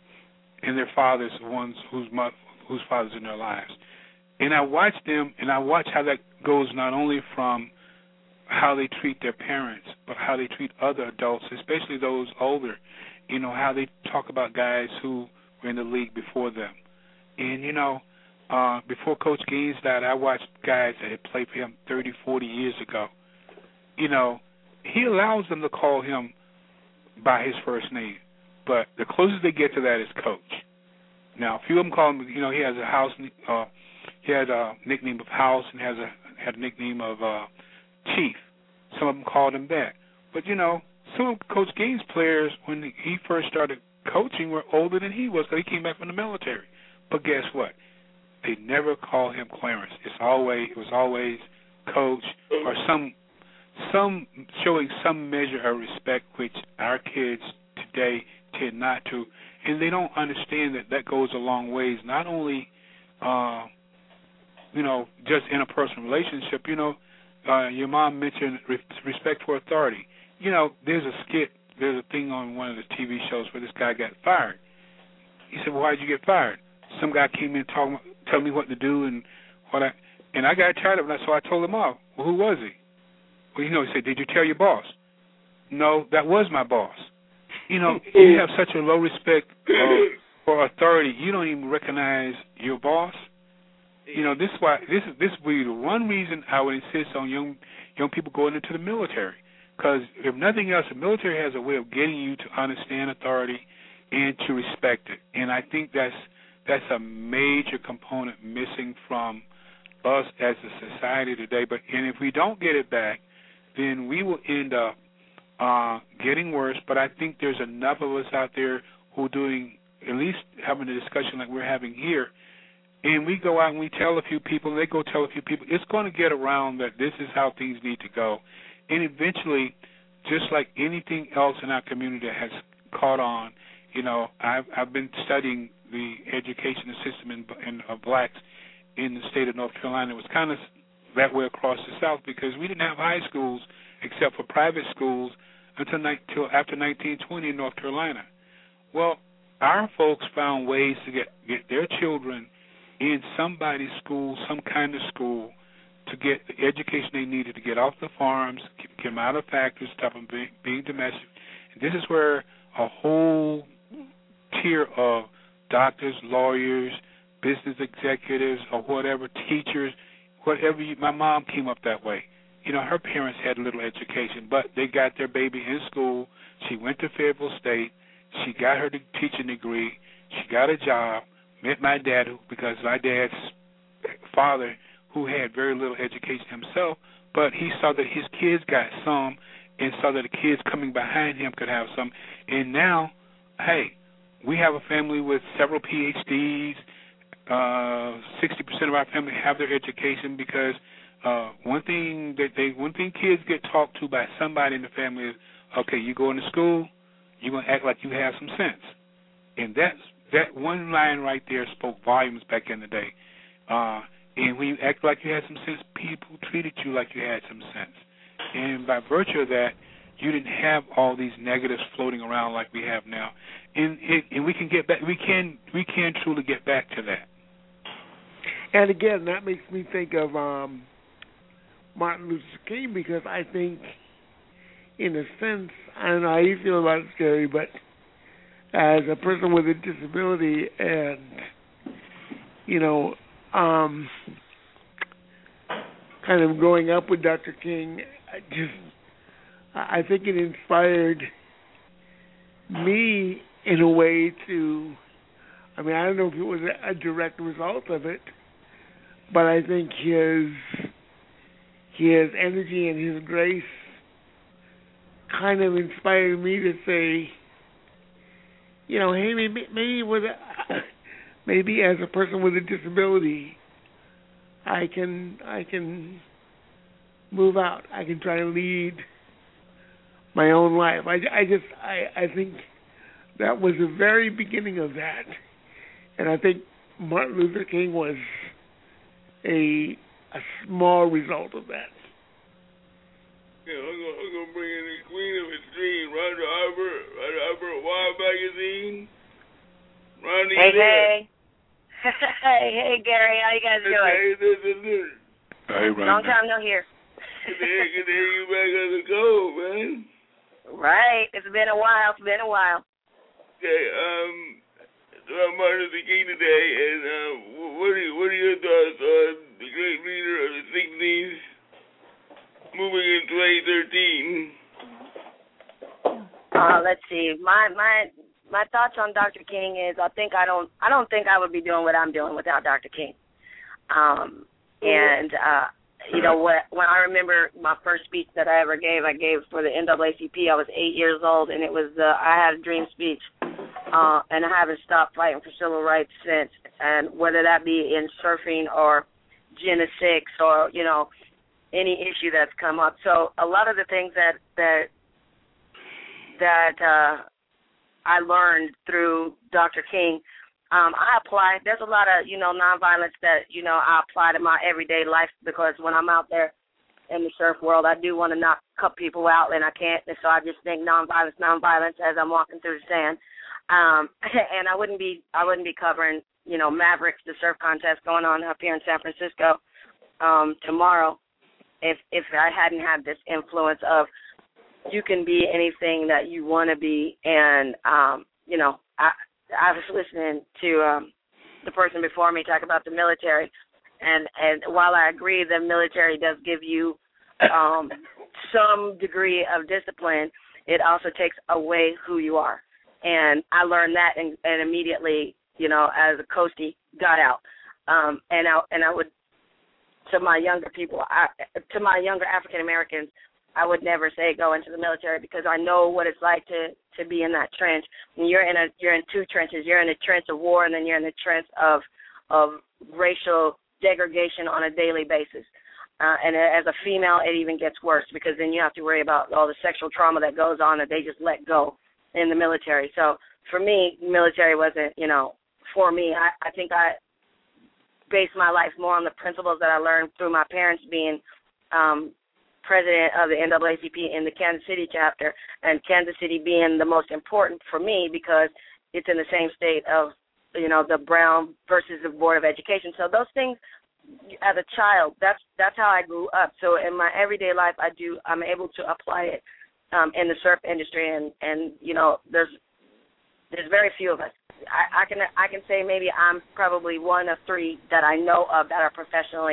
and their fathers, the ones whose mo- whose fathers in their lives. And I watch them, and I watch how that goes not only from how they treat their parents, but how they treat other adults, especially those older, you know, how they talk about guys who were in the league before them. And, you know, uh, before Coach Gaines died, I watched guys that had played for him thirty, forty years ago. You know, he allows them to call him by his first name, but the closest they get to that is Coach. Now, a few of them call him, you know, he has a house, uh, he had a nickname of House and has a had a nickname of uh, Chief. Some of them called him that. But, you know, some of Coach Gaines' players, when he first started coaching, were older than he was because he came back from the military. But guess what? They never call him Clarence. It's always it was always Coach or some some showing some measure of respect, which our kids today tend not to, and they don't understand that that goes a long ways. Not only, uh, you know, just in a personal relationship. You know, uh, your mom mentioned re- respect for authority. You know, there's a skit, there's a thing on one of the T V shows where this guy got fired. He said, "Well, why did you get fired?" Some guy came in talking, telling me what to do and what I, and I got tired of it. So I told him off. Well, who was he? Well, you know, he said, "Did you tell your boss?" No, that was my boss. You know, you have such a low respect uh, for authority, you don't even recognize your boss. You know, this is why this is this would be the one reason I would insist on young young people going into the military. Because if nothing else, the military has a way of getting you to understand authority and to respect it. And I think that's that's a major component missing from us as a society today. But and if we don't get it back, then we will end up uh, getting worse. But I think there's enough of us out there who are doing, at least having a discussion like we're having here, and we go out and we tell a few people, and they go tell a few people, it's going to get around that this is how things need to go. And eventually, just like anything else in our community that has caught on, you know, I've, I've been studying the education system in, in of blacks in the state of North Carolina. It was kind of that way across the South because we didn't have high schools except for private schools until, until after nineteen twenty in North Carolina. Well, our folks found ways to get, get their children in somebody's school, some kind of school, to get the education they needed to get off the farms, get them out of factories, stop them being, being domestic. And this is where a whole tier of doctors, lawyers, business executives, or whatever, teachers, whatever. You, my mom came up that way. you know, her parents had little education, but they got their baby in school. She went to Fayetteville State. She got her teaching degree. She got a job, met my dad, who, because my dad's father, who had very little education himself, but he saw that his kids got some and saw that the kids coming behind him could have some. And now, hey, we have a family with several P H Ds. Uh, sixty percent of our family have their education because uh, one thing that they, one thing kids get talked to by somebody in the family is, okay, you go into school, you're going to act like you have some sense. And that's, that one line right there spoke volumes back in the day. Uh, and when you act like you had some sense, people treated you like you had some sense. And by virtue of that, you didn't have all these negatives floating around like we have now. And, it, and we can get back, we can, we can truly get back to that. And again, that makes me think of um, Martin Luther King, because I think, in a sense, I don't know how you feel about it, Scary, but as a person with a disability and, you know, um, kind of growing up with Doctor King, I just, I think it inspired me in a way to, I mean, I don't know if it was a direct result of it, but I think his his energy and his grace kind of inspired me to say, you know, hey, maybe maybe with a, maybe as a person with a disability, I can I can move out. I can try to lead my own life. I, I just I, I think that was the very beginning of that, and I think Martin Luther King was a a small result of that. Yeah, I'm gonna, I'm gonna bring in the Queen of Extreme, Rhonda Arbor, Rhonda Arbor, Wild Magazine. Ronnie, hey, hey. hey, hey, Gary, how you guys doing? Hey, this is this. Hey, Rhonda. Long time no here. Good to hear, good to hear you back on the cold, man. Right, it's been a while. It's been a while. Okay, um, about Martin Luther King today, and uh, what are you, what are your thoughts on the great leader of the sixties moving in twenty thirteen? Uh, let's see. My my my thoughts on Doctor King is I think I don't I don't think I would be doing what I'm doing without Doctor King. Um, and uh, you know what? When I remember my first speech that I ever gave, I gave for the N double A C P. I was eight years old, and it was the I Had a Dream speech. Uh, and I haven't stopped fighting for civil rights since. And whether that be in surfing or genetics or, you know, any issue that's come up. So a lot of the things that that that uh, I learned through Doctor King, um, I apply. There's a lot of, you know, nonviolence that, you know, I apply to my everyday life, because when I'm out there in the surf world, I do want to knock cut people out, and I can't. And so I just think nonviolence, nonviolence as I'm walking through the sand. Um, and I wouldn't be I wouldn't be covering, you know, Mavericks, the surf contest going on up here in San Francisco um, tomorrow, if if I hadn't had this influence of you can be anything that you want to be. And um, you know, I I was listening to um, the person before me talk about the military, and and while I agree the military does give you um, some degree of discipline, it also takes away who you are. And I learned that, and, and immediately, you know, as a coastie, got out. Um, and I and I would, to my younger people, I, to my younger African Americans, I would never say go into the military, because I know what it's like to, to be in that trench. And you're in a you're in two trenches. You're in a trench of war, and then you're in the trench of of racial degradation on a daily basis. Uh, and as a female, it even gets worse, because then you have to worry about all the sexual trauma that goes on that they just let go in the military. So for me, military wasn't, you know, for me. I, I think I based my life more on the principles that I learned through my parents being um, president of the N double A C P in the Kansas City chapter, and Kansas City being the most important for me because it's in the same state of, you know, the Brown versus the Board of Education. So those things, as a child, that's that's how I grew up. So in my everyday life, I do I'm able to apply it Um, in the surf industry, and, and you know, there's there's very few of us. I, I can I can say maybe I'm probably one of three that I know of that are professionally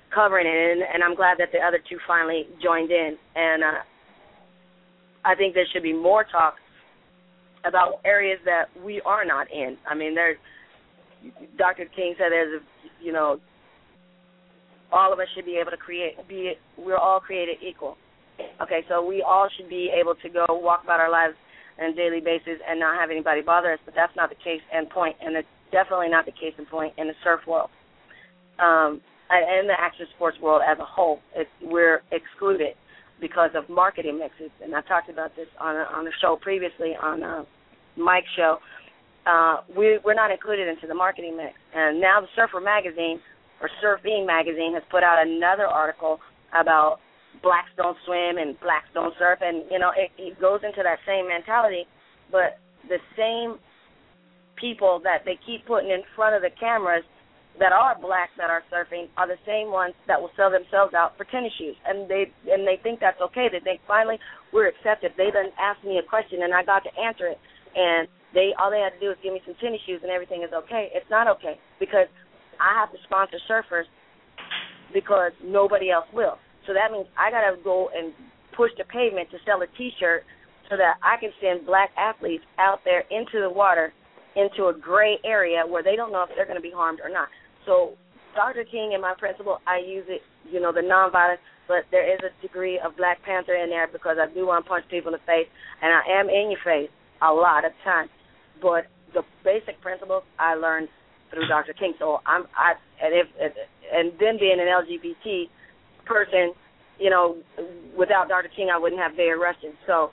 covering it, and, and I'm glad that the other two finally joined in. And uh, I think there should be more talk about areas that we are not in. I mean, there's Doctor King said there's a, you know, all of us should be able to create, be we're all created equal. Okay, so we all should be able to go walk about our lives on a daily basis and not have anybody bother us, but that's not the case and point, and it's definitely not the case and point in the surf world. Um, and the action sports world as a whole. It, we're excluded because of marketing mixes, and I talked about this on a, on a show previously on uh, Mike's show. Uh, we, we're not included into the marketing mix. And now the Surfer Magazine, or Surfing Magazine, has put out another article about blacks don't swim and blacks don't surf, and, you know, it, it goes into that same mentality, but the same people that they keep putting in front of the cameras that are blacks that are surfing are the same ones that will sell themselves out for tennis shoes, and they and they think that's okay. They think finally we're accepted. They done asked me a question and I got to answer it, and they all they had to do is give me some tennis shoes and everything is okay. It's not okay because I have to sponsor surfers because nobody else will. So that means I got to go and push the pavement to sell a T-shirt so that I can send black athletes out there into the water, into a gray area where they don't know if they're going to be harmed or not. So Doctor King and my principle, I use it, you know, the nonviolence, but there is a degree of Black Panther in there because I do want to punch people in the face, and I am in your face a lot of times. But the basic principles I learned through Doctor King. So I'm, I, and if, and then being an L G B T person, you know, without Doctor King, I wouldn't have Bayard Rustin. So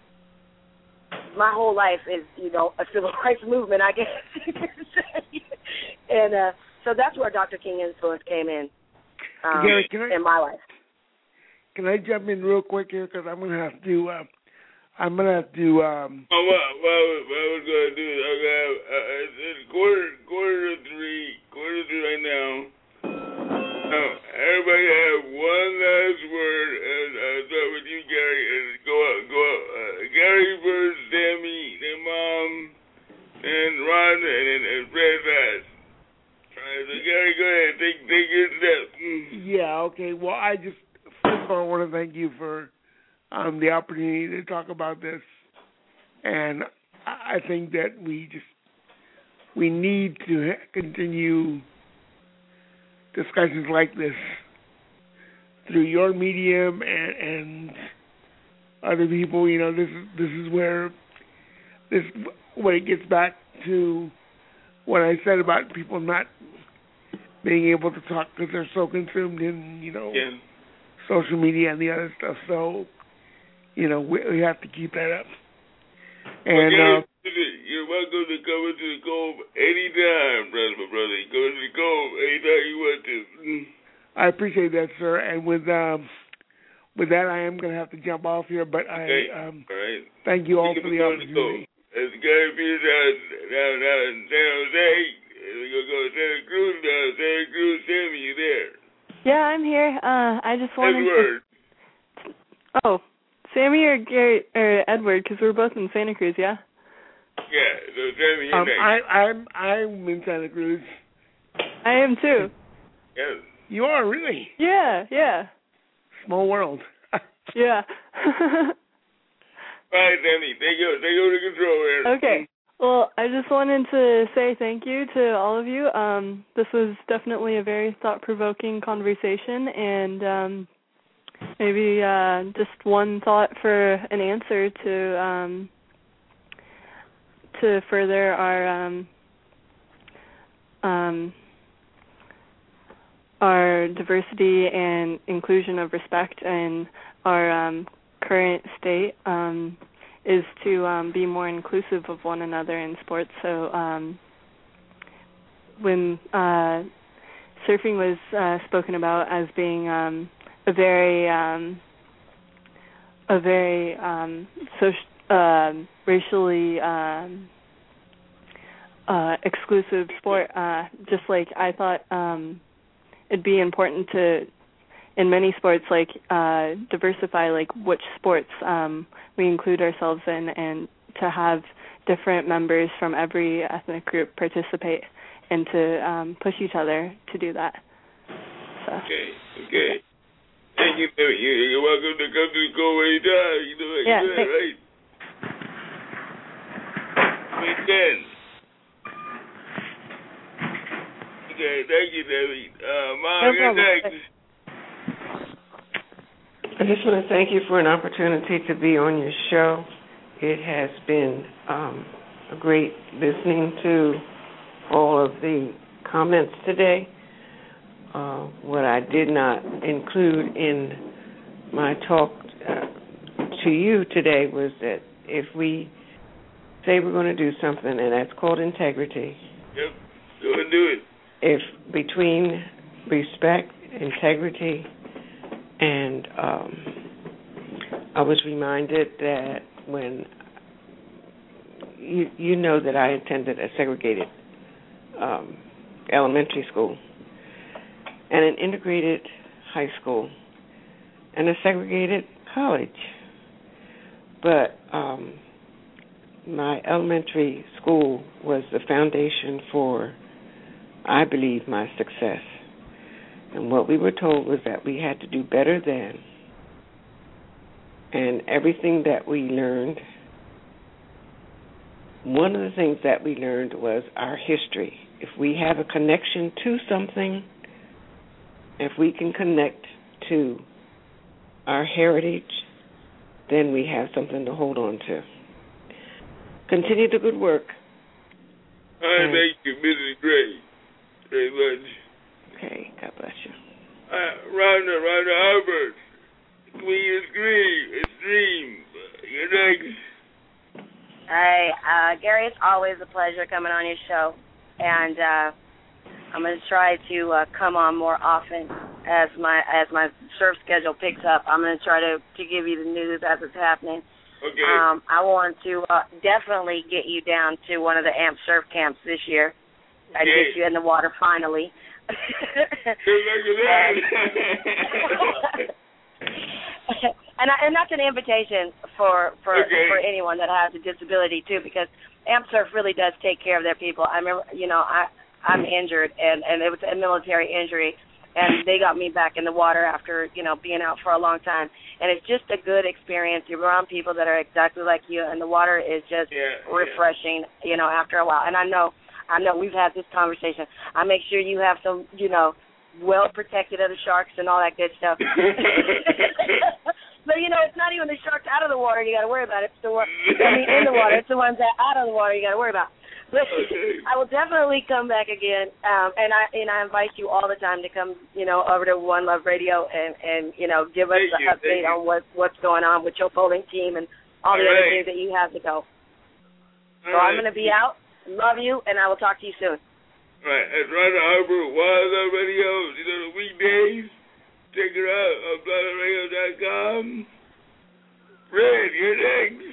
my whole life is, you know, a civil rights movement, I guess you could say. And uh, so that's where Doctor King influence came in um, Gary, can I, in my life. Can I jump in real quick here because I'm gonna have to. Uh, I'm gonna have to. Um, oh, what, what, what I was gonna do is I'm gonna have, uh, it's quarter quarter to three, quarter to three right now. Now, everybody have one last word, and I'll start with you, Gary, and go up, go up. Uh, Gary first, Sammy, then Mom, then Ron, and then and Fred Fast. All right, so Gary, go ahead, take take your step. Mm. Yeah, okay. Well, I just first of all I want to thank you for um, the opportunity to talk about this, and I think that we just we need to continue discussions like this through your medium and, and other people. You know, this is this is where this when it gets back to what I said about people not being able to talk because they're so consumed in, you know, yeah. social media and the other stuff. So, you know, we, we have to keep that up. And well, uh, you're welcome to come into the Cove anytime, brother, my brother. You go to the Cove anytime you want to. I appreciate that, sir. And with um, with that, I am going to have to jump off here. But okay. I um, all right. thank you all you for the opportunity. It's Gary Peters down, down, down in San Jose. We're going to go to Santa Cruz now. Santa Cruz, Sammy, you there? Yeah, I'm here. Uh, I just wanted Edward. to... Oh, Sammy or Gary or Edward, because we're both in Santa Cruz, yeah? Yeah, so Sammy, you're um, next. I, I'm, I'm in Santa Cruz. I am too. Yes. You are, really? Yeah, yeah. Small world. Yeah. All right, Sammy, take over, take over the control here. Okay. Well, I just wanted to say thank you to all of you. Um, this was definitely a very thought-provoking conversation, and um, maybe uh, just one thought for an answer to um, to further our um, um, our diversity and inclusion of respect in our um, current state. Um, is to um, be more inclusive of one another in sports. So um, when uh, surfing was uh, spoken about as being um, a very, um, a very um, social, uh, racially um, uh, exclusive sport, uh, just like I thought um, it'd be important to, in many sports, like uh, diversify, like which sports um, we include ourselves in, and to have different members from every ethnic group participate, and to um, push each other to do that. So. Okay, okay. Thank you. You're welcome to come to the school anytime. You know, yeah, you know that, right? Weekend. Okay, thank you, Debbie. Uh, Mom, No you're problem. next. I just want to thank you for an opportunity to be on your show. It has been um, a great listening to all of the comments today. Uh, what I did not include in my talk uh, to you today was that if we say we're going to do something, and that's called integrity. Yep, go and do it. If between respect, integrity, and um, I was reminded that when you you know that I attended a segregated um, elementary school and an integrated high school and a segregated college, but um, my elementary school was the foundation for, I believe, my success. And what we were told was that we had to do better than, and everything that we learned, one of the things that we learned was our history. If we have a connection to something, if we can connect to our heritage, then we have something to hold on to. Continue the good work. I thank you, Missus Gray, very much. Okay, God bless you. Uh, Rhonda, Rhonda Albert, Queen is Green, Extreme. You're next. Hey, uh, Gary, it's always a pleasure coming on your show, and uh, I'm going to try to uh, come on more often as my as my surf schedule picks up. I'm going to try to, to give you the news as it's happening. Okay. Um, I want to uh, definitely get you down to one of the A M P surf camps this year. I Okay. get you in the water finally. and I, and that's an invitation for for, okay. for anyone that has a disability too, because A M P Surf really does take care of their people. I remember, you know, I I'm injured, and and it was a military injury, and they got me back in the water after, you know, being out for a long time. And it's just a good experience. You're around people that are exactly like you, and the water is just yeah, refreshing, yeah. you know, after a while. And I know, I know we've had this conversation. I make sure you have some, you know, well protected of the sharks and all that good stuff. But, you know, it's not even the sharks out of the water you got to worry about. It's the one, I mean, in the water. It's the ones that out of the water you got to worry about. But I will definitely come back again, um, and I and I invite you all the time to come, you know, over to One Love Radio and, and you know, give us an update on what what's going on with your polling team and all, all the right. other things that you have to go. All so right. I'm going to be out. Love you, and I will talk to you soon. Right. That's right, Harper. One Love Radio. You know, the weekdays. Check it out on blog radio dot com. Fred, you're next.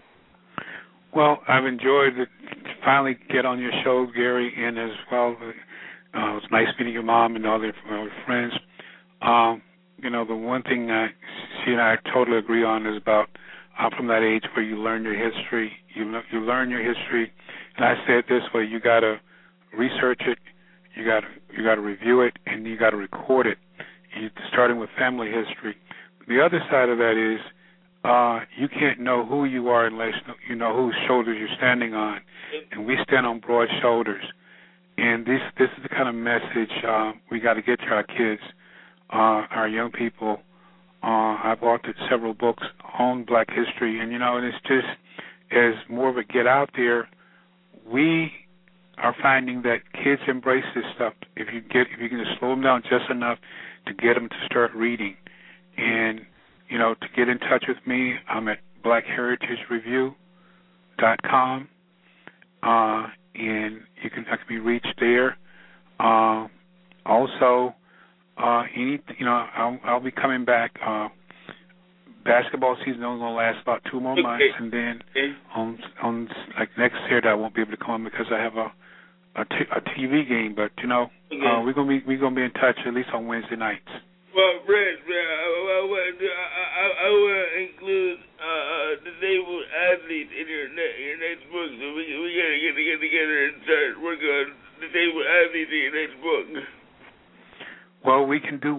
Well, I've enjoyed it. Finally get on your show, Gary, and as well, uh, it was nice meeting your mom and all their uh, friends. Um, you know, the one thing I, she and I totally agree on is about I'm from that age where you learn your history. You you learn your history, and I say it this way: you got to research it, you got to you got to review it, and you got to record it. You, starting with family history. The other side of that is uh, you can't know who you are unless you know whose shoulders you're standing on. And we stand on broad shoulders. And this this is the kind of message uh, we got to get to our kids, uh, our young people. Uh, I've authored several books on Black history, and you know, and it's just as more of a get out there. We are finding that kids embrace this stuff if you get if you can just slow them down just enough to get them to start reading. And you know, to get in touch with me, I'm at black heritage review dot com. Uh, and you can I can be reached there. Uh, also, uh, any you know I'll, I'll be coming back. Uh, basketball season is only going to last about two more months, and then on on like next year I won't be able to come on because I have a a, t- a T V game. But you know uh, we're gonna be we're gonna be in touch at least on Wednesday nights. Well, Brett, I, I, I, I want to include uh, disabled athletes in your, ne- your next book, so we, we got to get, get together and start working on disabled athletes in your next book. Well, we can do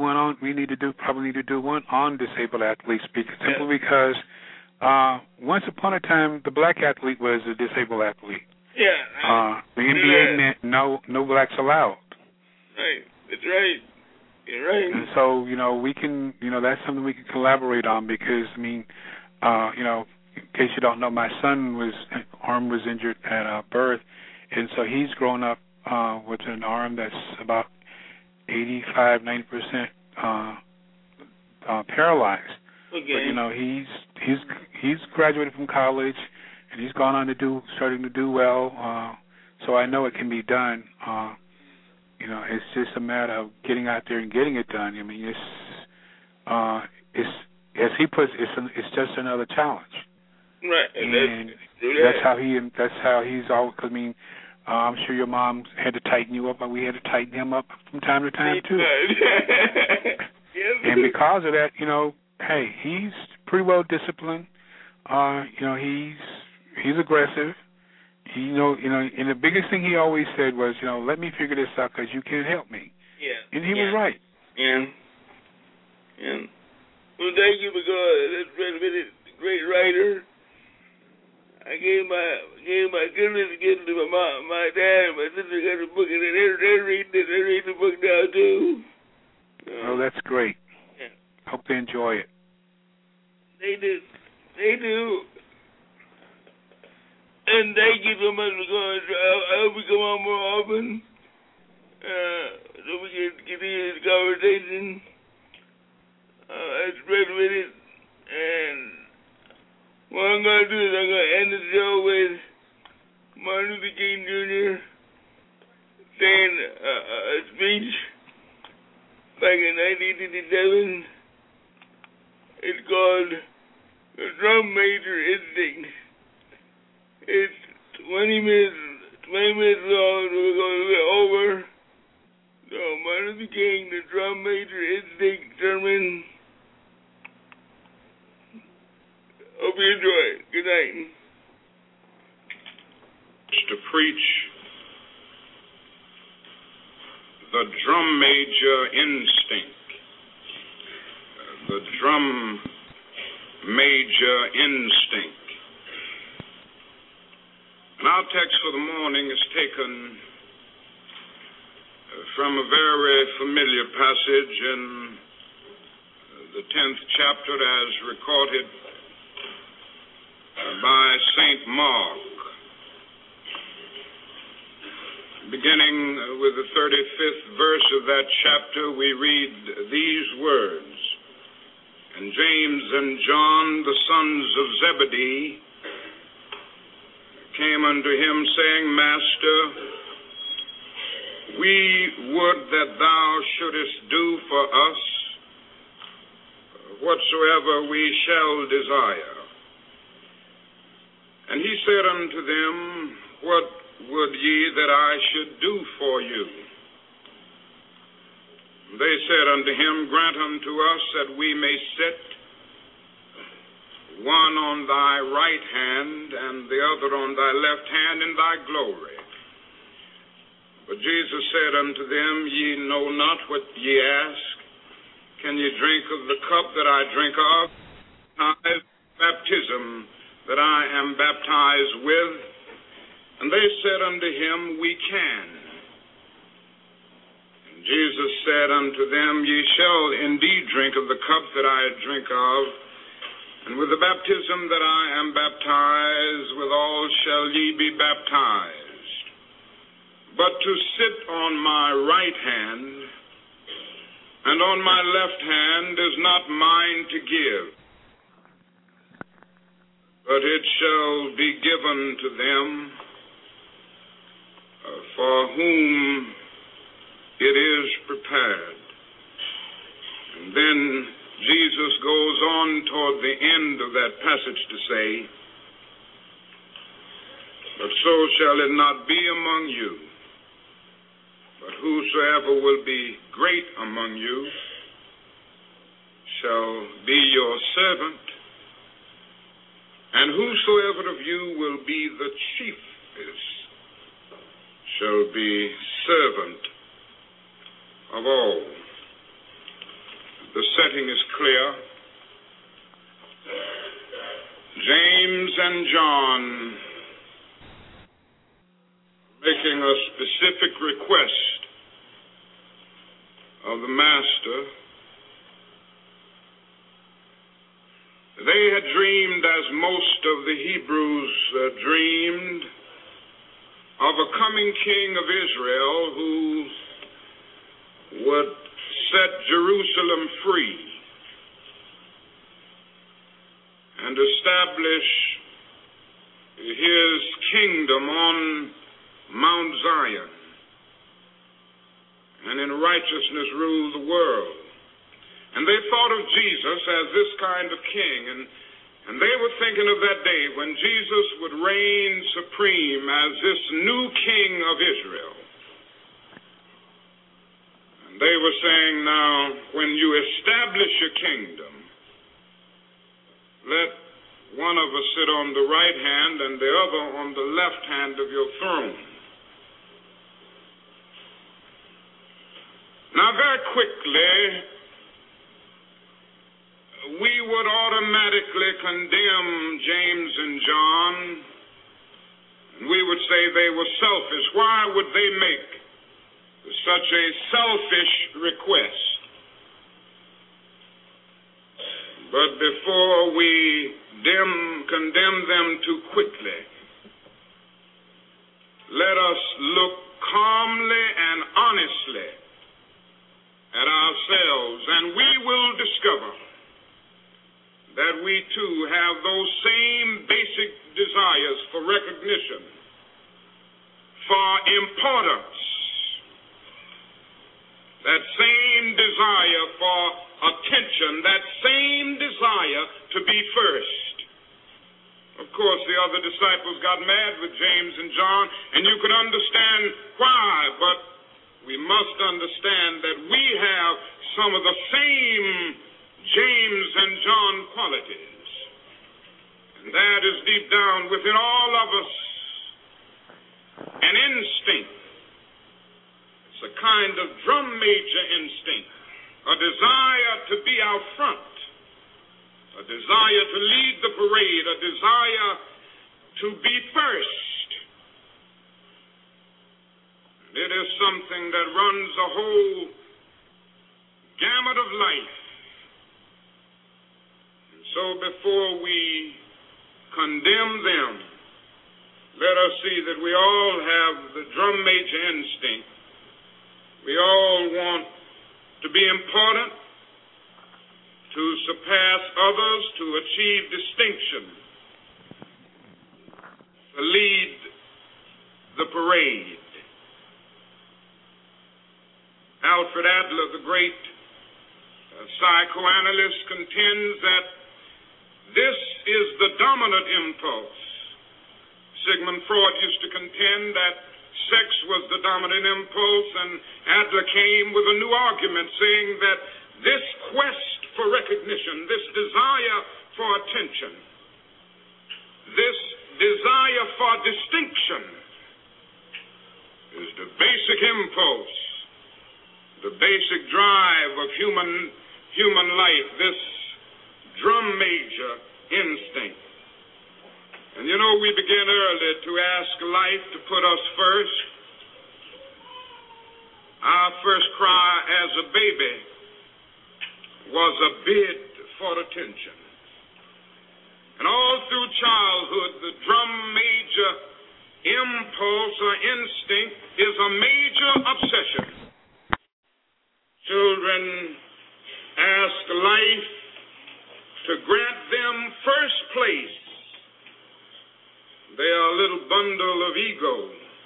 disabled athlete speak simply because uh, once upon a time the black athlete was a disabled athlete. Yeah. Uh, the N B A meant no no blacks allowed. Right. That's right. You're right. And so, you know, we can, you know, that's something we can collaborate on because, I mean, uh, you know, in case you don't know, my son was arm was injured at uh, birth, and so he's grown up uh, with an arm that's about eighty-five, ninety percent uh, uh, paralyzed. Okay. But you know, he's he's he's graduated from college, and he's gone on to do starting to do well. Uh, so I know it can be done. Uh, you know, it's just a matter of getting out there and getting it done. I mean, it's uh, it's as he puts, it's an, it's just another challenge. Right. And, and that's, that's how he that's how he's always. I mean. Uh, I'm sure your mom had to tighten you up, but we had to tighten him up from time to time, too. And because of that, you know, hey, he's pretty well disciplined. Uh, you know, he's he's aggressive. He, you know, you know, and the biggest thing he always said was, you know, let me figure this out because you can't help me. Yeah. And he yeah. was right. Yeah. Yeah. Well, thank you because that's been a great writer. I gave my gave my goodness gift to my mom, my dad, and my sister got the book, and they're, they're reading it. They're reading the book now too. Uh, oh, that's great. Yeah. Hope they enjoy it. They do. They do. And thank you so much for going. I hope we come on more often, uh, so we can continue this conversation. Uh, I spread with it, and. What I'm going to do is I'm going to end the show with Martin Luther King Junior saying uh, a speech back in nineteen fifty-seven. It's called The Drum Major Instinct. It's twenty minutes, twenty minutes long, so we're going to get over. So Martin Luther King, The Drum Major Instinct sermon. Hope you enjoy it. Good night. To preach the drum major instinct. The drum major instinct. And our text for the morning is taken from a very familiar passage in the tenth chapter as recorded by Saint Mark, beginning with the thirty-fifth verse of that chapter. We read these words, and James and John, the sons of Zebedee, came unto him, saying, Master, we would that thou shouldest do for us whatsoever we shall desire. And he said unto them, What would ye that I should do for you? They said unto him, Grant unto us that we may sit, one on thy right hand and the other on thy left hand in thy glory. But Jesus said unto them, Ye know not what ye ask. Can ye drink of the cup that I drink of? Baptism that I am baptized with? And they said unto him, We can. And Jesus said unto them, Ye shall indeed drink of the cup that I drink of, and with the baptism that I am baptized withal shall ye be baptized. But to sit on my right hand and on my left hand is not mine to give, but it shall be given to them uh, for whom it is prepared. And then Jesus goes on toward the end of that passage to say, But so shall it not be among you, but whosoever will be great among you shall be your servant, and whosoever of you will be the chiefest shall be servant of all. The setting is clear. and John making a specific request of the Master. They had dreamed, as most of the Hebrews uh, dreamed, of a coming king of Israel who would set Jerusalem free and establish his kingdom on Mount Zion and in righteousness rule the world. And they thought of Jesus as this kind of king, and, and they were thinking of that day when Jesus would reign supreme as this new king of Israel. And they were saying, now, when you establish your kingdom, let one of us sit on the right hand and the other on the left hand of your throne. Now, very quickly, we would automatically condemn James and John, and we would say they were selfish. Why would they make such a selfish request? But before we dim, condemn them too quickly, let us look calmly and honestly at ourselves, and we will discover that we too have those same basic desires for recognition, for importance, that same desire for attention, that same desire to be first. Of course, the other disciples got mad with James and John, and you could understand why, but we must understand that we have some of the same James and John qualities. And that is deep down within all of us an instinct. It's a kind of drum major instinct, a desire to be out front, a desire to lead the parade, a desire to be first. It is something that runs the whole gamut of life. And so before we condemn them, let us see that we all have the drum major instinct. We all want to be important, to surpass others, to achieve distinction, to lead the parade. Alfred Adler, the great uh, psychoanalyst, contends that this is the dominant impulse. Sigmund Freud used to contend that sex was the dominant impulse, and Adler came with a new argument saying that this quest for recognition, this desire for attention, this desire for distinction is the basic impulse, the basic drive of human human life, this drum major instinct. And you know, we began early to ask life to put us first. Our first cry as a baby was a bid for attention. And all through childhood, the drum major impulse or instinct is a major obsession. Children ask life to grant them first place. They are a little bundle of ego.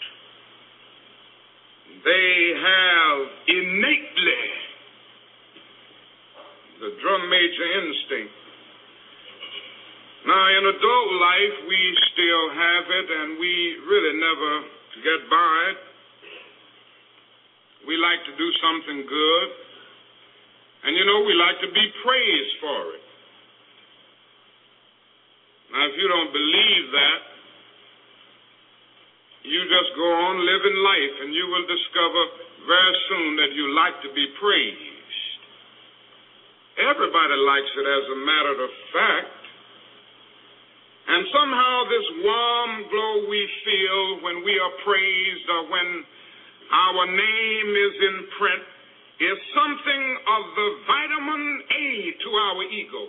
They have innately the drum major instinct. Now, in adult life, we still have it, and we really never get by it. We like to do something good, and you know, we like to be praised for it. Now, if you don't believe that, you just go on living life, and you will discover very soon that you like to be praised. Everybody likes it, as a matter of fact. And somehow this warm glow we feel when we are praised or when our name is in print is something of the vitamin A to our ego.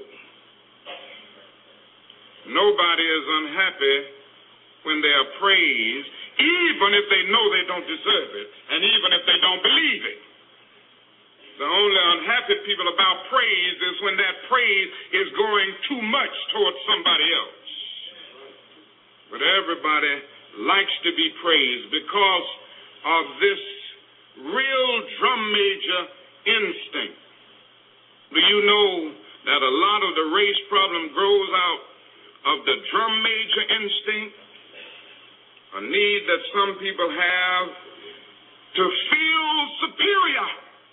Nobody is unhappy when they are praised, even if they know they don't deserve it, and even if they don't believe it. The only unhappy people about praise is when that praise is going too much towards somebody else. But everybody likes to be praised because of this real drum major instinct. Do you know that a lot of the race problem grows out of the drum major instinct? A need that some people have to feel superior.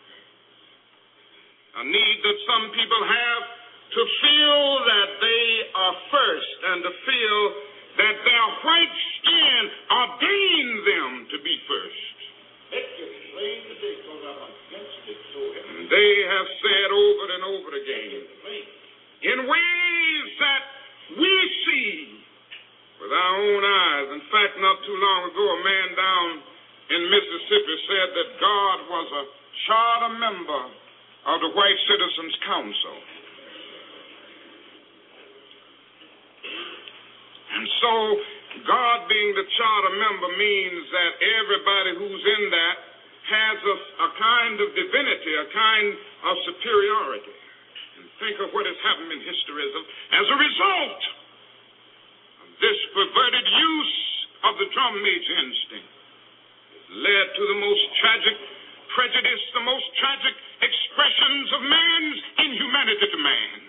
A need that some people have to feel that they are first and to feel that their white skin ordained them to be first. And they have said over and over again, in ways that we see with our own eyes. In fact, not too long ago, a man down in Mississippi said that God was a charter member of the White Citizens Council. And so, God being the charter member means that everybody who's in that has a, a kind of divinity, a kind of superiority. And think of what has happened in history as a, as a result of this perverted use of the drum major instinct. It's led to the most tragic prejudice, the most tragic expressions of man's inhumanity to man.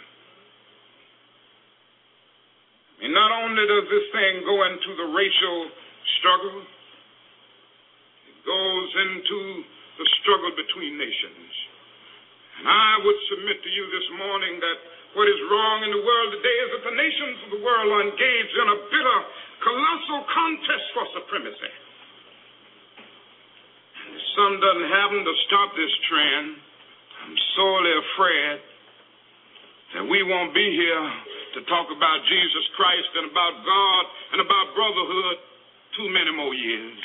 And not only does this thing go into the racial struggle, it goes into the struggle between nations. And I would submit to you this morning that what is wrong in the world today is that the nations of the world are engaged in a bitter, colossal contest for supremacy. And if some doesn't happen to stop this trend, I'm sorely afraid that we won't be here to talk about Jesus Christ and about God and about brotherhood too many more years.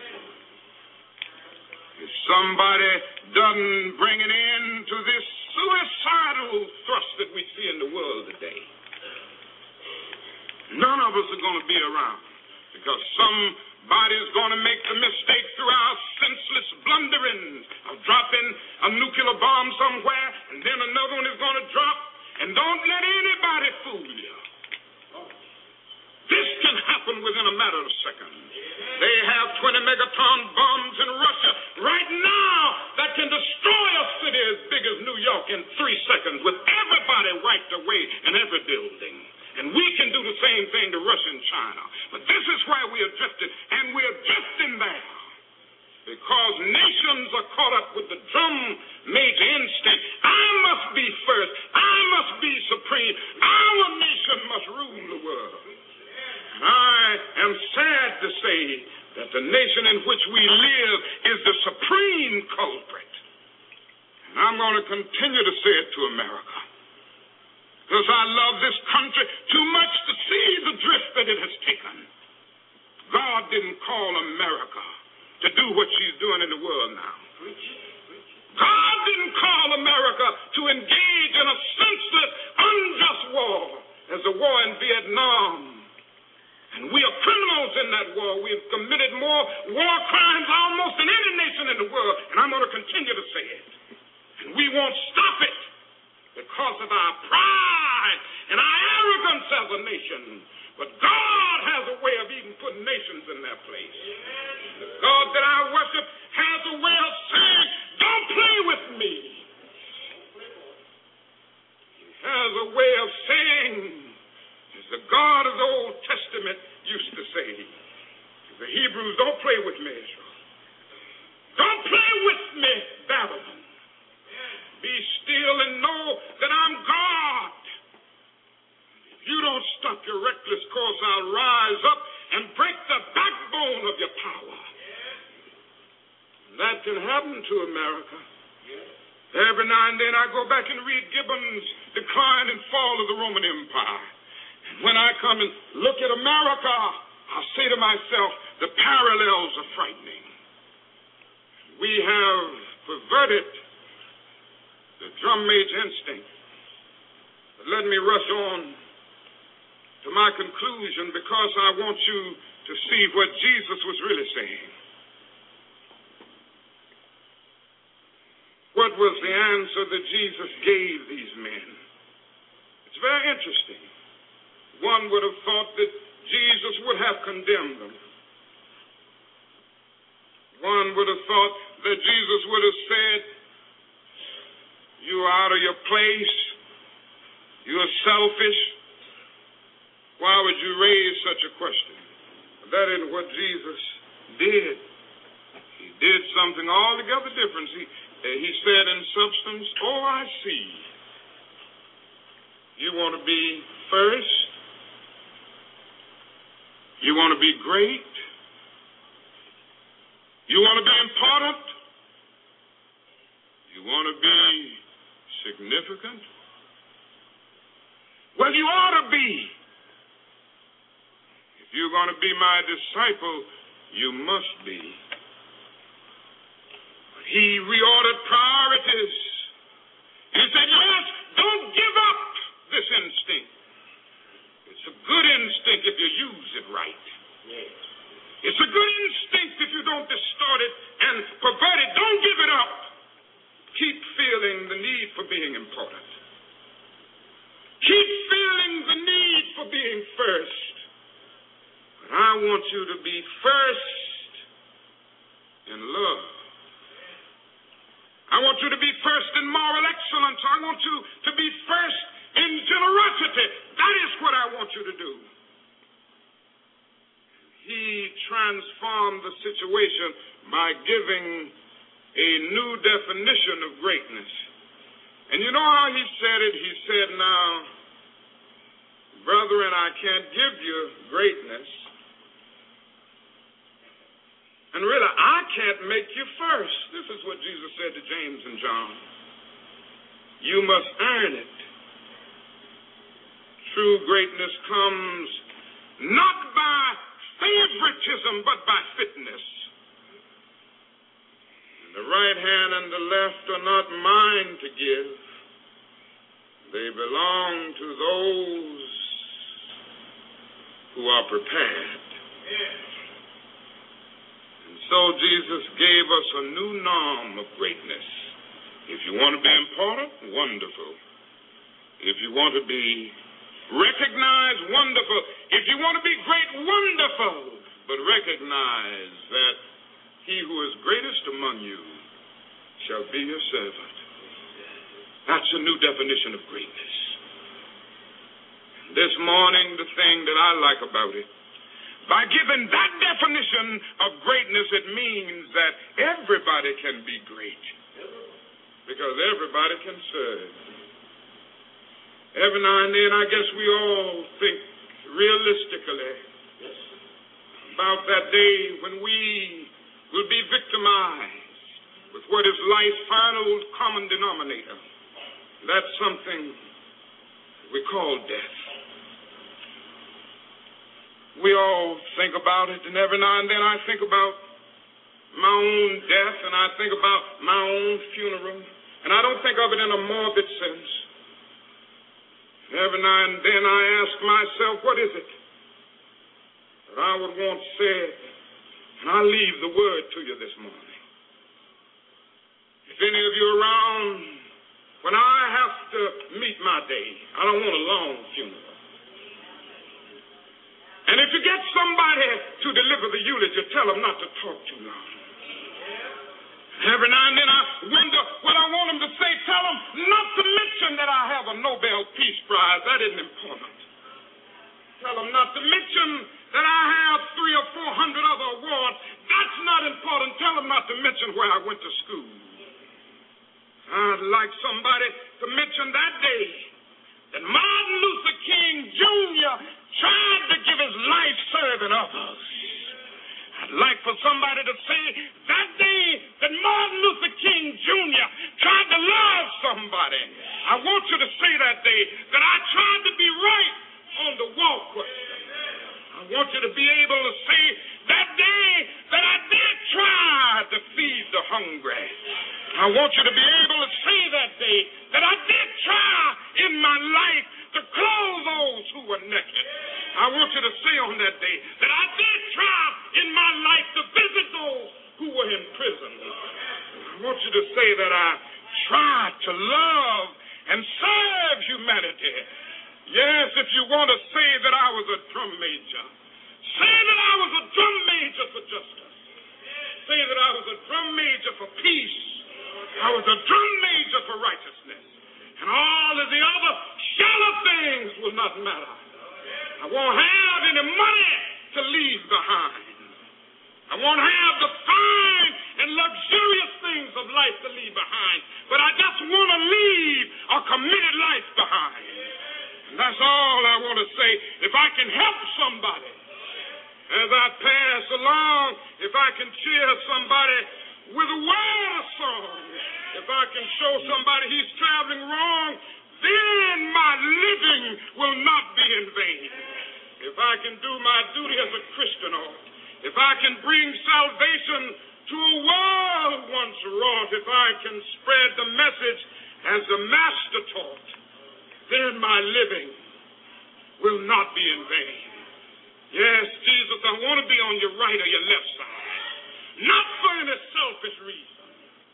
If somebody doesn't bring an end to this suicidal thrust that we see in the world today, none of us are going to be around, because somebody is going to make the mistake through our senseless blundering of dropping a nuclear bomb somewhere, and then another one is going to drop. And don't let anybody fool you. This can happen within a matter of seconds. They have twenty megaton bombs in Russia right now that can destroy a city as big as New York in three seconds with everybody wiped away in every building. And we can do the same thing to Russia and China. But this is where we are drifting, and we are drifting there because nations are caught up with the drum major instinct. I must be first. I must be supreme. Our nation must rule the world. And I am sad to say that the nation in which we live is the supreme culprit. And I'm going to continue to say it to America, because I love this country too much to see the drift that it has taken. God didn't call America to do what she's doing in the world now. God didn't call America to engage in a senseless, unjust war as the war in Vietnam. And we are criminals in that war. We have committed more war crimes almost than any nation in the world, and I'm going to continue to say it. And we won't stop it because of our pride and our arrogance as a nation. But God has a way of even putting nations in their place. The God that I worship has a way of saying, don't play with me. He has a way of saying, as the God of the Old Testament used to say, the Hebrews, don't play with me, Israel. Don't play with me, Babylon. Be still and know that I'm God. If you don't stop your reckless course, I'll rise up and break the backbone of your power. That can happen to America. Every now and then I go back and read Gibbon's Decline and Fall of the Roman Empire. And when I come and look at America, I say to myself, the parallels are frightening. We have perverted the drum major instinct. But let me rush on to my conclusion because I want you to see what Jesus was really saying. What was the answer that Jesus gave these men? It's very interesting. One would have thought that Jesus would have condemned them. One would have thought that Jesus would have said, you are out of your place. You are selfish. Why would you raise such a question? That isn't what Jesus did. He did something altogether different. He, he said in substance, oh, I see. You want to be first? You want to be great? You want to be important? You want to be significant? Well, you ought to be. If you're going to be my disciple, you must be. He reordered priorities. He said, yes, don't give up this instinct. It's a good instinct if you use it right. Yes. It's a good instinct if you don't distort it and pervert it. Don't give it up. Keep feeling the need for being important. Keep feeling the need for being first. But I want you to be first in love. I want you to be first in moral excellence. I want you to be first in generosity. That is what I want you to do. He transformed the situation by giving a new definition of greatness. And you know how he said it? He said, now, brethren, I can't give you greatness. And really, I can't make you first. This is what Jesus said to James and John. You must earn it. True greatness comes not by favoritism, but by fitness. And the right hand and the left are not mine to give. They belong to those who are prepared. Yes. And so Jesus gave us a new norm of greatness. If you want to be important, wonderful. If you want to be recognized, wonderful. If you want to be great, wonderful. But recognize that he who is greatest among you shall be your servant. That's a new definition of greatness. This morning, the thing that I like about it, by giving that definition of greatness, it means that everybody can be great. Because everybody can serve. Every now and then, I guess we all think realistically about that day when we will be victimized with what is life's final common denominator. That's something we call death. We all think about it, and every now and then I think about my own death, and I think about my own funeral, and I don't think of it in a morbid sense. Every now and then I ask myself, what is it that I would want said? And I leave the word to you this morning. If any of you are around when I have to meet my day, I don't want a long funeral. And if you get somebody to deliver the eulogy, tell them not to talk too long. Every now and then I wonder what I want them to say. Tell them not to mention that I have a Nobel Peace Prize. That isn't important. Tell them not to mention that I have three or four hundred other awards. That's not important. Tell them not to mention where I went to school. I'd like somebody to mention that day that Martin Luther King Junior tried to give his life serving others. I'd like for somebody to say that day that Martin Luther King Junior tried to love somebody. I want you to say that day that I tried to be right on the wall all question. I want you to be able to say that day that I did try to feed the hungry. I want you to be able to say that day that I did try in my life to clothe those who were naked. I want you to say on that day that I did try in my life to visit those who were in prison. I want you to say that I tried to love and serve humanity. Yes, if you want to say that I was a drum major, say that I was a drum major for justice. Say that I was a drum major for peace. I was a drum major for righteousness. And all of the other shallow things will not matter. I won't have any money to leave behind. I won't have the fine and luxurious things of life to leave behind. But I just want to leave a committed life behind. And that's all I want to say. If I can help somebody as I pass along, if I can cheer somebody with a word of song, if I can show somebody he's traveling wrong, then my living will not be in vain. If I can do my duty as a Christian, or if I can bring salvation to a world once wrought, if I can spread the message as the Master taught, then my living will not be in vain. Yes, Jesus, I want to be on your right or your left side, not for any selfish reason.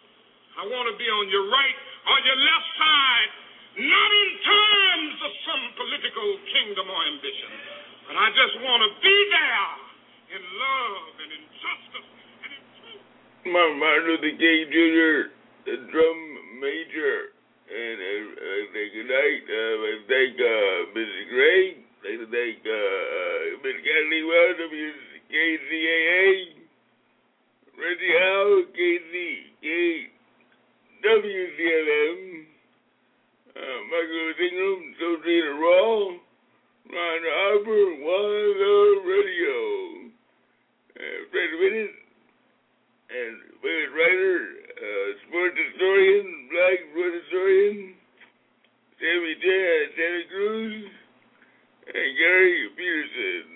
I want to be on your right or your left side, not in terms of some political kingdom or ambition, but I just want to be there in love and in justice and in truth. Martin Luther King Junior, the drum major, and uh, uh, thank good night. Uh, I thank uh, Missus Gray. I'd like to thank uh, uh, Miss Kennedy Wells, K C A A, Reggie Howe, K C A, W C L M, uh, Michael Ingram, Sophia Raw, Ron Harper, One Love Radio, uh, Fred Whittis, and Fred Ryder, uh, sports historian, black sports historian, Sammy J. Santa Cruz, and Gary Peterson.